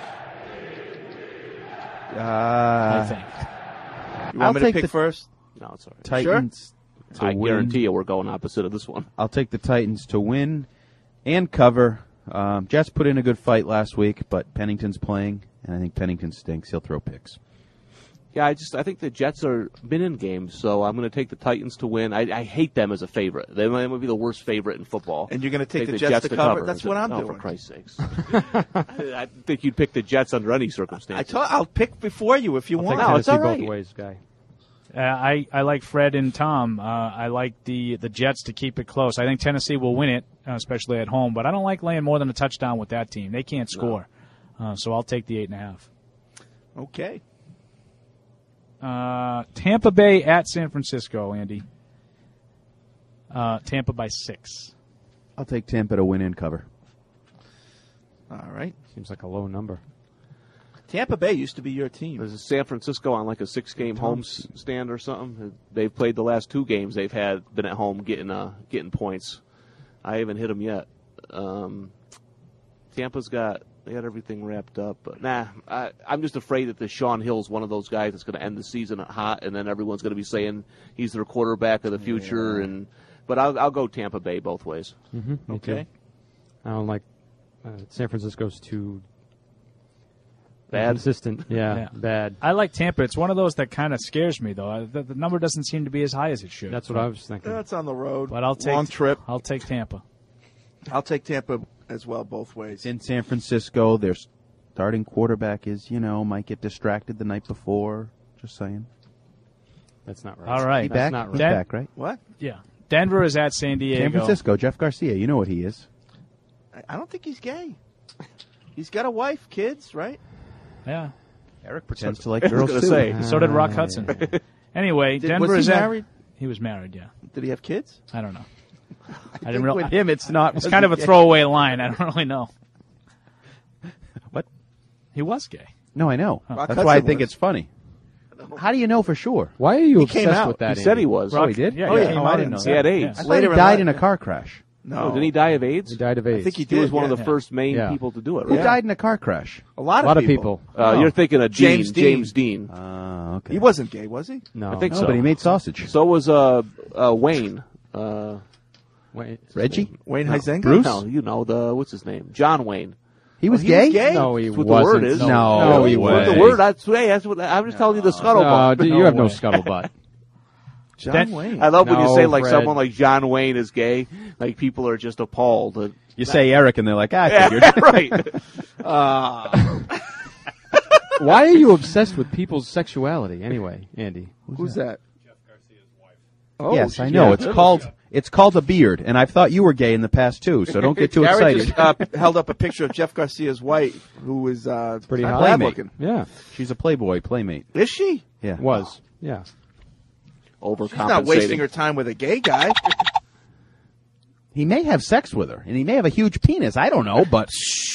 I uh, think. You want I'll me to take pick the first? No, it's all right. Titans to I win. guarantee you we're going opposite of this one. I'll take the Titans to win and cover. Um, Jets put in a good fight last week, but Pennington's playing, and I think Pennington stinks. He'll throw picks. Yeah, I just I think the Jets are been in games, so I'm going to take the Titans to win. I, I hate them as a favorite. They might be the worst favorite in football. And you're going to take, take the Jets, Jets to cover? That's what I'm oh, doing. For Christ's sakes. I think you'd pick the Jets under any circumstances. I told, I'll pick before you if you I'll want. Take no, it's all right. both ways, guy. Uh, I, I like Fred and Tom. Uh, I like the, the Jets to keep it close. I think Tennessee will win it, uh, especially at home. But I don't like laying more than a touchdown with that team. They can't score. No. Uh, so I'll take the eight and a half. Okay. Uh, Tampa Bay at San Francisco, Andy. Uh, Tampa by six. I'll take Tampa to win and cover. All right. Seems like a low number. Tampa Bay used to be your team. Is San Francisco on like a six-game home stand or something? They've played the last two games. They've had been at home getting uh, getting points. I haven't hit them yet. Um, Tampa's got they got everything wrapped up, but nah. I, I'm just afraid that the Sean Hill's one of those guys that's going to end the season hot, and then everyone's going to be saying he's their quarterback of the future. Yeah. And but I'll, I'll go Tampa Bay both ways. Mm-hmm, okay. Too. I don't like uh, San Francisco's too. Bad? Consistent, yeah, yeah, bad. I like Tampa. It's one of those that kind of scares me, though. The, the number doesn't seem to be as high as it should. That's what I was thinking. That's on the road. But I'll take long trip. I'll take Tampa. I'll take Tampa as well, both ways. In San Francisco, their starting quarterback is, you know, might get distracted the night before. Just saying. That's not right. All right, He That's back? not right. He's Den- back, right? What? Yeah, Denver is at San Diego. San Francisco, Jeff Garcia. You know what he is. I, I don't think he's gay. He's got a wife, kids, right? Yeah. Eric pretends so, to like girls too. Say. So did Rock Hudson. Anyway, Did, Denver was he is at. married? He was married. Yeah. Did he have kids? I don't know. I, I didn't really. With him, it's not. It's kind of a throwaway line. I don't really know. What? He was gay. No, I know. Rock That's Hudson why I think was. it's funny. How do you know for sure? Why are you He came obsessed out. with that? He said Andy? he was. Oh, he did. Yeah, Oh, he yeah. came Oh, I out didn't and know He said- had yeah. AIDS. I thought Later he in died life. in a car crash. No. Oh, didn't he die of AIDS? He died of I AIDS. think he He was did, one yeah. of the first main Yeah. people to do it, Who right? died in a car crash? A lot A of lot of people. people. Uh, Oh. You're thinking of Dean, James Dean. James Dean. Uh, okay. He wasn't gay, was he? No, I think No, so. but he made sausage. So was uh, uh, Wayne. Uh, Wait, Reggie? Wayne no. Huizenga? Bruce? No, you know the what's his name? John Wayne. He was he gay? was gay? No, he That's what the wasn't. word is. No, no, he no What was. the word? That's, hey, that's what I'm just telling you the No, scuttlebutt. dude, you No have no way. scuttlebutt. John That- Wayne. I love when you No, say like Fred. someone like John Wayne is gay. Like people are just appalled. That, You say Eric, and they're like, I yeah, figured. right. Uh, Why are you obsessed with people's sexuality anyway, Andy? who's that? Oh, yes, I she's- know. yeah. It's called it's called a beard, and I've thought you were gay in the past too. So don't get too Gary excited. just uh, held up a picture of Jeff Garcia's wife, who is uh, Pretty not hot. bad Playmate. looking. Yeah, She's a Playboy playmate. Is she? Yeah, was. Yeah. Overcompensating. She's not wasting her time with a gay guy. He may have sex with her, and he may have a huge penis. I don't know, but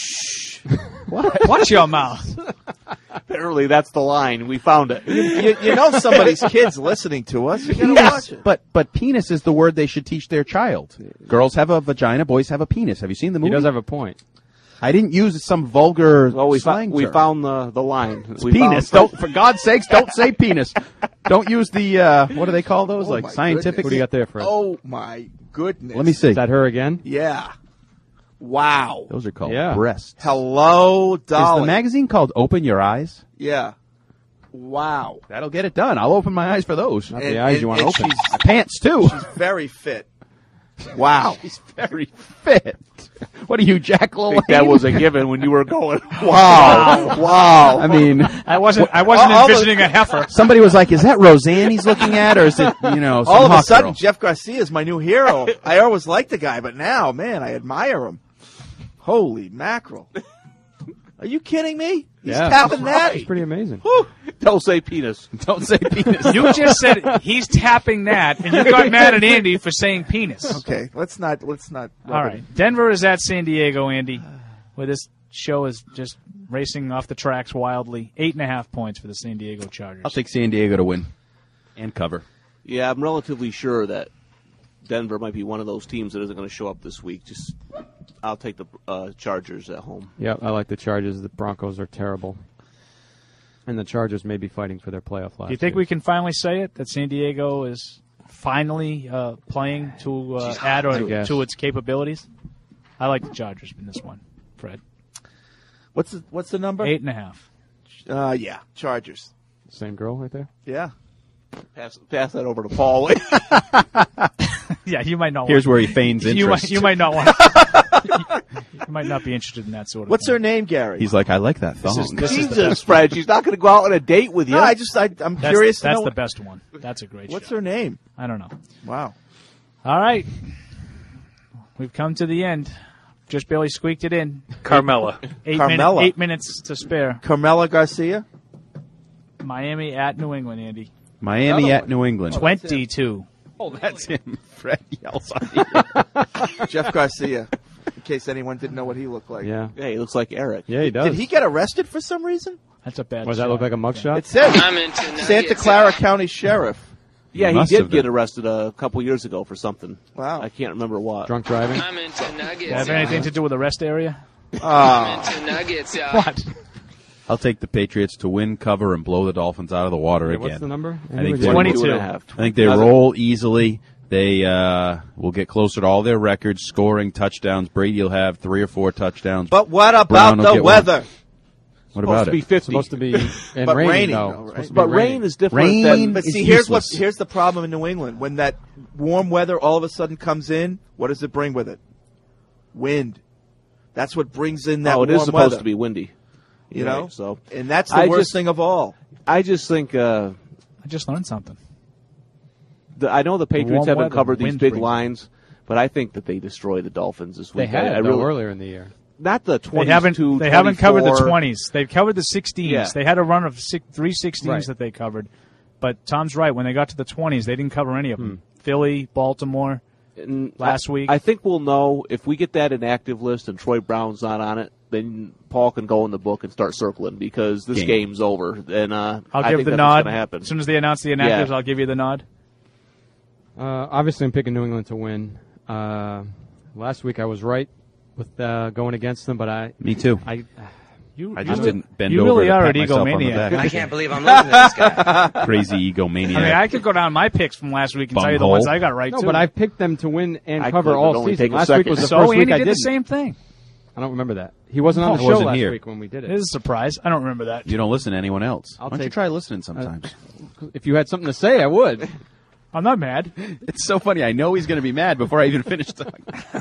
What? Watch your mouth. Apparently, that's the line. We found it. you, you know somebody's kid's listening to us. You gotta yes, watch it. but but penis is the word they should teach their child. Girls have a vagina, boys have a penis. Have you seen the He movie? does have a point. I didn't use some vulgar Well, we, fo- slang we term. found the the line. We penis. found- Don't, for God's sakes, don't say penis. Don't use the uh, what do they call those? Oh, like my scientific. goodness. What do you got there, Fred? Oh my goodness! Let me see. Is that her again? Yeah. Wow. Those are called Yeah. breasts. Hello, Is Dolly. the magazine called Open Your Eyes? Yeah. Wow. That'll get it done. I'll open my eyes for those. Not the eyes you want to and open. she's- My pants too. She's very fit. Wow. She's very fit. What are you, Jack I LaLanne? think that was a given when you were going. Wow. Wow. I mean, I wasn't. I wasn't All- all the- envisioning a heifer. somebody was like, "Is that Roseanne he's looking at, or is it you know?" Some All of a hot sudden, girl? Jeff Garcia is my new hero. I always liked the guy, but now, man, I admire him. Holy mackerel. Are you kidding me? He's Yeah. tapping that? It's pretty amazing. Don't say penis. Don't say penis. You just said he's tapping that, and you got mad at Andy for saying penis. Okay, let's not, let's not. All right. Denver is at San Diego, Andy, where this show is just racing off the tracks wildly. Eight and a half points for the San Diego Chargers. I'll take San Diego to win and cover. Yeah, I'm relatively sure that Denver might be one of those teams that isn't going to show up this week. Just, I'll take the uh, Chargers at home. Yeah, I like the Chargers. The Broncos are terrible. And the Chargers may be fighting for their playoff last Do you think year. we can finally say it, that San Diego is finally uh, playing to uh, add or I guess. to its capabilities? I like the Chargers in this one, Fred. What's the, what's the number? Eight and a half. Uh, yeah, Chargers. Same girl right there? Yeah. Pass, pass that over to Paul. Yeah, you might not. Here's want, where he feigns you interest. Might, you might not want. You might not be interested in that sort of. What's thing. her name, Gary? He's like, I like that This thong. is- this is the Jesus, best Fred, she's not going to go out on a date with you. No, I just, I, I'm That's, curious. to that's know the what- best one. That's a great. What's show. her name? I don't know. Wow. All right, we've come to the end. Just barely squeaked it in. Carmella. Eight, Carmella. minute, eight minutes to spare. Carmella Garcia? Miami at New England, Andy. Miami Another at one. New England. Twenty-two. Oh, that's him. Fred yells on you. Jeff Garcia. In case anyone didn't know what he looked like. Yeah. Yeah, he looks like Eric. Yeah, he does. Did he get arrested for some reason? That's a bad. Does that shot. look like a mugshot? It says I'm into Santa nuggets. Clara County Sheriff. Yeah, he Must did have get been. arrested a couple years ago for something. Wow. I can't remember what. Drunk driving? I'm into nuggets. Does that have anything to do with the rest area? Ah. I'm into nuggets, y'all. What? I'll take the Patriots to win, cover, and blow the Dolphins out of the water Hey, again. what's the number? I think Anyway, they, twenty-two. and a half. I think they roll easily. They uh, will get closer to all their records, scoring touchdowns. Brady will have three or four touchdowns. But what about Brown will the get weather? What Supposed about to be it? fifty. It's supposed to be and But raining, raining, though. though, It's right? supposed to be But raining. rain is different Rain than. But is see, here's what useless. here's the problem in New England. When that warm weather all of a sudden comes in, what does it bring with it? Wind. That's what brings in that Oh, it warm is supposed weather. to be windy. You Right, know, so and that's the I worst just- thing of all. I just think. Uh, I just learned something. the, I know the Patriots Warm haven't weather, covered these wind big brings it. lines, but I think that they destroy the Dolphins this They week. had I, it, I though, really, earlier in the year. not the They twenties. haven't. to They haven't covered the twenty-four. twenties. They've covered the sixteens. Yeah. They had a run of six, three sixteens Right. that they covered. But Tom's right. When they got to the twenties, they didn't cover any of them. Philly, Baltimore. And Last I, week. I think we'll know if we get that inactive list and Troy Brown's not on it. Then Paul can go in the book and start circling because this Game. game's over. And uh, I'll I give think the that's nod. what's going to happen. As soon as they announce the inactives, Yeah. I'll give you the nod. Uh, obviously, I'm picking New England to win. Uh, last week, I was right with uh, going against them, but I. Me too. I. You, I you just really- didn't bend you over really to are pat an myself on the egomaniac. back. I can't believe I'm losing to this guy. Crazy egomaniac. I mean, I could go down my picks from last week and tell you the ones Bunghole. I got right No, too. but I've picked them to win and I cover could, all but only season. take a Last week second. was the so first Andy week I did did the same thing. I don't remember that. He wasn't on I the show wasn't last here. week when we did It it. is a surprise. I don't remember that. You don't listen to anyone else. I'll Why don't you take- try listening sometimes? If you had something to say, I would. I'm not mad. It's so funny. I know he's going to be mad before I even finish talking.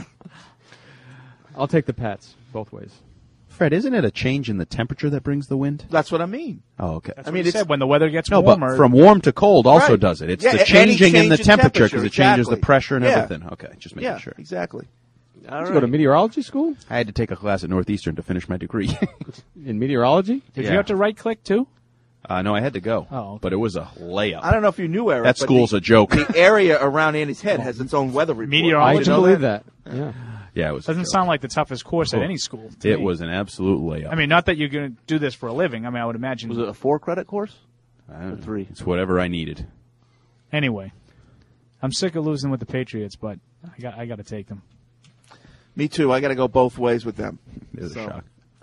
I'll take the Pats both ways. Fred, isn't it a change in the temperature that brings the wind? That's what I mean. Oh, okay. That's I what mean, he it's- said when the weather gets No, warmer. but from warm to cold also Right. does it. It's Yeah, the a- any changing in change the in temperature because temperature, it changes the exactly. pressure and Yeah. everything. Okay, just making Yeah, sure. exactly. All Did you right. go to meteorology school? I had to take a class at Northeastern to finish my degree. In meteorology? Did Yeah. you have to right click too? uh, no, I had to go, Oh, okay. but it was a layup. I don't know if you knew, Eric. That but school's the, a joke. The area around Andy's head has its own weather report. I Meteorology. Did can you know believe that. Yeah. Yeah, it was. a Doesn't joke. sound like the toughest course at Oh. any school. to It me. was an absolute layup. I mean, not that you're going to do this for a living. I mean, I would imagine. Was it a four credit course? I don't know. three. It's whatever I needed. Anyway, I'm sick of losing with the Patriots, but I got I got to take them. Me too. I got to go both ways with them. It was So- a shock.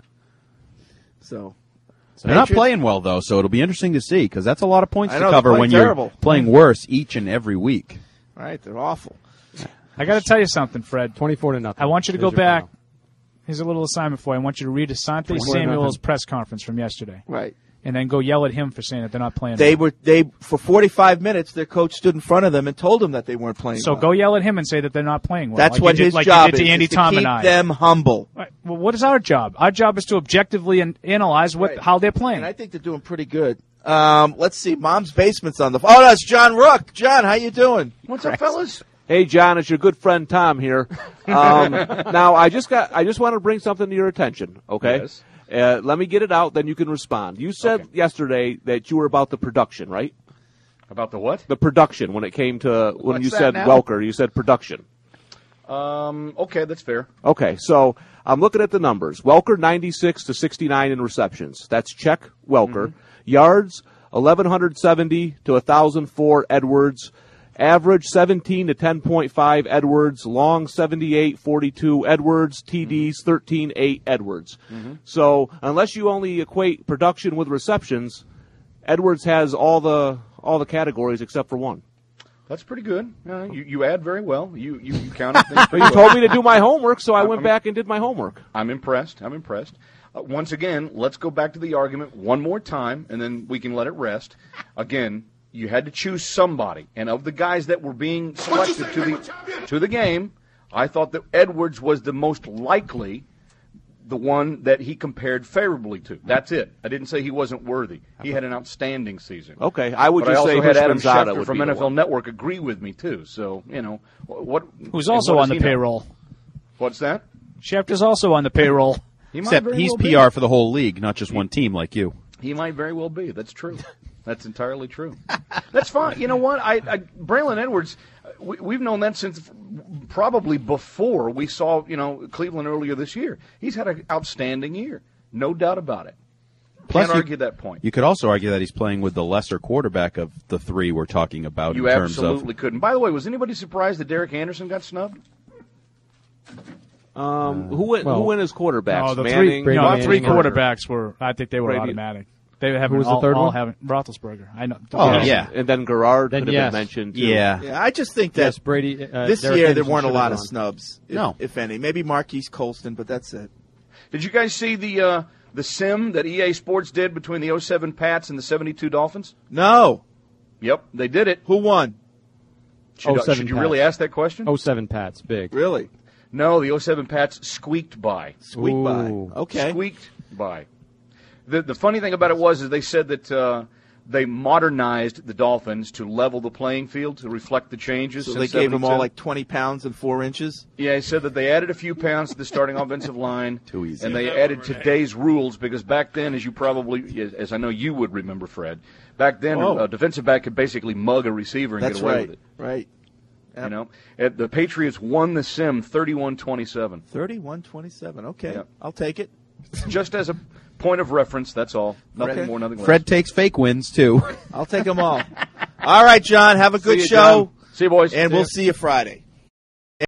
So They're not Patriots- playing well though, so it'll be interesting to see because that's a lot of points I to know, they're cover playing when terrible. you're playing worse each and every week. all right, they're awful. I got to tell you something, Fred. twenty-four to nothing. I want you to There's go your back. final. Here's a little assignment for you. I want you to read Asante twenty-four Samuel's nothing. press conference from yesterday, Right. and then go yell at him for saying that they're not playing. They well. were they for forty-five minutes. Their coach stood in front of them and told them that they weren't playing. So well. go yell at him and say that they're not playing well. That's like what you did, his like job you did to is, Andy is to Tom keep and I. them humble. Right. Well, what is our job? Our job is to objectively an- analyze what Right. how they're playing. And I think they're doing pretty good. Um, let's see. Mom's basement's on the. Oh, that's John Rook. John, how you doing? What's up, fellas? Hey, John, it's your good friend Tom here. Um, now, I just got, I just want to bring something to your attention. Okay, Yes. uh, let me get it out, then you can respond. You said Okay. yesterday that you were about the production, right? About the what? The production when it came to when What's you that said now? Welker, you said production. Um, okay, that's fair. Okay, so I'm looking at the numbers. Welker ninety-six to sixty-nine in receptions. That's check Welker. Mm-hmm. Yards eleven seventy to one thousand four Edwards. Average seventeen to ten point five Edwards. Long seventy-eight forty-two Edwards. T Ds thirteen eight Edwards. Mm-hmm. So unless you only equate production with receptions, Edwards has all the all the categories except for one. That's pretty good. Uh, you, you add very well. You you, you counted things But pretty you well. told me to do my homework, so I I'm- went I'm- back and did my homework. I'm impressed. I'm impressed. Uh, once again, let's go back to the argument one more time, and then we can let it rest. Again, you had to choose somebody, and of the guys that were being selected to the to the game, I thought that Edwards was the most likely, the one that he compared favorably to. That's it. I didn't say he wasn't worthy. He had an outstanding season. Okay, I would but just I also say had Adam Houshmandzadeh Schefter would from be the N F L one. Network agree with me too. So you know what? Who's and also what on does the he know? payroll. What's that? Schefter's also on the payroll. He might Except very he's well be. P R for the whole league, not just one team like you. He might very well be. That's true. That's entirely true. That's fine. You know what? I, I Braylon Edwards, we, we've known that since probably before we saw, you know, Cleveland earlier this year. He's had an outstanding year. No doubt about it. Plus Can't you- argue that point. You could also argue that he's playing with the lesser quarterback of the three we're talking about You in terms absolutely of. couldn't. By the way, was anybody surprised that Derek Anderson got snubbed? Um, who went? well, who went as quarterbacks? No, the Manning, three, no, Manning, three or- quarterbacks were. I think they were Brady. automatic. They have Who was the all, third all one? having Roethlisberger. I know. Oh, yeah. and then Garrard Then could have yes. been mentioned. Too. Yeah. Yeah, I just think that Yes, Brady. Uh, this Derek year there Anderson weren't a should lot have of gone. snubs, if, No. if any. Maybe Marquise Colston, but that's it. Did you guys see the uh, the sim that E A Sports did between the oh seven Pats and the seventy-two Dolphins? No. Yep, they did it. Who won? Should, oh seven should you Pats. really ask that question? oh seven Pats, big. Really? No, the oh seven Pats squeaked by. Squeak Ooh. by. Okay. Squeaked by. The the funny thing about it was is they said that uh, they modernized the Dolphins to level the playing field to reflect the changes. So since they gave them all seventy-two. like twenty pounds and four inches? Yeah, he said that they added a few pounds to the starting offensive line. Too easy. And they added today's rules because back then, as you probably, as I know you would remember, Fred, back then Whoa. a defensive back could basically mug a receiver and That's get away right. with it. Right. You know, Uh, the Patriots won the sim thirty-one twenty-seven. thirty-one twenty-seven. Okay. Yep. I'll take it. Just as a point of reference, that's all. Nothing Okay. more, nothing less. Fred takes fake wins, too. I'll take them all. All right, John. Have a good See you, show. John. See you, boys. And See we'll ya. see you Friday.